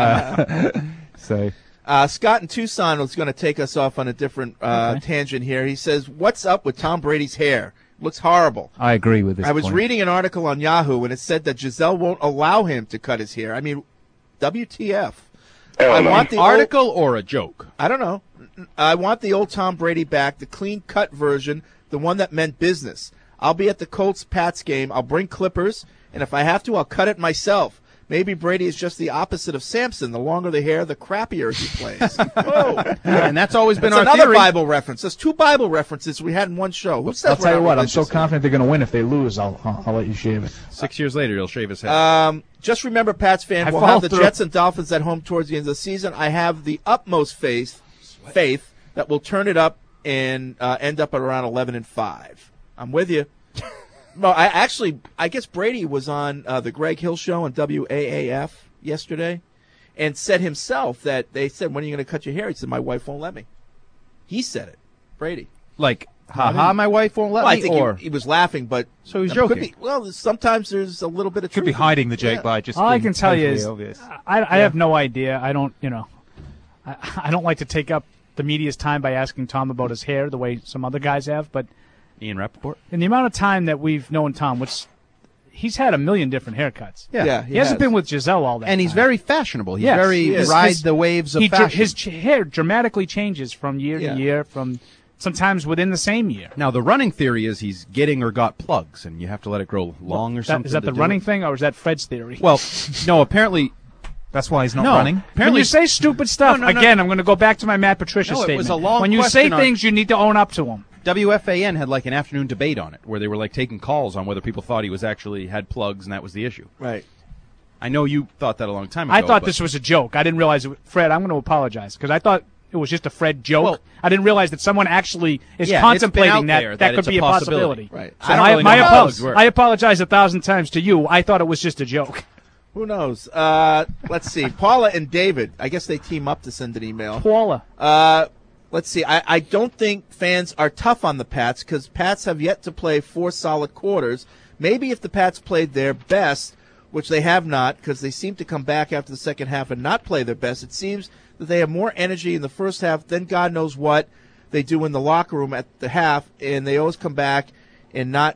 uh, so. Uh, Scott in Tucson was going to take us off on a different uh, Okay. tangent here. He says, "What's up with Tom Brady's hair? Looks horrible." I agree with this. I was point. reading an article on Yahoo, and it said that Giselle won't allow him to cut his hair. I mean, W T F? I want the old- article or a joke. I don't know. I want the old Tom Brady back, the clean cut version, the one that meant business. I'll be at the Colts Pats game. I'll bring clippers, and if I have to, I'll cut it myself. Maybe Brady is just the opposite of Samson. The longer the hair, the crappier he plays. Whoa. And that's always been That's our another theory. Bible reference. There's two Bible references we had in one show. Who says I'll we're tell you not what, I'm so religious? confident they're going to win. If they lose, I'll, I'll I'll let you shave it. Six years later, he'll shave his head. Um, just remember, Pats fan, I we'll fall have the through. Jets and Dolphins at home towards the end of the season. I have the utmost faith, faith that we'll turn it up and uh, end up at around eleven and five. I'm with you. Well, I actually, I guess Brady was on uh, the Greg Hill show on W A A F yesterday, and said himself that they said, "When are you going to cut your hair?" He said, "My wife won't let me." He said it, Brady. Like, haha, my wife won't let Well, I me, think or he, he was laughing, but so he's that could joking. be- well, sometimes there's a little bit of Could truth be in it. hiding the joke Yeah. by just. All I being can tell you totally is, obvious. I, I Yeah. have no idea. I don't, you know, I, I don't like to take up the media's time by asking Tom about his hair the way some other guys have. But Ian Rappaport. in the amount of time that we've known Tom, which he's had a million different haircuts. Yeah. Yeah, he, he hasn't has. been with Giselle all that. And he's time. very fashionable. He's Yes, very he is. ride His- the waves of he dr- fashion. His ch- hair dramatically changes from year Yeah. to year, from sometimes within the same year. Now, the running theory is he's getting or got plugs, and you have to let it grow long or That- something. is that to the do running it. thing, or is that Fred's theory? Well, no, apparently. That's why he's not No, running. When apparently you say stupid stuff, No, no, no. again, I'm going to go back to my Matt Patricia No, it statement. was a long when you say question on- things, you need to own up to them. W F A N had like an afternoon debate on it, where they were like taking calls on whether people thought he was actually had plugs, and that was the issue. Right. I know you thought that a long time ago. I thought but- this was a joke. I didn't realize it. Fred, I'm going to apologize because I thought it was just a Fred joke. Well- I didn't realize that someone actually is Yeah, it's been contemplating out that. there that that could it's a be a possibility. possibility. Right. So I don't my, really my know how apo- plugs work. I apologize a thousand times to you. I thought it was just a joke. Who knows? Uh, let's see. Paula and David. I guess they team up to send an email. Paula. Uh, let's see. I, I don't think fans are tough on the Pats because Pats have yet to play four solid quarters. Maybe if the Pats played their best, which they have not, because they seem to come back after the second half and not play their best. It seems that they have more energy in the first half than God knows what they do in the locker room at the half, and they always come back and not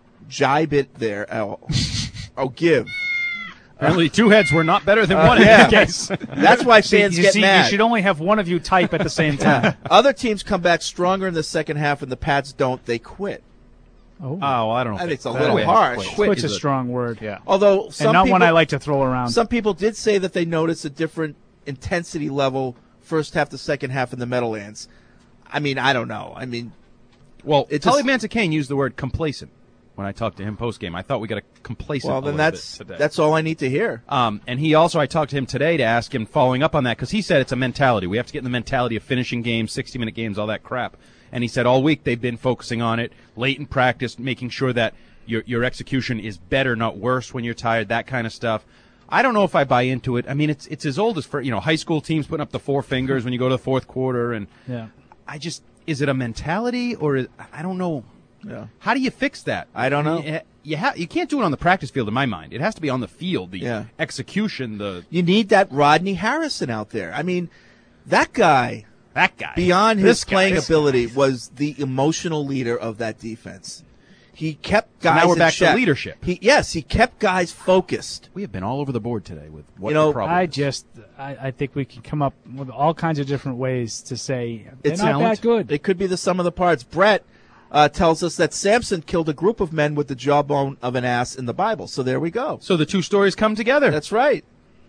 jibe it there. Oh, oh give. Apparently, two heads were not better than Uh, one yeah. in this case. That's why See, fans you get see, mad. You should only have one of you type at the same time. Other teams come back stronger in the second half, and the Pats don't. They quit. Oh, well, I don't know. I think it's a That little way. harsh. Quit Quit's is a a- strong word. Yeah. Although some and not people, one I like to throw around. Some people did say that they noticed a different intensity level first half to second half in the Meadowlands. I mean, I don't know. I mean, Well, It Tully just- Manzacane used the word complacent when I talked to him post game. I thought we got a complacent. well, a then little that's bit today. that's all I need to hear. Um, and he also, I talked to him today to ask him, following up on that, because he said it's a mentality. We have to get in the mentality of finishing games, sixty-minute games, all that crap. And he said all week they've been focusing on it, late in practice, making sure that your your execution is better, not worse when you're tired, that kind of stuff. I don't know if I buy into it. I mean, it's it's as old as, for you know, high school teams putting up the four fingers when you go to the fourth quarter. And Yeah. I just, is it a mentality or is, I don't know. Yeah. How do you fix that? I don't know. You, you, ha- you can't do it on the practice field, in my mind. It has to be on the field, the Yeah. execution, the You need that Rodney Harrison out there. I mean, that guy, that guy. beyond This his guy. playing This ability, was the emotional leader of that defense. He kept So guys now we're in back to check. leadership. He, yes, he kept guys focused. We have been all over the board today with what You know, the problem I is. just, I, I think we can come up with all kinds of different ways to say they're It's not talent. that good. It could be the sum of the parts. Brett, uh, tells us that Samson killed a group of men with the jawbone of an ass in the Bible. So there we go. So the two stories come together. That's right.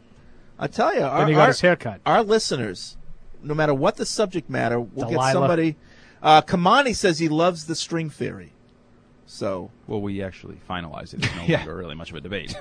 I tell you, our, Then he got our, his haircut. our listeners, no matter what the subject matter, we'll Delilah. get somebody. Uh, Kamani says he loves the string theory. So, well, we actually finalize it. It's no Yeah. longer really much of a debate.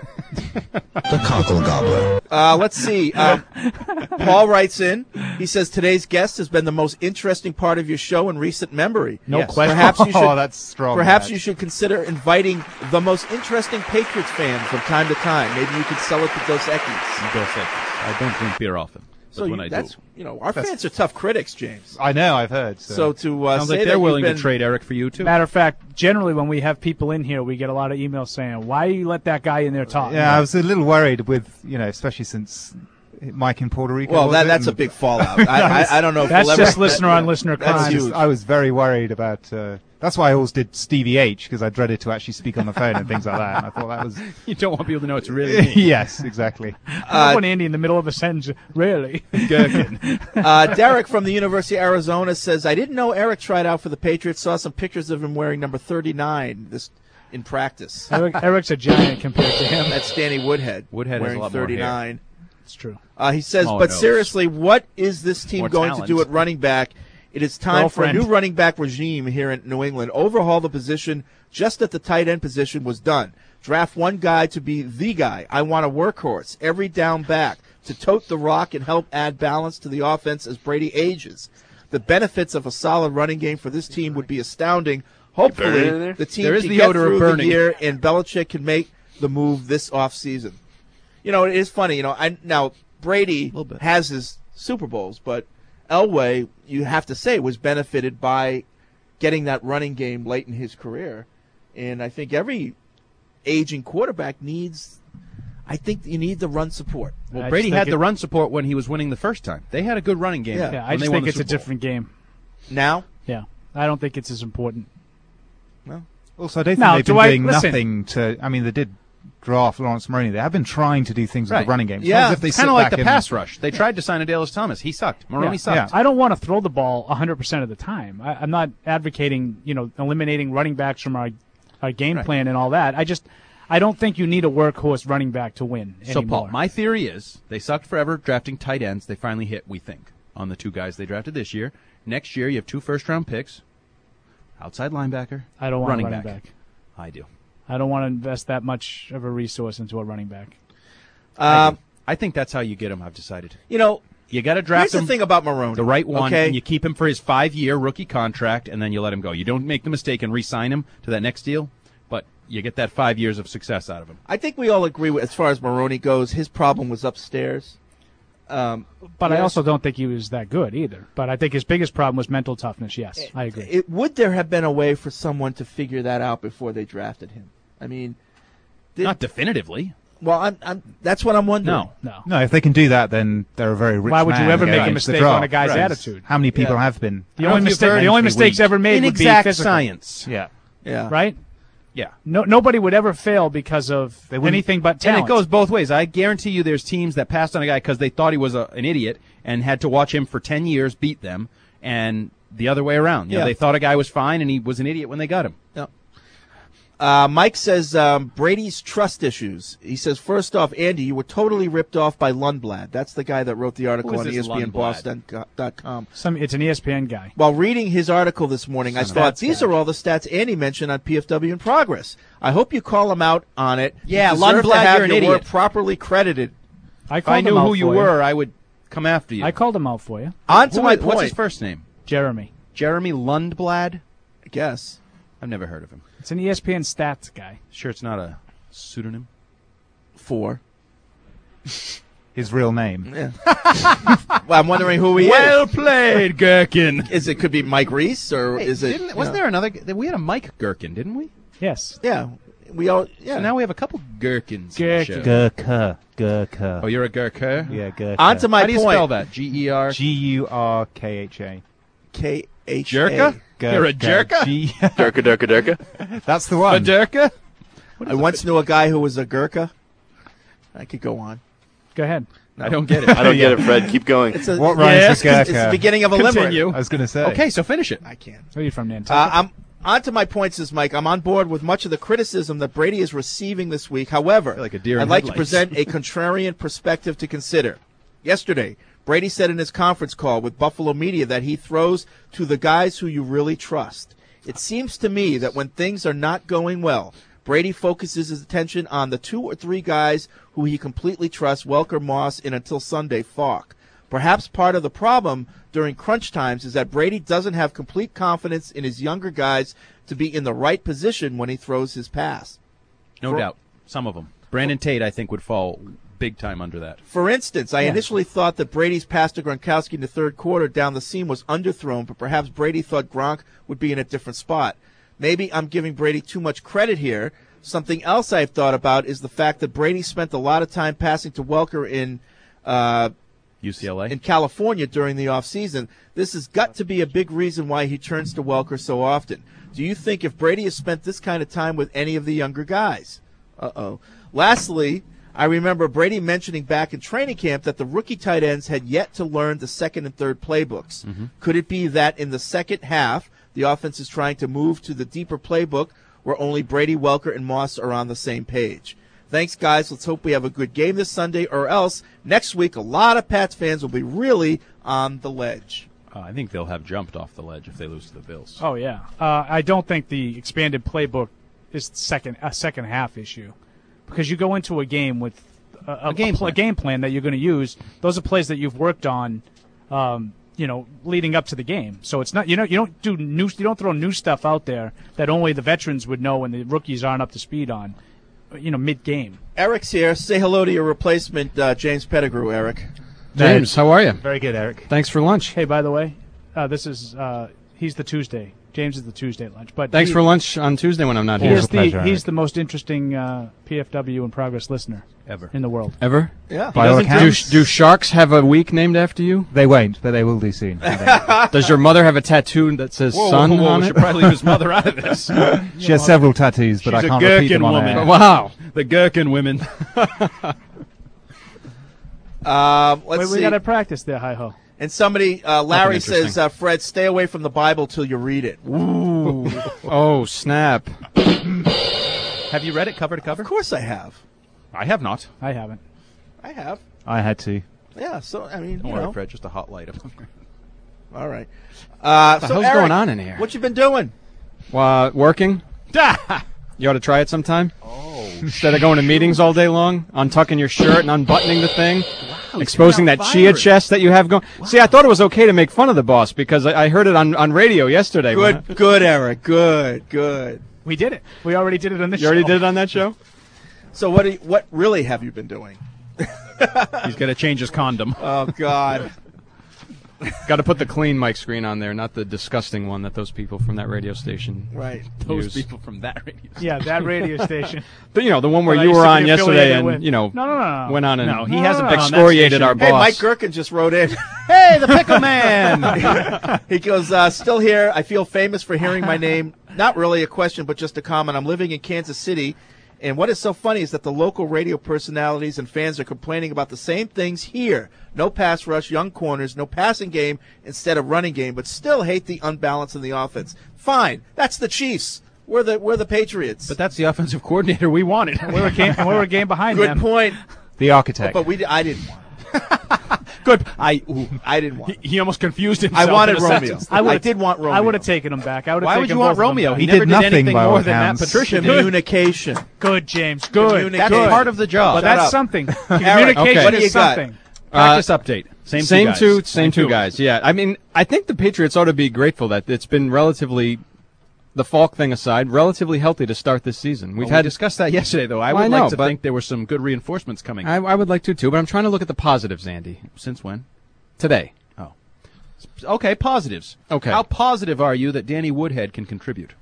The Cockle Gobbler. Uh, let's see. Um, Paul writes in. He says today's guest has been the most interesting part of your show in recent memory. No Yes. question. Perhaps you should. Oh, that's strong, Perhaps Matt. you should consider inviting the most interesting Patriots fans from time to time. Maybe you could sell it to Dos Equis. Dos Equis. I don't drink beer often. So but you, when I that's do. you know our That's- fans are tough critics, James. I know, I've heard. So, So to uh, Sounds say like that they're you've willing been, to trade Eric for you, too. Matter of fact, generally when we have people in here, we get a lot of emails saying, "Why you let that guy in there talk?" yeah, I was a little worried with, you know, especially since Mike in Puerto Rico. Well, was that it? that's a And- big fallout. I, I, I don't know. If That's we'll just ever, listener that- on listener that's crime. I was, huge. I was very worried about. Uh, that's why I always did Stevie H, because I dreaded to actually speak on the phone and things like that. And I thought that was. You don't want people to know it's really me. Yes, exactly. I don't want Andy in the middle of a sentence. Really? Gherkin. Uh, Derek from the University of Arizona says, I didn't know Eric tried out for the Patriots. Saw some pictures of him wearing number thirty-nine this in practice. Eric, Eric's a giant compared to him. That's Danny Woodhead. Woodhead has wearing a lot more hair. thirty-nine. It's true. Uh, he says, Smaller but nose. seriously, what is this team More going talent. to do at running back? It is time Girlfriend. for a new running back regime here in New England. Overhaul the position just at the tight end position was done. Draft one guy to be the guy. I want a workhorse, every down back, to tote the rock and help add balance to the offense as Brady ages. The benefits of a solid running game for this team would be astounding. burning in Hopefully, there? the team There is can the get odor of through the burning. year and Belichick can make the move this offseason. You know, it is funny. You know, I now Brady has his Super Bowls, but Elway, you have to say, was benefited by getting that running game late in his career. And I think every aging quarterback needs, I think you need the run support. Well, I Brady just had think the it- run support when he was winning the first time. They had a good running game. Yeah. Yeah, I when they just won think the it's a Super Bowl. different game. Now, Yeah, I don't think it's as important. Also, I don't think Now, they've do been I- doing listen. nothing to. I mean, they did draft Lawrence Maroney. They have been trying to do things with Right. the running game. It's Yeah. not as if they It's kind sit of like back the and- pass rush. They tried to sign a Dallas Thomas. He sucked. Maroney Yeah. sucked. Yeah. I don't want to throw the ball one hundred percent of the time. I, I'm not advocating, you know, eliminating running backs from our, our game Right. plan and all that. I just, I don't think you need a workhorse running back to win So, anymore. Paul, my theory is they sucked forever drafting tight ends. They finally hit, we think, on the two guys they drafted this year. Next year, you have two first-round picks, outside linebacker, I don't want running a running back. back. I do. I don't want to invest that much of a resource into a running back. I, um, do. I think that's how you get him, I've decided. you know, You got to draft here's him the thing about Maroney. the right one, okay? and you keep him for his five-year rookie contract, and then you let him go. You don't make the mistake and re-sign him to that next deal, but you get that five years of success out of him. I think we all agree with, as far as Maroney goes, his problem was upstairs. Um, But I yes. also don't think he was that good either. But I think his biggest problem was mental toughness. Yes, I agree. It, would there have been a way for someone to figure that out before they drafted him? I mean, did, Not definitively. well, I'm, I'm, that's what I'm wondering. No. no. No, if they can do that, then they're a very rich. Why would you man ever going make a into the mistake draft. on a guy's Right. attitude? How many people Yeah. have been? The I don't only know if mistake, you've the only heard mistakes weak. ever made would be Inexact physical, science. Yeah. Yeah. right? Yeah. No, nobody would ever fail because of They wouldn't- anything but And talent. it goes both ways. I guarantee you there's teams that passed on a guy because they thought he was a, an idiot and had to watch him for ten years beat them, and the other way around. You know, Yeah. they thought a guy was fine and he was an idiot when they got him. No. Uh, Mike says um, Brady's trust issues. He says, first off, Andy, you were totally ripped off by Lundblad. That's the guy that wrote the article Who is on E this S P N Lundblad? Boston dot com. Some, it's an E S P N guy. While reading his article this morning, I Some thought, stats these guy. are all the stats Andy mentioned on P F W in Progress. I hope you call him out on it. You Yeah, deserve to Lundblad, have you're an your idiot. work properly credited. I If called I knew him out who you for were, I would come after you. I called him out for you. On to Who my is- point. What's his first name? Jeremy. Jeremy Lundblad? I guess. I've never heard of him. It's an E S P N stats guy. Sure it's not a pseudonym? Four. His real name. Yeah. Well, I'm wondering who he Well is. played, Gherkin. Is it could be Mike Reese or Hey, is it? didn't- you wasn't know- there another? g- We had a Mike Gherkin, didn't we? Yes. Yeah, we all. Yeah. So now we have a couple Gherkins. on the show. Gurkha. Gurkha. Oh, you're a Gurkha? Yeah, Gurkha. On to my How do you point. spell that? G E R. G U R K H A. K H A. Jerka? You're a jerka? G- Durka, durka, durka. That's the A one. Durka? I once knew a guy who was a Gurkha. I could go on. Go ahead. I don't get it. I don't get it, Fred. Keep going. It's a, What rhymes yes, with 'cause it's Gurkha? the beginning of a limerick. Continue. I was going to say. Okay, so finish it. I can't. Where are you from, Nantucket? Uh, I'm on to my points is, Mike, I'm on board with much of the criticism that Brady is receiving this week. However, like a deer in I'd like to headlights. present a contrarian perspective to consider. Yesterday, Brady said in his conference call with Buffalo Media that he throws to the guys who you really trust. It seems to me that when things are not going well, Brady focuses his attention on the two or three guys who he completely trusts, Welker, Moss, and until Sunday, Falk. Perhaps part of the problem during crunch times is that Brady doesn't have complete confidence in his younger guys to be in the right position when he throws his pass. No For- doubt. Some of them. Brandon Tate, I think, would fall big time under that. For instance, I Yeah. initially thought that Brady's pass to Gronkowski in the third quarter down the seam was underthrown, but perhaps Brady thought Gronk would be in a different spot. Maybe I'm giving Brady too much credit here. Something else I've thought about is the fact that Brady spent a lot of time passing to Welker in uh, U C L A? in California during the offseason. This has got to be a big reason why he turns to Welker so often. Do you think if Brady has spent this kind of time with any of the younger guys? Uh-oh. Lastly, I remember Brady mentioning back in training camp that the rookie tight ends had yet to learn the second and third playbooks. Mm-hmm. Could it be that in the second half, the offense is trying to move to the deeper playbook where only Brady, Welker, and Moss are on the same page? Thanks, guys. Let's hope we have a good game this Sunday, or else next week a lot of Pats fans will be really on the ledge. Uh, I think they'll have jumped off the ledge if they lose to the Bills. Oh yeah, uh, I don't think the expanded playbook is second a second half issue, because you go into a game with a, a, A game a, pl- a game plan that you're going to use. Those are plays that you've worked on, um, you know, leading up to the game. So it's not you know you don't do new you don't throw new stuff out there that only the veterans would know and the rookies aren't up to speed on, you know, mid game. Eric's here. Say hello to your replacement, uh, James Pettigrew, Eric. James, how are you? Very good, Eric. Thanks for lunch. Hey, by the way, uh, this is uh, he's the Tuesday. James is the Tuesday lunch. But Thanks he- for lunch on Tuesday when I'm not He here. is the, he's the most interesting uh, P F W in progress listener ever in the world. Ever? Yeah. By all do, accounts. do Sharks have a week named after you? They won't, but they will do soon. Does your mother have a tattoo that says Whoa, "son" whoa, whoa, on we it? should probably leave his mother out of this. She has several tattoos, but She's I can't a repeat gherkin them on woman. air. Wow. The gherkin women. Um, let's Wait, see. we got to practice there, hi ho. And somebody, uh, Larry Nothing interesting. says, uh, Fred, stay away from the Bible till you read it. Ooh. Oh, snap. Have you read it cover to cover? Of course I have. I have not. I haven't. I have. I had to. Yeah, so, I mean, Don't you worry, know. Fred. Just a hot light up there. All right. Uh, What the so hell's Eric, going on in here? What you been doing? Uh, working? You ought to try it sometime. Oh, Instead of going to meetings all day long, untucking your shirt and unbuttoning the thing, exposing that coming out chia firing. chest that you have going. See, I thought it was okay to make fun of the boss because I, I heard it on, on radio yesterday. when Good, good, Eric. Good, good. We did it. We already did it on I- this You already show. did it on that show? So what? Do you, what really have you been doing? he's got to change his condom. Oh God. Got to put the clean mic screen on there, not the disgusting one that those people from that radio station. Right. Those use. people from that radio. Yeah, that radio station. But, you know, the one where Well, I you used were to on be yesterday affiliated and, with- you know, No, no, no, no. went on and No, he No, hasn't no, been no, on that excoriated station. our Hey, boss. Mike Gherkin just wrote in. Hey, the pickle man. He goes, uh, still here. I feel famous for hearing my name. Not really a question, but just a comment. I'm living in Kansas City, and what is so funny is that the local radio personalities and fans are complaining about the same things here. No pass rush, young corners, no passing game instead of running game, but still hate the unbalance in the offense. Fine. That's the Chiefs. We're the we're the Patriots. But that's the offensive coordinator we wanted. we were a game. We were a game behind Good them. point. The architect. But we di- I didn't want it. Good. I ooh, I didn't want it. he, he almost confused himself. I wanted in a Romeo. sentence. I, would've- did want Romeo. I would have taken him back. I would have Why taken would you both want of them Romeo? back. He, He never did did nothing anything by all more than Matt accounts. Patricia did. Communication. Good, James. Good. Communication. That's part of the job. Well, Shut that's up. something. Eric, Communication okay. What do you is got? something. Practice update. Same, Same two, guys. two, same two guys. Yeah, I mean, I think the Patriots ought to be grateful that it's been relatively, the Falk thing aside, relatively healthy to start this season. We've Well, had we discussed that yesterday, though. I Well, would I know, like to but- think there were some good reinforcements coming. I, I would like to too, but I'm trying to look at the positives, Andy. Since when? Today. Oh, okay. Positives. Okay. How positive are you that Danny Woodhead can contribute?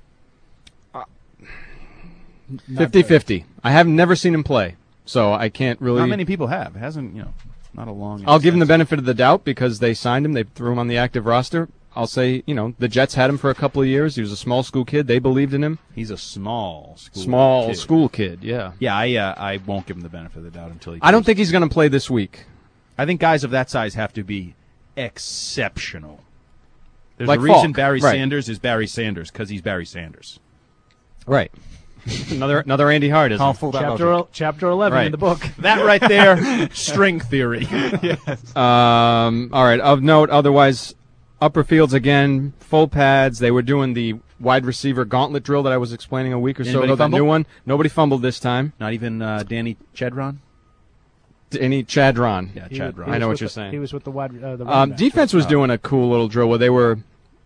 fifty-fifty. I have never seen him play, so I can't really. Not many people have. It hasn't, you know, not a long. I'll give him the benefit of the doubt because they signed him. They threw him on the active roster. I'll say, you know, the Jets had him for a couple of years. He was a small school kid. They believed in him. He's a small school Small kid. school kid, yeah. Yeah, I uh, I won't give him the benefit of the doubt until he. I don't proves think he's going to play this week. I think guys of that size have to be exceptional. There's like a reason Falk. Barry Right. Sanders is Barry Sanders, because he's Barry Sanders. Right. another another Andy Hart, isn't Can't it? fool that Chapter logic. chapter eleven Right. in the book. That right there, string theory. Yes. Um, all right. Of note, otherwise, upper fields again, full pads. They were doing the wide receiver gauntlet drill that I was explaining a week or so Anybody ago. That fumble? new one. Nobody fumbled this time. Not even uh, Danny Chedron? Any Chadron. Yeah, He- Chadron. he I know was what you're with the- saying. He was with the wide. Uh, the running Um, back. defense was doing a cool little drill where they were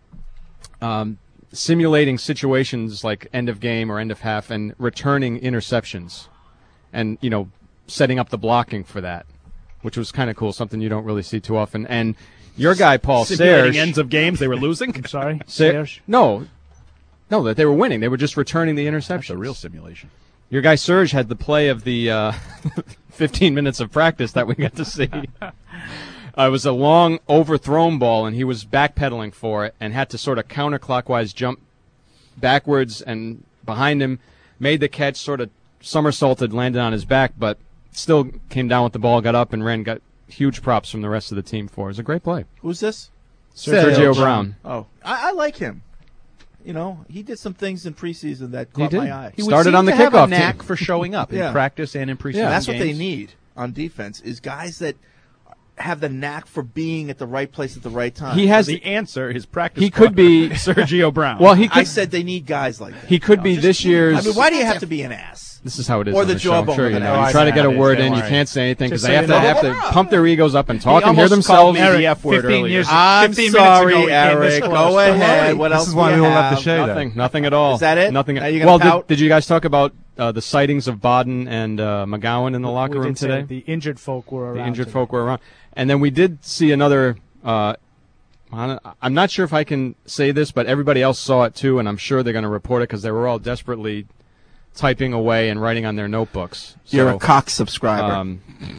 um, simulating situations like end of game or end of half and returning interceptions, and you know setting up the blocking for that, which was kind of cool. Something you don't really see too often. And your guy Paul Simulating Serge, ends of games they were losing? I'm sorry, Ser- Serge. no, no, that they were winning. They were just returning the interceptions. That's a real simulation. Your guy Serge had the play of the uh, fifteen minutes of practice that we got to see. Uh, it was a long overthrown ball, and he was backpedaling for it and had to sort of counterclockwise jump backwards and behind him, made the catch, sort of somersaulted, landed on his back, but still came down with the ball, got up and ran, got huge props from the rest of the team for it. It was a great play. Who's this? Sergio Brown. Oh, I, I like him. You know, he did some things in preseason that He caught did. my eye. He would Started seem on the to have kickoff a knack team. for showing up Yeah. in practice and in preseason And that's what they games. need on defense is guys that have the knack for being at the right place at the right time. He has The answer is practice. He could be Sergio Brown. Well, he could. I said they need guys like that. he could be this year's. I mean, why do you have to be an ass? This is how it is. Or on the the show. I'm jawbone sure of you an know. ass. You try to get a I know word it is, in, don't you worry. can't say anything because Just they so have you to know. have to pump their egos up and talk He and hear almost called themselves. me the F word fifteen earlier. years- I'm fifteen minutes sorry, ago, he came Eric. this Go close. ahead. What This else is do why you we all love have? the show. Nothing, nothing at all. Is that it? Nothing. Now you gonna well, pout? did, did you guys talk about uh, the sightings of Bodden and uh, McGowan in the locker We room did say today? the injured folk were around. The injured today. folk were around, and then we did see another. Uh, I- I'm not sure if I can say this, but everybody else saw it too, and I'm sure they're going to report it because they were all desperately typing away and writing on their notebooks. You're So, a Cox subscriber. Um,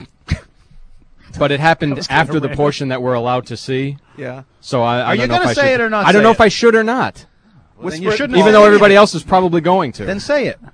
but it happened after the portion that we're allowed to see. yeah. So I, I Are don't you know if gonna I say should, it or not I don't say know it? if I should or not. Well, then you Whisper- shouldn't Even say though it. everybody else is probably going to. Then say it.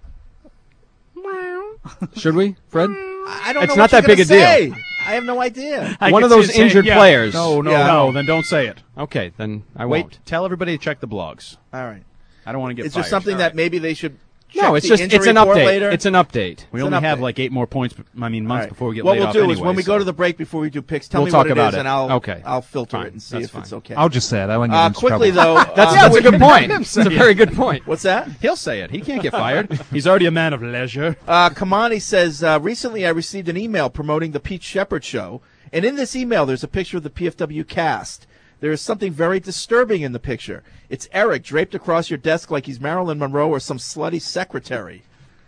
Should we, Fred? I don't It's know not what that you're big a gonna deal. say. I have no idea. I One can of those see it saying, injured yeah. players. No, no, Yeah. no. Then don't say it. Okay, then I Wait. won't. Tell everybody to check the blogs. All right. I don't want to get Is there fired. something that maybe they should check No, it's the just injury it's an report update. later? It's an update. We It's only an have update. like eight more points. I mean, months All right. before we get what laid we'll off do anyway, is when we so. go to the break before we do picks, tell We'll me talk what it about is, it. and I'll Okay. I'll filter Fine. it and see That's if it's fine. okay. I'll just say it. I won't get Uh, into quickly trouble. though, That's uh, that's we a good can point. have him It's say a it. very good point. What's that? He'll say it. He can't get fired. He's already a man of leisure. Uh, Kamani says, uh, recently I received an email promoting the Pete Shepard Show, and in this email there's a picture of the P F W cast. There is something very disturbing in the picture. It's Eric draped across your desk like he's Marilyn Monroe or some slutty secretary.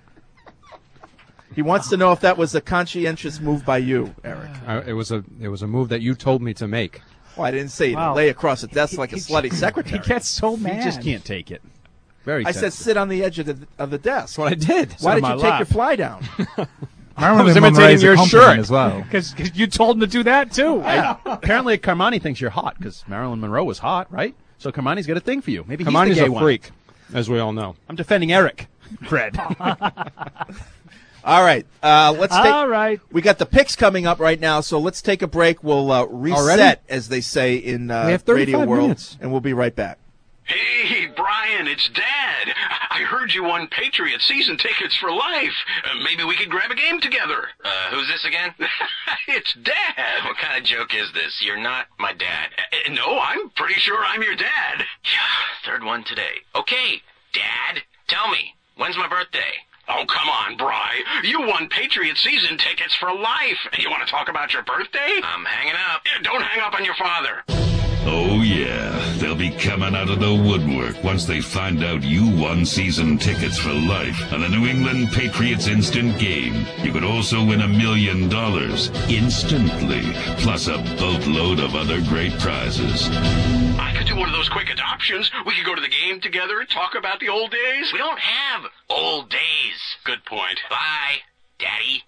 He wants to know if that was a conscientious move by you, Eric. Uh, it was a it was a move that you told me to make. Well, I didn't say you Wow. lay across a desk like a slutty secretary. He gets so mad. He just can't take it. Very I said sensitive. sit on the edge of the, of the desk. That's what I did. Why on did my you take lap. your fly down? Marilyn was Monroe imitating is a your compliment shirt. as well. Because you told him to do that too. Apparently, Carmani thinks you're hot because Marilyn Monroe was hot, right? So Carmani's got a thing for you. Maybe he's Kamani's the gay a one. freak, as we all know. I'm defending Eric. Fred. All right, uh, let's take. All right. We got the picks coming up right now, so let's take a break. We'll uh, reset, Already? as they say in uh, We have radio thirty-five world, minutes. and we'll be right back. Hey, Brian, it's Dad. I heard you won Patriot season tickets for life. Uh, maybe we could grab a game together. Uh, who's this again? It's Dad. What kind of joke is this? You're not my dad. Uh, no, I'm pretty sure I'm your dad. Yeah, third one today. Okay, Dad, tell me, when's my birthday? Oh, come on, Bri. You won Patriot season tickets for life. You want to talk about your birthday? I'm hanging up. Yeah, don't hang up on your father. Oh yeah, they'll be coming out of the woodwork once they find out you won season tickets for life on the New England Patriots Instant Game. You could also win a million dollars instantly, plus a boatload of other great prizes. I could do one of those quick adoptions. We could go to the game together, talk about the old days. We don't have old days. Good point. Bye, Daddy.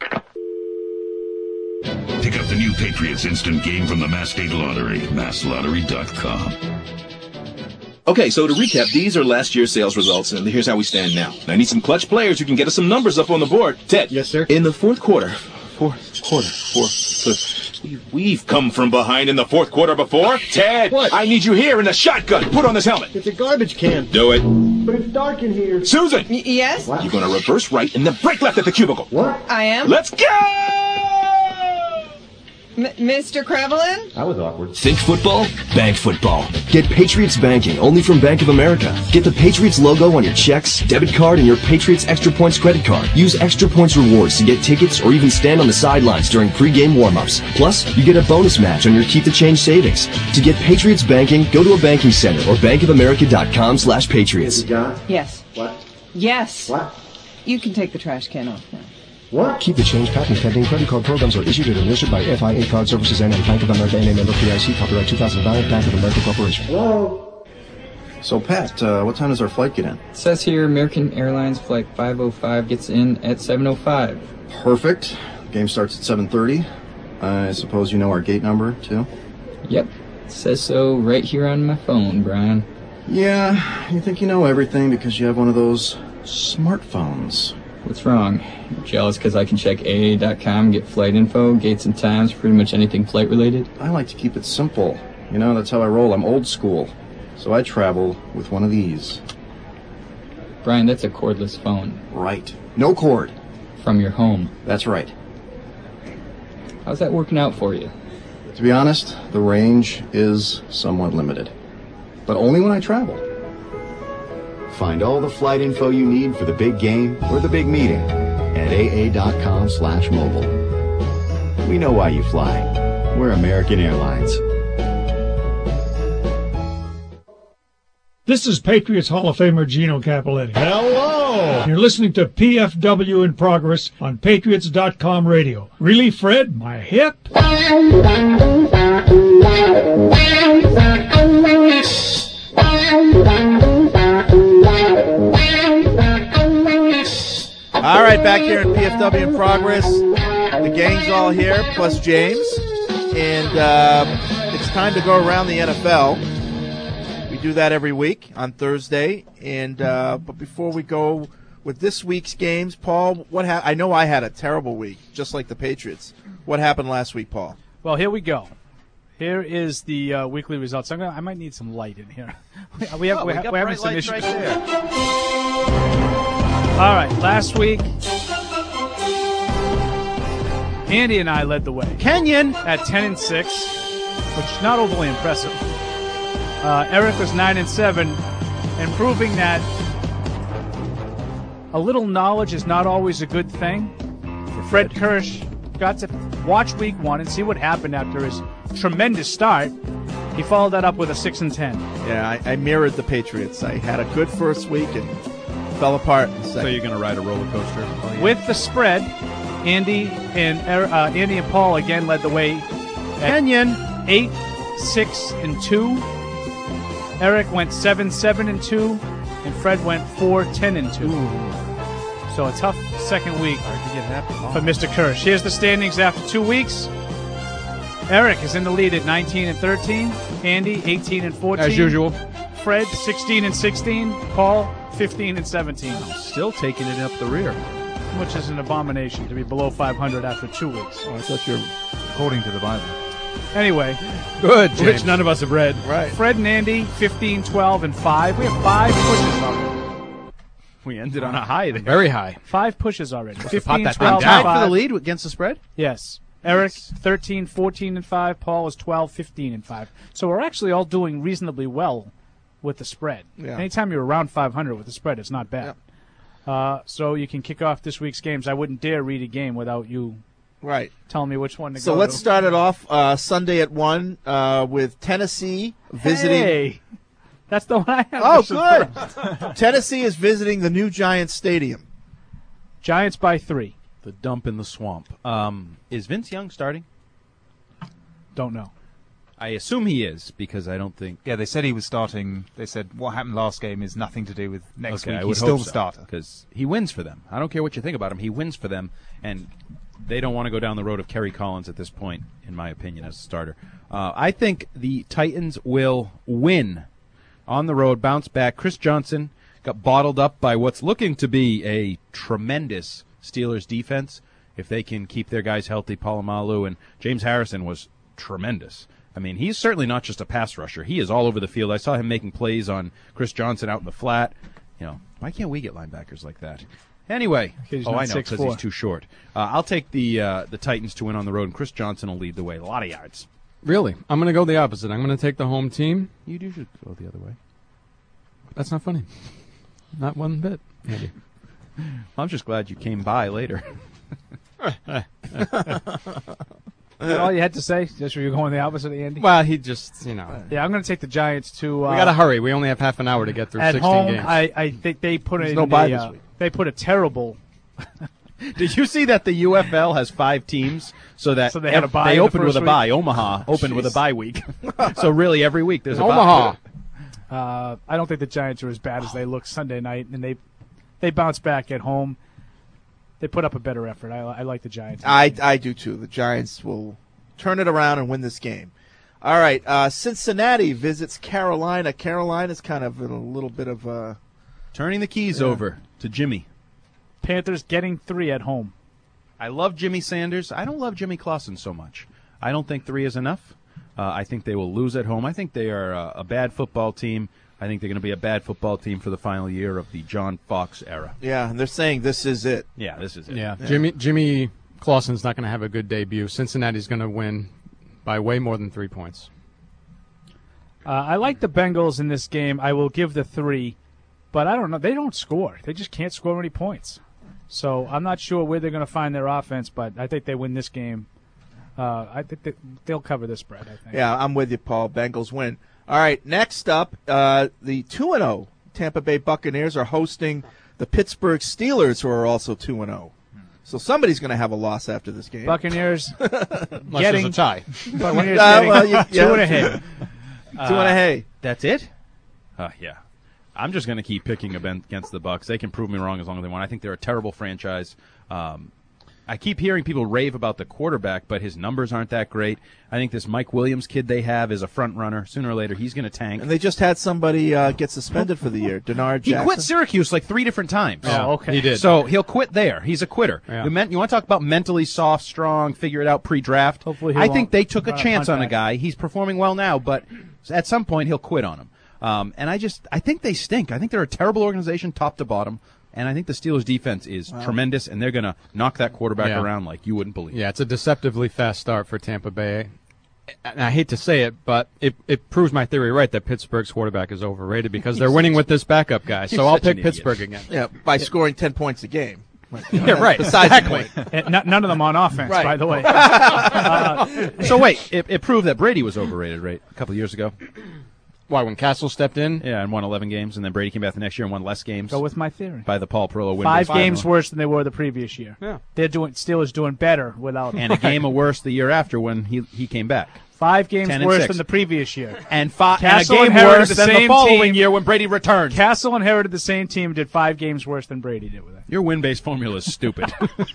Pick up the new Patriots Instant Game from the Mass State Lottery, mass lottery dot com. Okay, so to recap, these are last year's sales results, and here's how we stand now. I need some clutch players who can get us some numbers up on the board. Ted. Yes, sir. In the fourth quarter, fourth quarter, fourth, We've come from behind in the fourth quarter before. Ted, what? I need you here in the shotgun. Put on this helmet. It's a garbage can. Do it. But it's dark in here. Susan! Y- yes? You're going to reverse right and then break left at the cubicle. What? I am. Let's go! M- Mister Krevelin? That was awkward. Think football? Bank football. Get Patriots banking only from Bank of America. Get the Patriots logo on your checks, debit card, and your Patriots Extra Points credit card. Use Extra Points rewards to get tickets or even stand on the sidelines during pregame warm-ups. Plus, you get a bonus match on your Keep the Change savings. To get Patriots banking, go to a banking center or bankofamerica.com slash Patriots. Yes. What? Yes. What? You can take the trash can off now. What? Keep the change patent pending. Credit card programs are issued and administered by F I A Card Services and Bank of America N A member P I C. Copyright two thousand nine, Bank of America Corporation. Hello? So, Pat, uh, what time does our flight get in? It says here American Airlines Flight five oh five gets in at seven oh five. Perfect. Game starts at seven thirty. I suppose you know our gate number, too? Yep. It says so right here on my phone, Brian. Yeah, you think you know everything because you have one of those smartphones. What's wrong? You're jealous because I can check A A dot com, get flight info, gates and times, pretty much anything flight related? I like to keep it simple. You know, that's how I roll. I'm old school. So I travel with one of these. Brian, that's a cordless phone. Right. No cord. From your home. That's right. How's that working out for you? To be honest, the range is somewhat limited. But only when I travel. Find all the flight info you need for the big game or the big meeting at aa.com slash mobile. We know why you fly. We're American Airlines. This is Patriots Hall of Famer Gino Capoletti. Hello! You're listening to P F W in Progress on Patriots dot com radio. Really, Fred? My hip? All right, back here in P F W in Progress. The gang's all here, plus James. And um, it's time to go around the N F L. We do that every week on Thursday. And uh, but before we go with this week's games, Paul, what ha- I know I had a terrible week, just like the Patriots. What happened last week, Paul? Well, here we go. Here is the uh, weekly results. I'm gonna, I might need some light in here. we have, Oh, we we ha- got we're having bright some lights issues. right there. All right, last week, Andy and I led the way. Kenyon at ten and six, which is not overly impressive. Uh, Eric was nine and seven, and proving that a little knowledge is not always a good thing. Fred Kirsch got to watch week one and see what happened after his tremendous start. He followed that up with a six and ten. Yeah, I, I mirrored the Patriots. I had a good first week and fell apart in the second. So you're going to ride a roller coaster? Oh, yeah. With the spread, Andy and uh, Andy and Paul again led the way. At Kenyon eight, six, and two. Eric went seven, seven, and two, and Fred went four, ten, and two. Ooh. So a tough second week Hard to get happy. Oh. for Mister Kirsch. Here's the standings after two weeks. Eric is in the lead at nineteen and thirteen. Andy eighteen and fourteen. As usual. Fred sixteen and sixteen. Paul fifteen and seventeen. Still taking it up the rear. Which is an abomination to be below five hundred after two weeks. Oh, I thought you were according to the Bible. Anyway. Good, James. Which none of us have read. Right. Fred and Andy fifteen, twelve, and five. We have five pushes already. We ended on a high there. Very high. Five pushes already. Pop fifteen, that twelve, down. and Tied for the five. lead against the spread? Yes. Eric, thirteen, fourteen, and five. Paul is twelve, fifteen, and five. So we're actually all doing reasonably well with the spread. Yeah. Anytime you're around five hundred with the spread, it's not bad. Yeah. Uh, so you can kick off this week's games. I wouldn't dare read a game without you right telling me which one to So go let's to. start it off uh, Sunday at one uh, with Tennessee visiting. Hey, that's the one I have. Oh, This is good. first. Tennessee is visiting the new Giants Stadium. Giants by three. The dump in the swamp. Um, is Vince Young starting? Don't know. I assume he is because I don't think. Yeah, they said he was starting. They said what happened last game is nothing to do with next Okay, week. I would He's still hope the so, starter. because he wins for them. I don't care what you think about him. He wins for them, and they don't want to go down the road of Kerry Collins at this point, in my opinion, as a starter. Uh, I think the Titans will win on the road, bounce back. Chris Johnson got bottled up by what's looking to be a tremendous Steelers defense, if they can keep their guys healthy, Polamalu and James Harrison was tremendous. I mean, he's certainly not just a pass rusher. He is all over the field. I saw him making plays on Chris Johnson out in the flat. You know, why can't we get linebackers like that? Anyway, oh, I know, because he's too short. Uh, I'll take the uh, the Titans to win on the road, and Chris Johnson will lead the way. A lot of yards. Really? I'm going to go the opposite. I'm going to take the home team. You do should go the other way. That's not funny. Not one bit, Andy. Well, I'm just glad you came by later. Is that all you had to say? Just were you going the opposite of Andy? Well, he just, you know. Yeah, I'm going to take the Giants to. Uh, we got to hurry. We only have half an hour to get through at sixteen home, games. I, I think they put There's in no bye a, this uh, week. They put a terrible. Did you see that the U F L has five teams so that So they had a bye they in the opened with first a bye? week? Omaha opened with a Jeez. bye week. So really every week there's a Omaha. bye. Uh, I don't think the Giants are as bad as they look Sunday night, and they they bounce back at home. They put up a better effort. I, I like the Giants. I, I do too. The Giants will turn it around and win this game. All right, uh, Cincinnati visits Carolina. Carolina's kind of in a little bit of uh, turning the keys yeah. over to Jimmy. Panthers getting three at home. I love Jimmy Sanders. I don't love Jimmy Clausen so much. I don't think three is enough. Uh, I think they will lose at home. I think they are a, a bad football team. I think they're going to be a bad football team for the final year of the John Fox era. Yeah, and they're saying this is it. Yeah, this is it. Yeah, Jimmy Jimmy Clausen's not going to have a good debut. Cincinnati's going to win by way more than three points. Uh, I like the Bengals in this game. I will give the three, but I don't know. They don't score. They just can't score any points. So I'm not sure where they're going to find their offense, but I think they win this game. Uh, I think they, they'll cover this spread, I think. Yeah, I'm with you, Paul. Bengals win. All right, next up, uh, the two and oh Tampa Bay Buccaneers are hosting the Pittsburgh Steelers, who are also two and oh. So somebody's going to have a loss after this game. Buccaneers Unless getting there's a tie. Buccaneers Uh, getting well, you- two yeah. and a half. Two and a hay. That's it? Uh, yeah. I'm just going to keep picking against the Bucs. They can prove me wrong as long as they want. I think they're a terrible franchise. Um, I keep hearing people rave about the quarterback, but his numbers aren't that great. I think this Mike Williams kid they have is a front runner. Sooner or later, he's going to tank. And they just had somebody uh, get suspended for the year, Denard He Jackson. quit Syracuse like three different times. Oh, okay. He did. So he'll quit there. He's a quitter. Yeah. You, meant, you want to talk about mentally soft, strong, figure it out pre-draft? Hopefully he I won't think they took a run a chance punt on a back. guy. He's performing well now, but at some point he'll quit on him. Um, and I just, I think they stink. I think they're a terrible organization, top to bottom. And I think the Steelers' defense is Wow. tremendous, and they're going to knock that quarterback Yeah. around like you wouldn't believe. Yeah, it's a deceptively fast start for Tampa Bay. And I hate to say it, but it, it proves my theory right that Pittsburgh's quarterback is overrated because they're winning with this backup guy. So You're I'll such an pick idiot. Pittsburgh again. Yeah, by scoring ten points a game. Yeah, right. Besides the Exactly. point. And n- none of them on offense, Right. by the way. Uh, So wait, it, it proved that Brady was overrated, right? A couple of years ago. Why, when Castle stepped in? Yeah, and won eleven games, and then Brady came back the next year and won less games. Go with my theory. By the Paul Perillo win. Five by games five. worse than they were the previous year. Yeah. They're doing Steelers doing better without him. And a game of worse the year after when he he came back. Five games ten and worse six. than the previous year. And, fi- Castle and a game inherited worse the than the same following team. year when Brady returned. Castle inherited the same team, did five games worse than Brady did with it. Your win-based formula is stupid.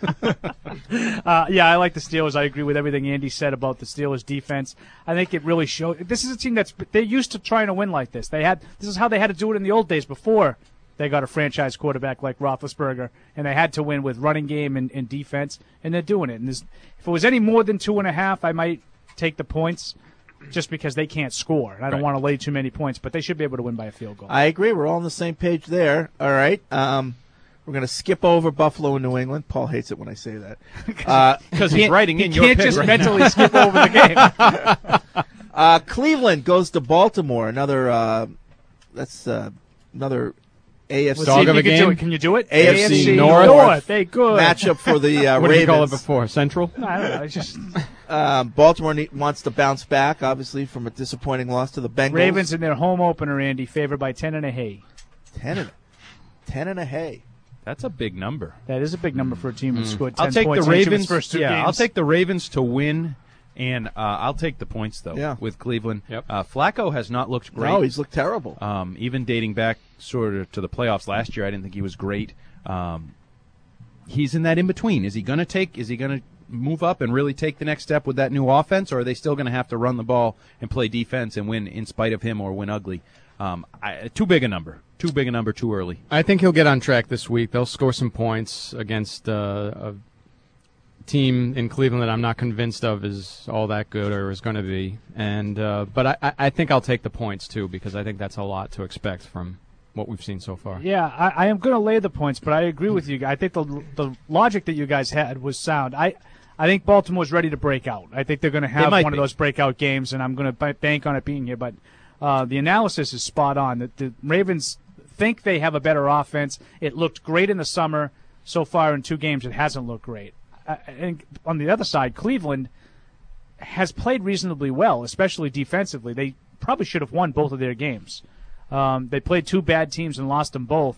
Uh, yeah, I like the Steelers. I agree with everything Andy said about the Steelers' defense. I think it really showed. This is a team that's they're used to trying to win like this. They had this is how they had to do it in the old days before they got a franchise quarterback like Roethlisberger, and they had to win with running game and, and defense, and they're doing it. And this, if it was any more than two and a half, I might take the points. Just because they can't score. I don't Right. want to lay too many points, but they should be able to win by a field goal. I agree. We're all on the same page there. All right. Um, we're going to skip over Buffalo and New England. Paul hates it when I say that. Uh, Because he's writing in you your can't pick just right mentally now. skip over the game. uh, Cleveland goes to Baltimore. Another. Uh, that's uh, another A F C Let's see if of you a can do game? it. Can you do it? A F C North. North. They good. matchup for the uh, What Ravens. did you call it before? Central? No, I don't know. It's just Um, Baltimore ne- wants to bounce back, obviously, from a disappointing loss to the Bengals. Ravens in their home opener, Andy, favored by ten and a hay. ten and ten and a hay. That's a big number. That is a big number for a team that scored ten I'll take points the in each of Ravens. its first two yeah, games. I'll take the Ravens to win, and uh, I'll take the points though. Yeah. With Cleveland. Yep. Uh, Flacco has not looked great. No, he's looked terrible. Um, even dating back sort of to the playoffs last year, I didn't think he was great. Um, he's in that in between. Is he going to take? Is he going to move up and really take the next step with that new offense, or are they still going to have to run the ball and play defense and win in spite of him or win ugly? Um, I, too big a number. Too big a number. Too early. I think he'll get on track this week. They'll score some points against uh, a team in Cleveland that I'm not convinced of is all that good or is going to be. And uh, but I, I think I'll take the points too because I think that's a lot to expect from what we've seen so far. Yeah, I, I am going to lay the points, but I agree with you. I think the the logic that you guys had was sound. I I think Baltimore's ready to break out. I think they're going to have one be. of those breakout games, and I'm going to bank on it being here. But uh, the analysis is spot on. The, the Ravens think they have a better offense. It looked great in the summer. So far in two games, it hasn't looked great. I think on the other side, Cleveland has played reasonably well, especially defensively. They probably should have won both of their games. Um, they played two bad teams and lost them both.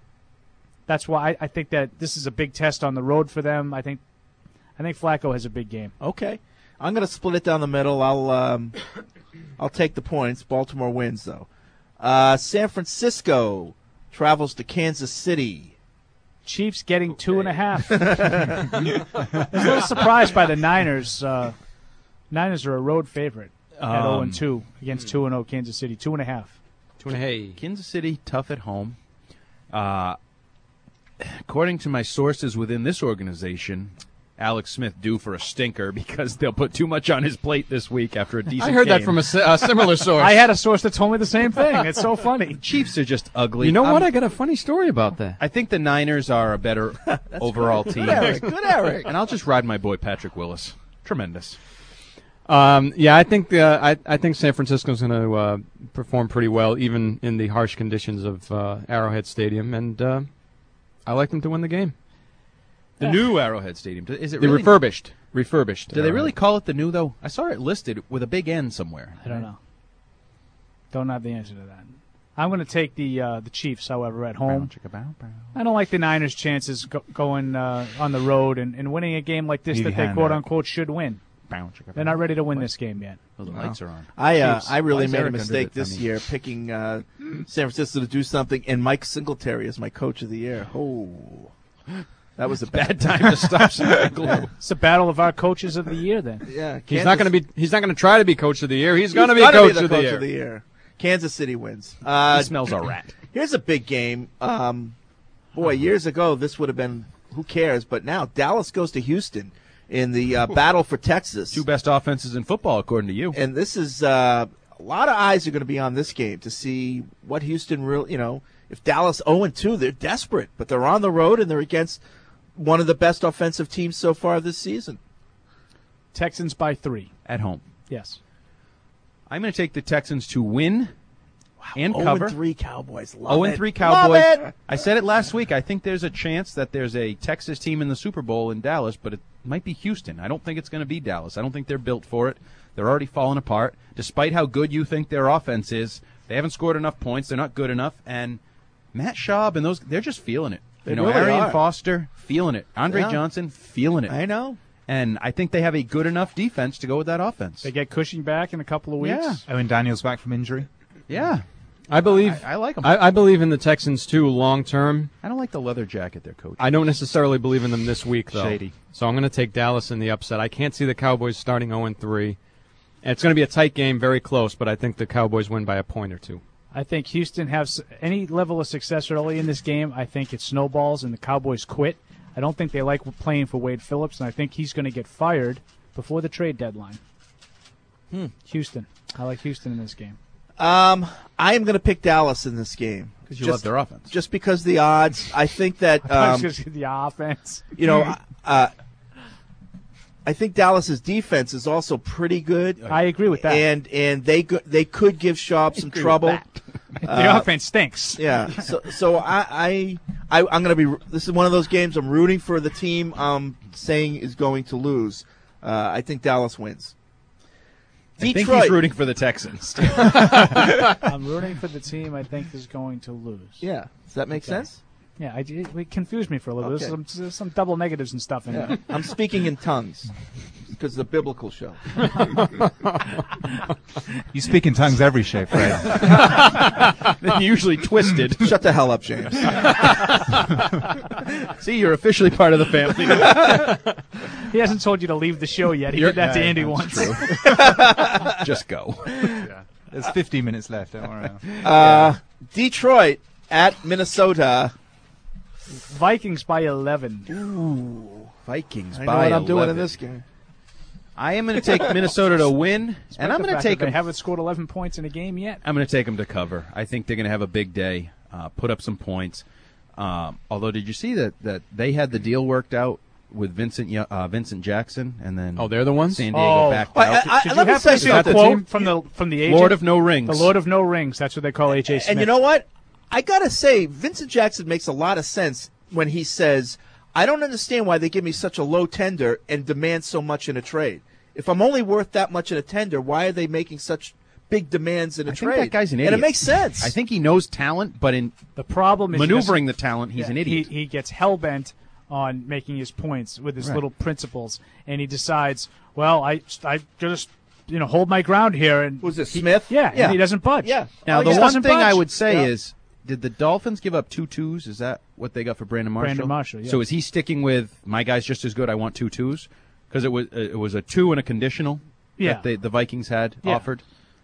That's why I, I think that this is a big test on the road for them. I think I think Flacco has a big game. Okay. I'm going to split it down the middle. I'll um, I'll take the points. Baltimore wins, though. Uh, San Francisco travels to Kansas City. Chiefs getting two and a half. I was a little surprised by the Niners. Uh, Niners are a road favorite at Um, oh and two against two and oh Kansas City. Two and a half. Two and a half. Kansas City, tough at home. Uh, according to my sources within this organization, Alex Smith due for a stinker because they'll put too much on his plate this week after a decent I heard game. that from a, si- a similar source. I had a source that told me the same thing. It's so funny. Chiefs are just ugly. You know what? I'm- I got a funny story about that. I think the Niners are a better overall good. team. Good Eric. Good Eric. And I'll just ride my boy Patrick Willis. Tremendous. Um, yeah, I think uh, I, I think San Francisco's going to uh, perform pretty well, even in the harsh conditions of uh, Arrowhead Stadium, and uh, I like them to win the game. The new Arrowhead Stadium. Is it The really refurbished, refurbished. Do they really call it the new though? I saw it listed with a big N somewhere. I don't know. Don't have the answer to that. I'm going to take the uh, the Chiefs, however, at home. I don't like the Niners' chances go- going uh, on the road and, and winning a game like this Leave that your they hand quote out. unquote should win. They're not ready to win this game yet. Oh, the lights are on. I uh, Chiefs. I really Why is made a Eric under mistake the- I this mean- year picking uh, San Francisco to do something, and Mike Singletary as my coach of the year. Oh, that was a bad, Bad time to stop some glue. It's the battle of our coaches of the year, then. Yeah, He's not going to be. He's not going to try to be coach of the year. He's, He's going to be gonna coach, the of, the coach year. of the year. Kansas City wins. Uh, He smells a rat. Here's a big game. Um, boy, years ago this would have been who cares, but now Dallas goes to Houston in the uh, battle for Texas. Two best offenses in football, according to you. And this is uh, a lot of eyes are going to be on this game to see what Houston really, you know, if Dallas oh and two, they're desperate, but they're on the road and they're against one of the best offensive teams so far this season. Texans by three. At home. Yes. I'm going to take the Texans to win and oh cover. and three Cowboys. Love oh and it. three Love Cowboys. it. I said it last week. I think there's a chance that there's a Texas team in the Super Bowl in Dallas, but it might be Houston. I don't think it's going to be Dallas. I don't think they're built for it. They're already falling apart. Despite how good you think their offense is, they haven't scored enough points. They're not good enough. And Matt Schaub and those, they're just feeling it. They you know, really Arian are. Foster, feeling it. Andre Yeah. Johnson, feeling it. I know. And I think they have a good enough defense to go with that offense. They get Cushing back in a couple of weeks. Yeah. Owen Daniels back from injury. Yeah. I believe. I, I like them. I, I believe in the Texans too, long term. I don't like the leather jacket they're coaching. I don't necessarily believe in them this week, though. Shady. So I'm going to take Dallas in the upset. I can't see the Cowboys starting oh and three. And it's going to be a tight game, very close, but I think the Cowboys win by a point or two. I think Houston has any level of success early in this game. I think it snowballs and the Cowboys quit. I don't think they like playing for Wade Phillips, and I think he's going to get fired before the trade deadline. Hmm. Houston. I like Houston in this game. Um, I am going to pick Dallas in this game because you love their offense. Just because the odds, I think that I thought um, it was gonna be the offense. you know, uh, I think Dallas's defense is also pretty good. I agree with that. And and they go, they could give Schaub some agree with trouble. that. The Uh, offense stinks. Yeah. So so I I, I I'm going to be. This is one of those games I'm rooting for the team I'm saying is going to lose. Uh, I think Dallas wins. I think Detroit. he's rooting for the Texans. I'm rooting for the team I think is going to lose. Yeah. Does that make Okay. sense? Yeah, I, it, it confused me for a little. Okay. There's some, there's some double negatives and stuff in Yeah. there. I'm speaking in tongues because it's a biblical show. You speak in tongues every show, Fred. They're usually twisted. Shut the hell up, James. See, you're officially part of the family. He hasn't told you to leave the show yet. He You're- did that to Yeah, Andy that's once. Just go. Yeah. There's fifteen minutes left. Don't worry. Uh, Detroit at Minnesota. Vikings by eleven. Ooh. Vikings I know by what I'm doing in eleven. this game. I am going to take Minnesota to win, Despite and I'm the going to fact take that them. They haven't scored eleven points in a game yet. I'm going to take them to cover. I think they're going to have a big day, uh, put up some points. Um, although, did you see that, that they had the deal worked out with Vincent Yo- uh, Vincent Jackson, and then Oh, they're the ones? San Diego Oh, backed I- out. I- Did you let me happen say to see the something. quote from the from the agent? Lord of No Rings. The Lord of No Rings. That's what they call A J Smith. And you know what? I gotta say, Vincent Jackson makes a lot of sense when he says, "I don't understand why they give me such a low tender and demand so much in a trade. If I'm only worth that much in a tender, why are they making such big demands in a I trade?" think that guy's an and idiot. it makes sense. I think he knows talent, but in The problem is he maneuvering the doesn't- talent, he's yeah, an idiot. He, he gets hell bent on making his points with his Right. little principles, and he decides, well, I I just you know hold my ground here. And was it he- Smith? Yeah, Yeah. and he doesn't budge. Yeah. Now, Oh, the he one doesn't thing I budge. would say Yeah. is, did the Dolphins give up two twos? Is that what they got for Brandon Marshall? Brandon Marshall, yeah. So is he sticking with my guy's just as good? I want two twos because it was it was a two and a conditional Yeah. that they, the Vikings had Yeah. offered.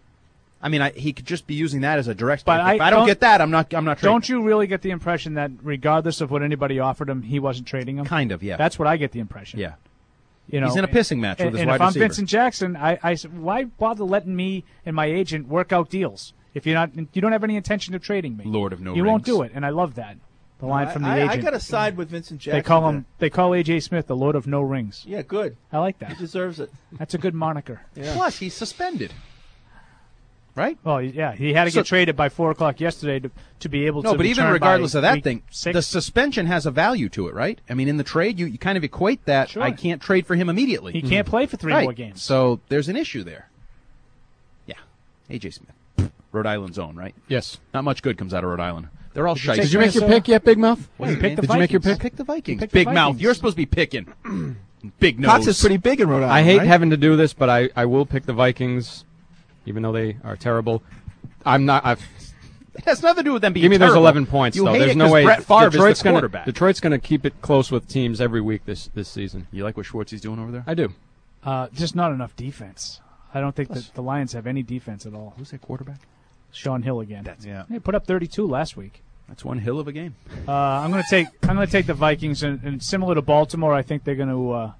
I mean, I, he could just be using that as a direct. But if I I don't, don't- get that, I'm not. I'm not. Trading. Don't you really get the impression that regardless of what anybody offered him, he wasn't trading him? Kind of, yeah. That's what I get the impression. Yeah. You know, He's in a pissing match and, with his and wide if I'm receiver. Vincent Jackson, I, I s- why bother letting me and my agent work out deals if you're not you don't have any intention of trading me? Lord of No you won't Rings. do it, and I love that. The line I, from the I, agent. I gotta side with Vincent Jackson. They call there. him. They call A J Smith the Lord of No Rings. Yeah, good. I like He that. deserves it. That's a good moniker. Yeah. Plus, he's suspended. Right? Well, yeah, he had to So- get traded by four o'clock yesterday to, to be able No, to. but even return regardless by of that week thing, six. the suspension has a value to it, right? I mean, in the trade, you, you kind of equate that. Sure. I can't trade for him immediately. He can't play for three Right. more games. So there's an issue there. Yeah, A J Smith, Rhode Island's own, right? Yes. Not much good comes out of Rhode Island. They're all Did you shite. take Did you make your Minnesota? pick yet, Big Mouth? What, You picked the Did you make your Vikings. pick? Pick the Vikings. picked the Big mouth. Vikings. You're supposed to be picking. Big nose. Cox is pretty big in Rhode Island. I hate right? having to do this, but I, I will pick the Vikings, even though they are terrible. I'm not. I've, It has nothing to do with them being give me those terrible. eleven points, You though. hate There's it no 'cause way. Brett Favre Detroit's is the gonna, quarterback. Detroit's going to keep it close with teams every week this this season. You like what Schwartzy's doing over there? I do. Uh, just not enough defense. I don't think that the Lions have any defense at all. Who's their quarterback? Sean Hill again. Yeah. They put up thirty-two last week. That's one hill of a game. Uh, I'm going to take. I'm going to take the Vikings, and, and similar to Baltimore, I think they're going to. Uh,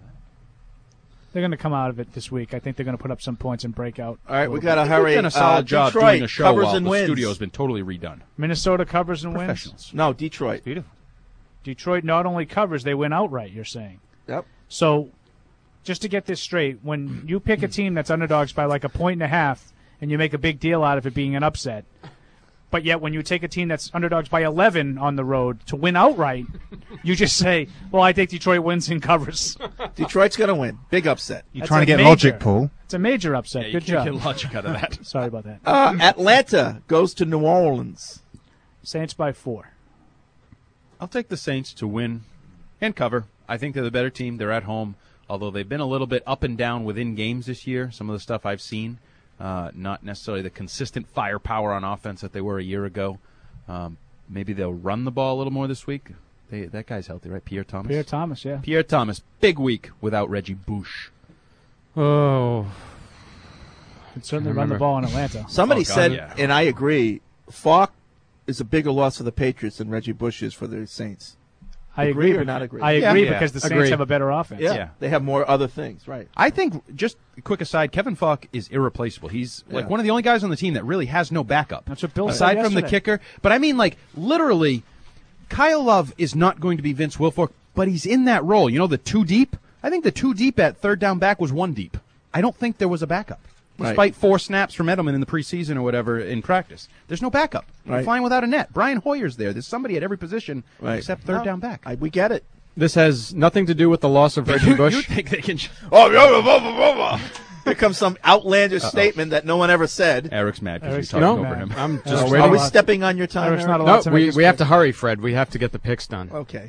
they're going to come out of it this week. I think they're going to put up some points and break out. All right, a we little got to bit. hurry. We've done a solid uh, job Detroit doing a show covers while and the wins. studio's been totally redone. Minnesota covers and wins. Professionals. No, Detroit. Beautiful. Detroit not only covers, they win outright. You're saying. Yep. So, just to get this straight, when you pick a team that's underdogs by like a point and a half, and you make a big deal out of it being an upset, but yet when you take a team that's underdogs by eleven on the road to win outright, you just say, "Well, I think Detroit wins and covers." Detroit's going to win. Big upset. You're That's trying to a get major- logic, Paul. It's a major upset. Yeah, you Good can't job. get logic out of that. Sorry about that. Uh, Atlanta goes to New Orleans. Saints by four. I'll take the Saints to win and cover. I think they're the better team. They're at home, although they've been a little bit up and down within games this year. Some of the stuff I've seen, uh, not necessarily the consistent firepower on offense that they were a year ago. Um, maybe they'll run the ball a little more this week. They, that guy's healthy, right? Pierre Thomas? Pierre Thomas, yeah. Pierre Thomas, big week without Reggie Bush. Oh, Could certainly I run the remember. ball in Atlanta. Somebody Oh, God, said, yeah. and I agree, Falk is a bigger loss for the Patriots than Reggie Bush is for the Saints. I Agree agree or bec- not agree? I Yeah. agree Yeah. because the Saints Agree. have a better offense. Yeah, Yeah. they have more other things, right? I think, just a quick aside, Kevin Falk is irreplaceable. He's like Yeah. one of the only guys on the team that really has no backup. That's what Bill said Aside from the yesterday. kicker. But I mean, like, literally, Kyle Love is not going to be Vince Wilfork, but he's in that role. You know, the two deep? I think the two deep at third down back was one deep. I don't think there was a backup. Right. Despite four snaps from Edelman in the preseason or whatever in practice. There's no backup. You're Right. flying without a net. Brian Hoyer's there. There's somebody at every position Right. except third No, down back. I, we get it. this has nothing to do with the loss of Reggie Bush. You think they can... Oh, blah, blah, blah, blah, blah. Here comes some outlandish statement that no one ever said. Eric's mad because Eric's we're talking no, over him. I'm Uh, just Are waiting. Are we allowed- stepping on your time? Eric's Eric? not allowed No, to make we, his we have pick. to hurry, Fred. We have to get the picks done. Okay.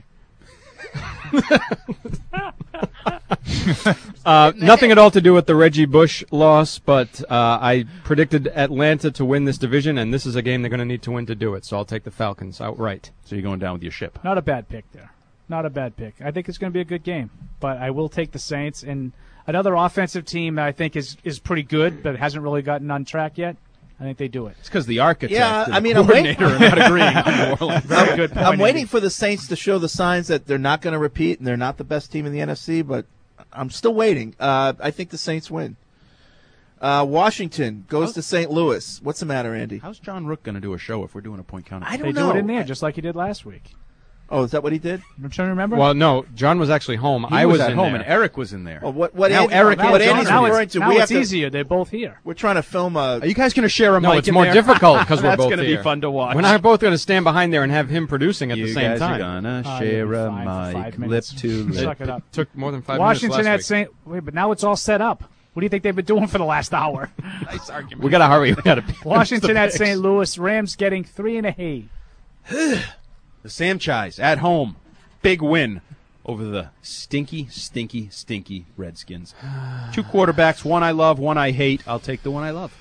Uh, nothing at all to do with the Reggie Bush loss, but uh, I predicted Atlanta to win this division, and this is a game they're going to need to win to do it. So I'll take the Falcons outright. So you're going down with your ship. Not a bad pick there. Not a bad pick. I think it's going to be a good game, but I will take the Saints and another offensive team that I think is, is pretty good, but hasn't really gotten on track yet. I think they do it. It's because the architect Yeah, and I the mean, I'm waiting. coordinator are not agreeing on New Orleans. Very good point, I'm waiting Andy. for the Saints to show the signs that they're not going to repeat and they're not the best team in the N F C, but I'm still waiting. Uh, I think the Saints win. Uh, Washington goes to Saint Louis. What's the matter, Andy? How's John Rook going to do a show if we're doing a point counter? I don't They know. do it in there just like he did last week. Oh, is that what he did? I'm trying to remember. Well, no, John was actually home. He I was, was at in home, there. and Eric was in there. Well, what what Now Andy, Eric what and Andy's John are referring to? now we it's have to, easier. They're both here. We're trying to film a. Are you guys going to share a No, mic it's in more there? difficult because we're That's both gonna here. be fun to watch. We're not both going to stand behind there and have him producing at you the same guys time. are gonna Uh, share you'll be a fine for five mic, lip minutes. to lip. Suck it up. Took more than five Washington minutes at last week. Saint. Wait, but now it's all set up. What do you think they've been doing for the last hour? Nice argument. We got to hurry. We got to. Washington at Saint Louis. Rams getting three and a half. The Samchis at home. Big win over the stinky, stinky, stinky Redskins. Two quarterbacks, one I love, one I hate. I'll take the one I love.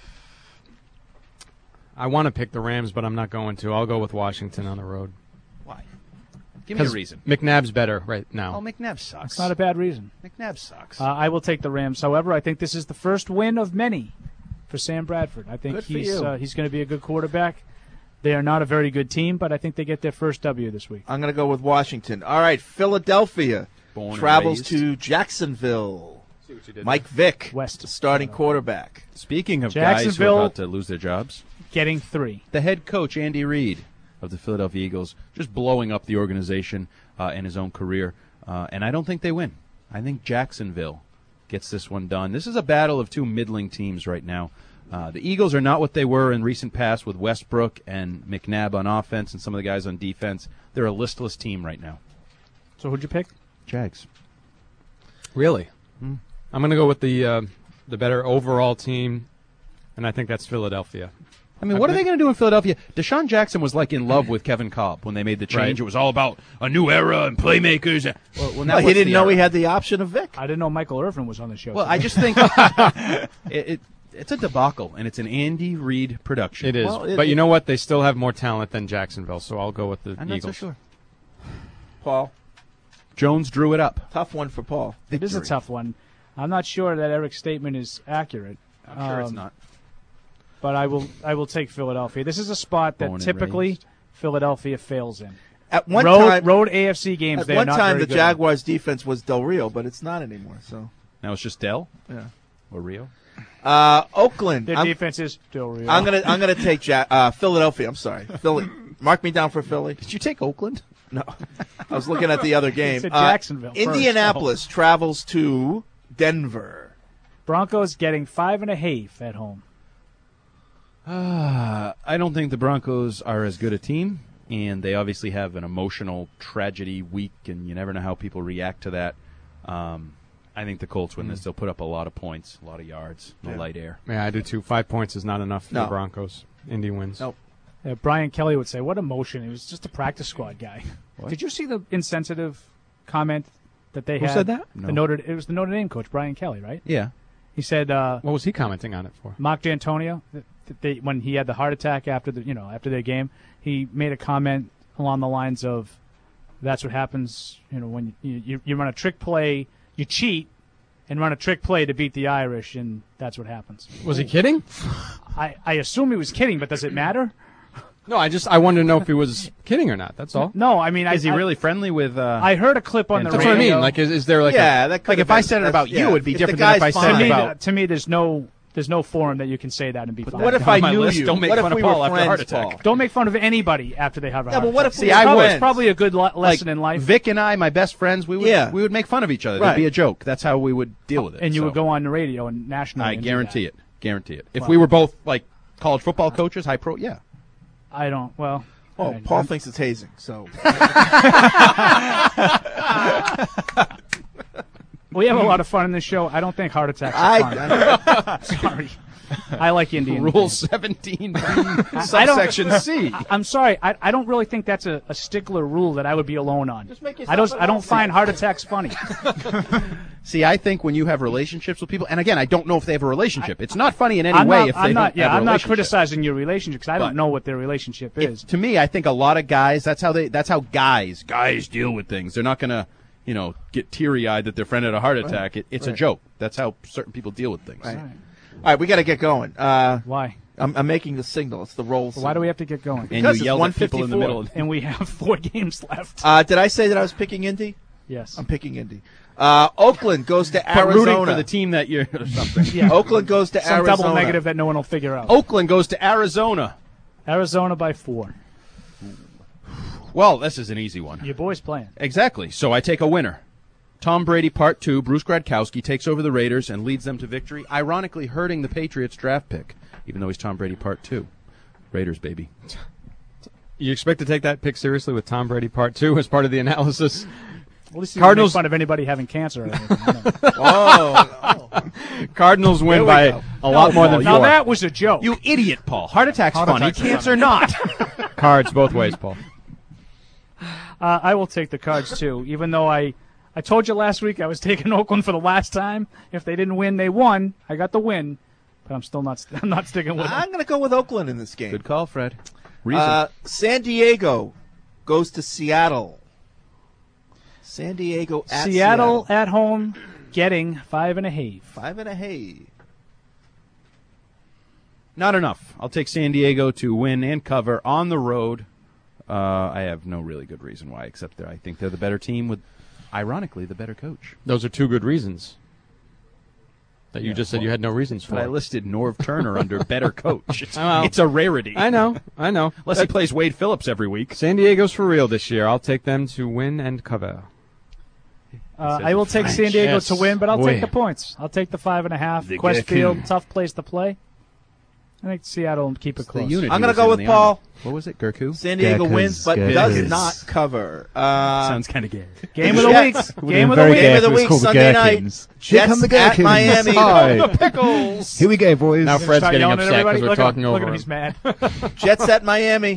I want to pick the Rams, but I'm not going to. I'll go with Washington on the road. Why? Give me a 'Cause reason. McNabb's better right now. Oh, McNabb sucks. It's not a bad reason. McNabb sucks. Uh, I will take the Rams. However, I think this is the first win of many for Sam Bradford. I think Good for he's you. uh, he's going to be a good quarterback. They are not a very good team, but I think they get their first W this week. I'm going to go with Washington. All right, Philadelphia Born and travels raised. to Jacksonville. See what you did Mike Vick, West. the starting quarterback. Speaking of guys who are Jacksonville- about to lose their jobs, Getting three. the head coach, Andy Reid, of the Philadelphia Eagles, just blowing up the organization uh, and his own career. Uh, and I don't think they win. I think Jacksonville gets this one done. This is a battle of two middling teams right now. Uh, the Eagles are not what they were in recent past with Westbrook and McNabb on offense and some of the guys on defense. They're a listless team right now. So who'd you pick? Jags. Really? Hmm. I'm going to go with the uh, the better overall team, and I think that's Philadelphia. I mean, what are they going to do in Philadelphia? Deshaun Jackson was like in love with Kevin Kolb when they made the change. Right. It was all about a new era and playmakers. Well, well, now Well, he what's didn't the know era? he had the option of Vick. I didn't know Michael Irvin was on the show. Well, today. I just think it, it it's a debacle, and it's an Andy Reid production. It is. Well, it- but you it- know what? They still have more talent than Jacksonville, so I'll go with the I'm not Eagles. so sure. Paul, Jones drew it up. tough one for Paul. it is a victory. tough one. I'm not sure that Eric's statement is accurate. I'm sure it's Um, not. But I will I will take Philadelphia. This is a spot that Born and typically raised. Philadelphia fails in. At one road, time, road A F C games, at they are one not time very the good. Jaguars' defense was Del Rio, but it's not anymore. So, Now it's just Dell yeah. or Rio. Uh, Oakland. Their I'm, defense is still real. I'm gonna I'm gonna take ja- uh, Philadelphia. I'm sorry, Philly. Mark me down for Philly. Did you take Oakland? No, I was looking at the other game. said Uh, Jacksonville first, Indianapolis travels to Denver. Broncos getting five and a half at home. Uh, I don't think the Broncos are as good a team, and they obviously have an emotional tragedy week, and you never know how people react to that. Um, I think the Colts win this. They'll put up a lot of points, a lot of yards, no Yeah. light air. Yeah, I do too. Five points is not enough for No. the Broncos. Indy wins. Nope. Uh, Brian Kelly would say, "What emotion? He was just a practice squad guy." What? Did you see the insensitive comment that they Who had? said that? The No. Notre, it was the Notre Dame coach, Brian Kelly, right? Yeah. He said, uh, What was he commenting on it for? Mark D'Antonio, that that they, when he had the heart attack after the you know after their game, he made a comment along the lines of, "That's what happens, you know, when you you, you run a trick play, you cheat, and run a trick play to beat the Irish, and that's what happens." Was he kidding? I, I assume he was kidding, but does it matter? No, I just I wanted to know if he was kidding or not. That's all. No, I mean, Is I, he I- really friendly with? Uh, I heard a clip on the That's radio. what I mean. Like, is, is there like yeah, a, that could like have if I been- said it that's- about you, yeah. it'd be If different the than if I guy's said to it fine. me, about. to me, there's no there's no forum that you can say that and be fine. What if on I my knew list. you? Don't make what fun if of we Paul were after a friends, heart attack. Paul? Don't make fun of anybody after they have a Yeah, heart but what attack. if we See, were I would. friends? It's probably a good le- lesson like, in life. Vic and I, my best friends, we would Yeah. we would make fun of each other. Right. That'd be a joke. That's how we would deal with it. and you So, would go on the radio and nationally. I and do guarantee that. it. Guarantee it. If Wow. we were both like college football coaches, high pro, yeah. I don't. Well, Oh, I- Paul I'm- thinks it's hazing. So we have a lot of fun in this show. I don't think heart attacks are I, fun. I Sorry. I like Indian. Rule seventeen, I don't- subsection C. I- I'm sorry. I, I don't really think that's a, a stickler rule that I would be alone on. Just make I don't. yourself I don't an find heart attacks funny. See, I think when you have relationships with people, and again, I don't know if they have a relationship. It's not funny in any I'm way not, if they I'm not. don't Yeah, have a I'm not relationship. criticizing your relationship because I But- don't know what their relationship If- is. to me, I think a lot of guys. That's how they. That's how guys guys deal with things. They're not gonna, you know, get teary eyed that their friend had a heart attack. It, it's a Right. joke. That's how certain people deal with things. Right. All right, we got to get going. Uh, Why? I'm, I'm making the signal. It's the roll. Why do we have to get going? Because it's one fifty-four. And we have four games left. Uh, did I say that I was picking Indy? Yes. I'm picking Indy. Uh, Oakland goes to But Arizona. rooting for the team that year or something. Yeah. Oakland goes to Some Arizona. double negative that no one will figure out. Oakland goes to Arizona. Arizona by four. Well, this is an easy one. Your boy's playing. Exactly. So I take a winner. Tom Brady, part two. Bruce Gradkowski takes over the Raiders and leads them to victory, ironically hurting the Patriots draft pick, even though he's Tom Brady, part two. Raiders, baby. You expect to take that pick seriously with Tom Brady part two as part of the analysis? Well, at least Cardinals make fun of anybody having cancer. Or anything. I know. oh, oh. Cardinals win There we by go. a lot No, more than now four. that was a joke. You idiot, Paul. Heart attack's Heart funny, attack's cancer funny. not. Cards both ways, Paul. Uh, I will take the Cards too, even though I, I told you last week I was taking Oakland for the last time. If they didn't win, they won. I got the win, but I'm still not. I'm not sticking with I'm them. going to go with Oakland in this game. Good call, Fred. Reason. Uh, San Diego goes to Seattle. San Diego at Seattle Seattle. at home, getting five and a half. Five and a half. Not enough. I'll take San Diego to win and cover on the road. Uh, I have no really good reason why, except that I think they're the better team with, ironically, the better coach. Those are two good reasons that you Yeah, just said you well, had no reasons for. But I listed Norv Turner under better coach. It's, Well, it's a rarity. I know, I know. Unless he plays Wade Phillips every week. San Diego's for real this year. I'll take them to win and cover. Uh, I will take San Diego Yes. to win, but I'll Oui. take the points. I'll take the five and a half. The Quest Gherkin. Field, tough place to play. I think Seattle will keep it The close. unit I'm he going to was go in with the Paul. Army. What was it, Gerku? San Diego Gherkins, wins, but Gherkins. does not cover. Uh, Sounds kind of gay. Game of the week. Jets. Game of the Very week. Game of the careful, it's week, called the Sunday night. Gherkins. Here Jets come the at Gherkins. Miami. Hi. The pickles. Here we go, boys. Now Fred's Start getting yelling at upset everybody. because we're Look at talking him. over Look at him. him. He's mad. Jets at Miami.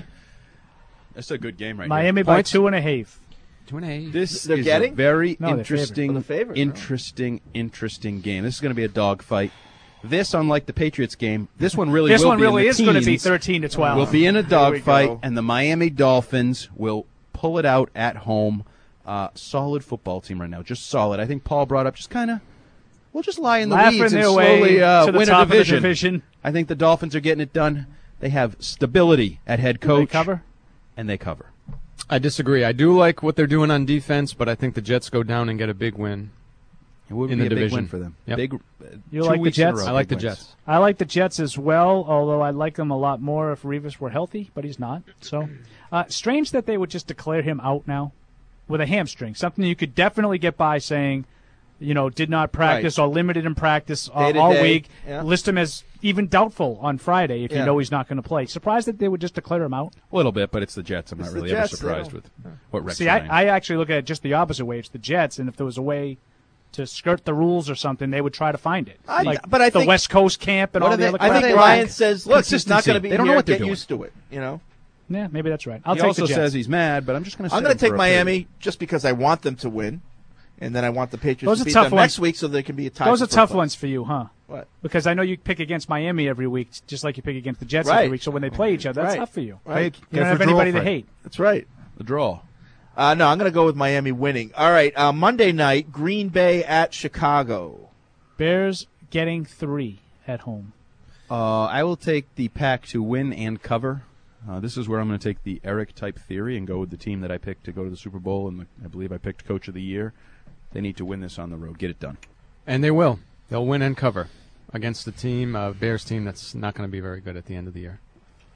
That's a good game right Miami here. by Points? two and a half. Two and a half. This They're is getting? a very No, they're interesting, favored. They're favored, no. interesting, interesting game. This is going to be a dogfight. This, unlike the Patriots game, this one really This will one be in really the is going to be teens. thirteen to twelve. We'll be in a we dogfight, go. and the Miami Dolphins will pull it out at home. Uh, solid football team right now, just solid. I think Paul brought up just kind of, we'll just lie in the Laughing weeds and their way slowly uh, to the win top a of the division. division. I think the Dolphins are getting it done. They have stability at head Do they coach, cover? and they cover. I disagree. I do like what they're doing on defense, but I think the Jets go down and get a big win. It would In be the a big division. win for them. Yep. Big. uh, You two like the weeks in a Jets? row, I like big the wins. Jets. I like the Jets as well, although I like them a lot more if Revis were healthy, but he's not. So, uh, strange that they would just declare him out now with a hamstring, something you could definitely get by saying, you know, did not practice Right. or limited in practice uh, Day to all day, week. yeah. List him as even doubtful on Friday if Yeah. you know he's not going to play. Surprised that they would just declare him out. A little bit, but it's the Jets. I'm It's not the really ever Jets, they surprised don't- with what Rex See, Ryan. I, I actually look at it just the opposite way. It's the Jets, and if there was a way to skirt the rules or something, they would try to find it. I- like but I the think- West Coast camp and What all are the they- other I crap. think Right. Ryan says, look, he's not going to be Consistency. They don't know here. what they're Get doing. used to it, you know? Yeah, maybe that's right. I'll he take also the Jets. says he's mad, but I'm just going to. I'm going to take Miami just because I want them to win, and then I want the Patriots Those to are beat tough them ones. next week so they can be a tie. Those for are first tough place. ones for you, huh? What? Because I know you pick against Miami every week, just like you pick against the Jets Right. every week. So when they play each other, that's Right. tough for you. Right. You Go don't for have a draw, anybody to Fred. hate. That's right. the draw. Uh, no, I'm going to go with Miami winning. All right, uh, Monday night, Green Bay at Chicago. Bears getting three at home. Uh, I will take the Pack to win and cover. Uh, this is where I'm going to take the Eric type theory and go with the team that I picked to go to the Super Bowl, and the, I believe I picked Coach of the Year. They need to win this on the road. Get it done. And they will. They'll win and cover against the team, uh, Bears team that's not going to be very good at the end of the year.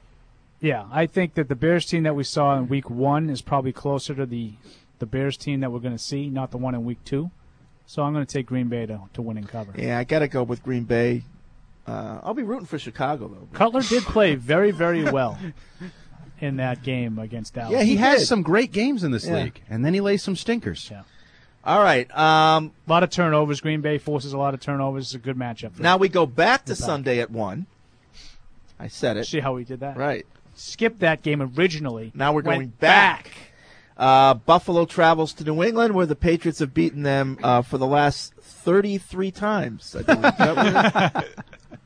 Yeah, I think that the Bears team that we saw in week one is probably closer to the the Bears team that we're going to see, not the one in week two. So I'm going to take Green Bay to, to win and cover. Yeah, I got to go with Green Bay. Uh, I'll be rooting for Chicago, though. Cutler did play very, very well in that game against Dallas. Yeah, he, He has did. some great games in this Yeah. league, and then he lays some stinkers. Yeah. All right. Um, A lot of turnovers. Green Bay forces a lot of turnovers. It's a good matchup. For now we go back to The Pack. Sunday at one. I said it. See how we did that? Right. Skipped that game originally. Now we're went going back. Uh, Buffalo travels to New England, where the Patriots have beaten them uh, for the last thirty-three times. I believe. Is that what it is?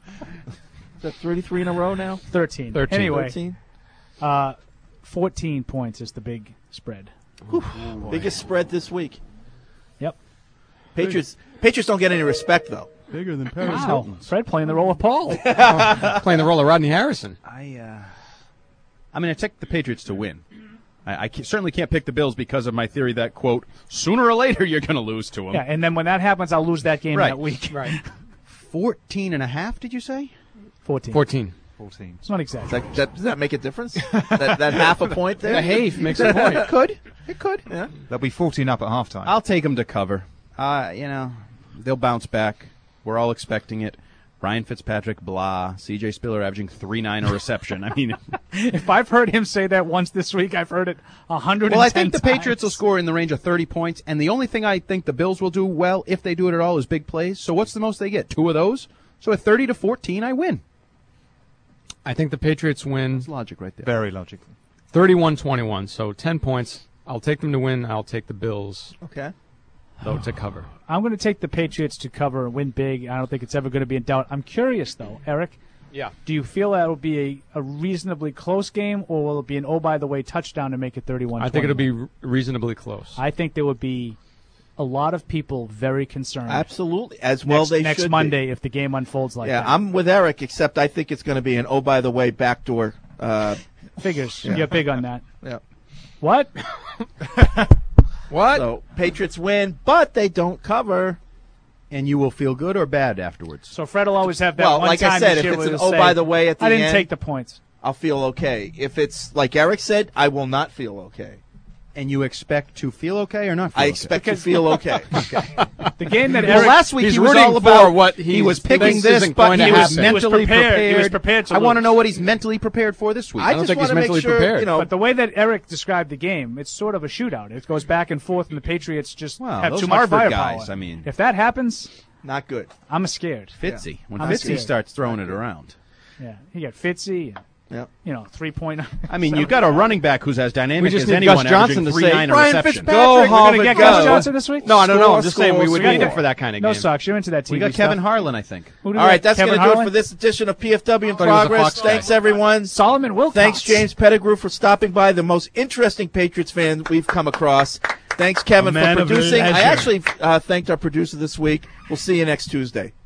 Is that thirty-three in a row now? thirteen. thirteen. Anyway, thirteen? Uh, fourteen points is the big spread. Biggest spread this week. Yep. Patriots Patriots don't get any respect, though. Bigger than Paris Wow. Hilton's. Fred playing the role of Paul. Playing the role of Rodney Harrison. I, uh, I mean, I take the Patriots to win. I, I ca- certainly can't pick the Bills because of my theory that, quote, sooner or later you're going to lose to them. Yeah, and then when that happens, I'll lose that game Right. that week. Right. Fourteen and a half, did you say? Fourteen. Fourteen. Fourteen. It's not exact. Does that, that, does that make a difference? that, that half a point there? The half makes a point. It could. It could. Yeah. They'll be fourteen up at halftime. I'll take them to cover. Uh, you know, they'll bounce back. We're all expecting it. Ryan Fitzpatrick, blah. C J Spiller averaging three nine a reception. I mean, If I've heard him say that once this week, I've heard it a hundred. well, I think the Patriots will score in the range of thirty points, and the only thing I think the Bills will do well, if they do it at all, is big plays. So what's the most they get? Two of those? So at thirty to fourteen, I win. I think the Patriots win That's logic right there. Very logical. thirty-one twenty-one, so ten points. I'll take them to win. I'll take the Bills, Okay. though, to cover. I'm going to take the Patriots to cover and win big. I don't think it's ever going to be in doubt. I'm curious, though, Eric. Yeah. Do you feel that will be a, a reasonably close game, or will it be an oh by the way touchdown to make it thirty-one? I think it'll be re- reasonably close. I think there would be a lot of people very concerned. Absolutely. As well next, they next should Monday if the game unfolds like yeah, that. I'm with Eric, except I think it's going to be an, oh, by the way, backdoor. Uh, Figures. Yeah. You're big on that. yeah. What? What? So Patriots win, but they don't cover. And you will feel good or bad afterwards. So Fred will always have that Well, one like I time said, this if year it's where an he'll oh, say, by the way at the I didn't end- take the points. I'll feel okay. If it's like Eric said, I will not feel okay. And you expect to feel okay or not feel I okay? expect to Because- feel okay. The game that Well, Eric last week he's he was rooting all for about what he he was thinks picking this, isn't but going he to was happen. He was mentally prepared. He was prepared to I want to lose. know what he's mentally prepared for this week. I, don't just think want he's to make mentally sure, prepared. you know, But the way that Eric described the game, it's sort of a shootout. It goes back and forth, and the Patriots just Well, have those too much Harvard firepower. guys, I mean. if that happens, not good. I'm scared. Fitzy. When I'm Fitzy scared. starts throwing it around. Yeah, he got Fitzy. And, Yep. you know, three point. I mean, you've got a running back who's as dynamic We just as need anyone, Gus Johnson averaging to three say, nine a "Brian reception. Fitzpatrick, Go, we're Harvard, gonna get go. Gus Gus Johnson Johnson this week? No, I don't know. Score, I'm just saying we score, would score. need it for that kind of No game. socks. You're into that T V We got stuff. Kevin Harlan, I think. Who did All that? right, that's Kevin going to do it Harlan? for this edition of P F W in thought he was a Progress. Fox guy. Thanks, everyone. Solomon Wilcox. Thanks, James Pettigrew, for stopping by. The most interesting Patriots fan we've come across. Thanks, Kevin, A man for of producing. I leisure. actually uh, thanked our producer this week. We'll see you next Tuesday.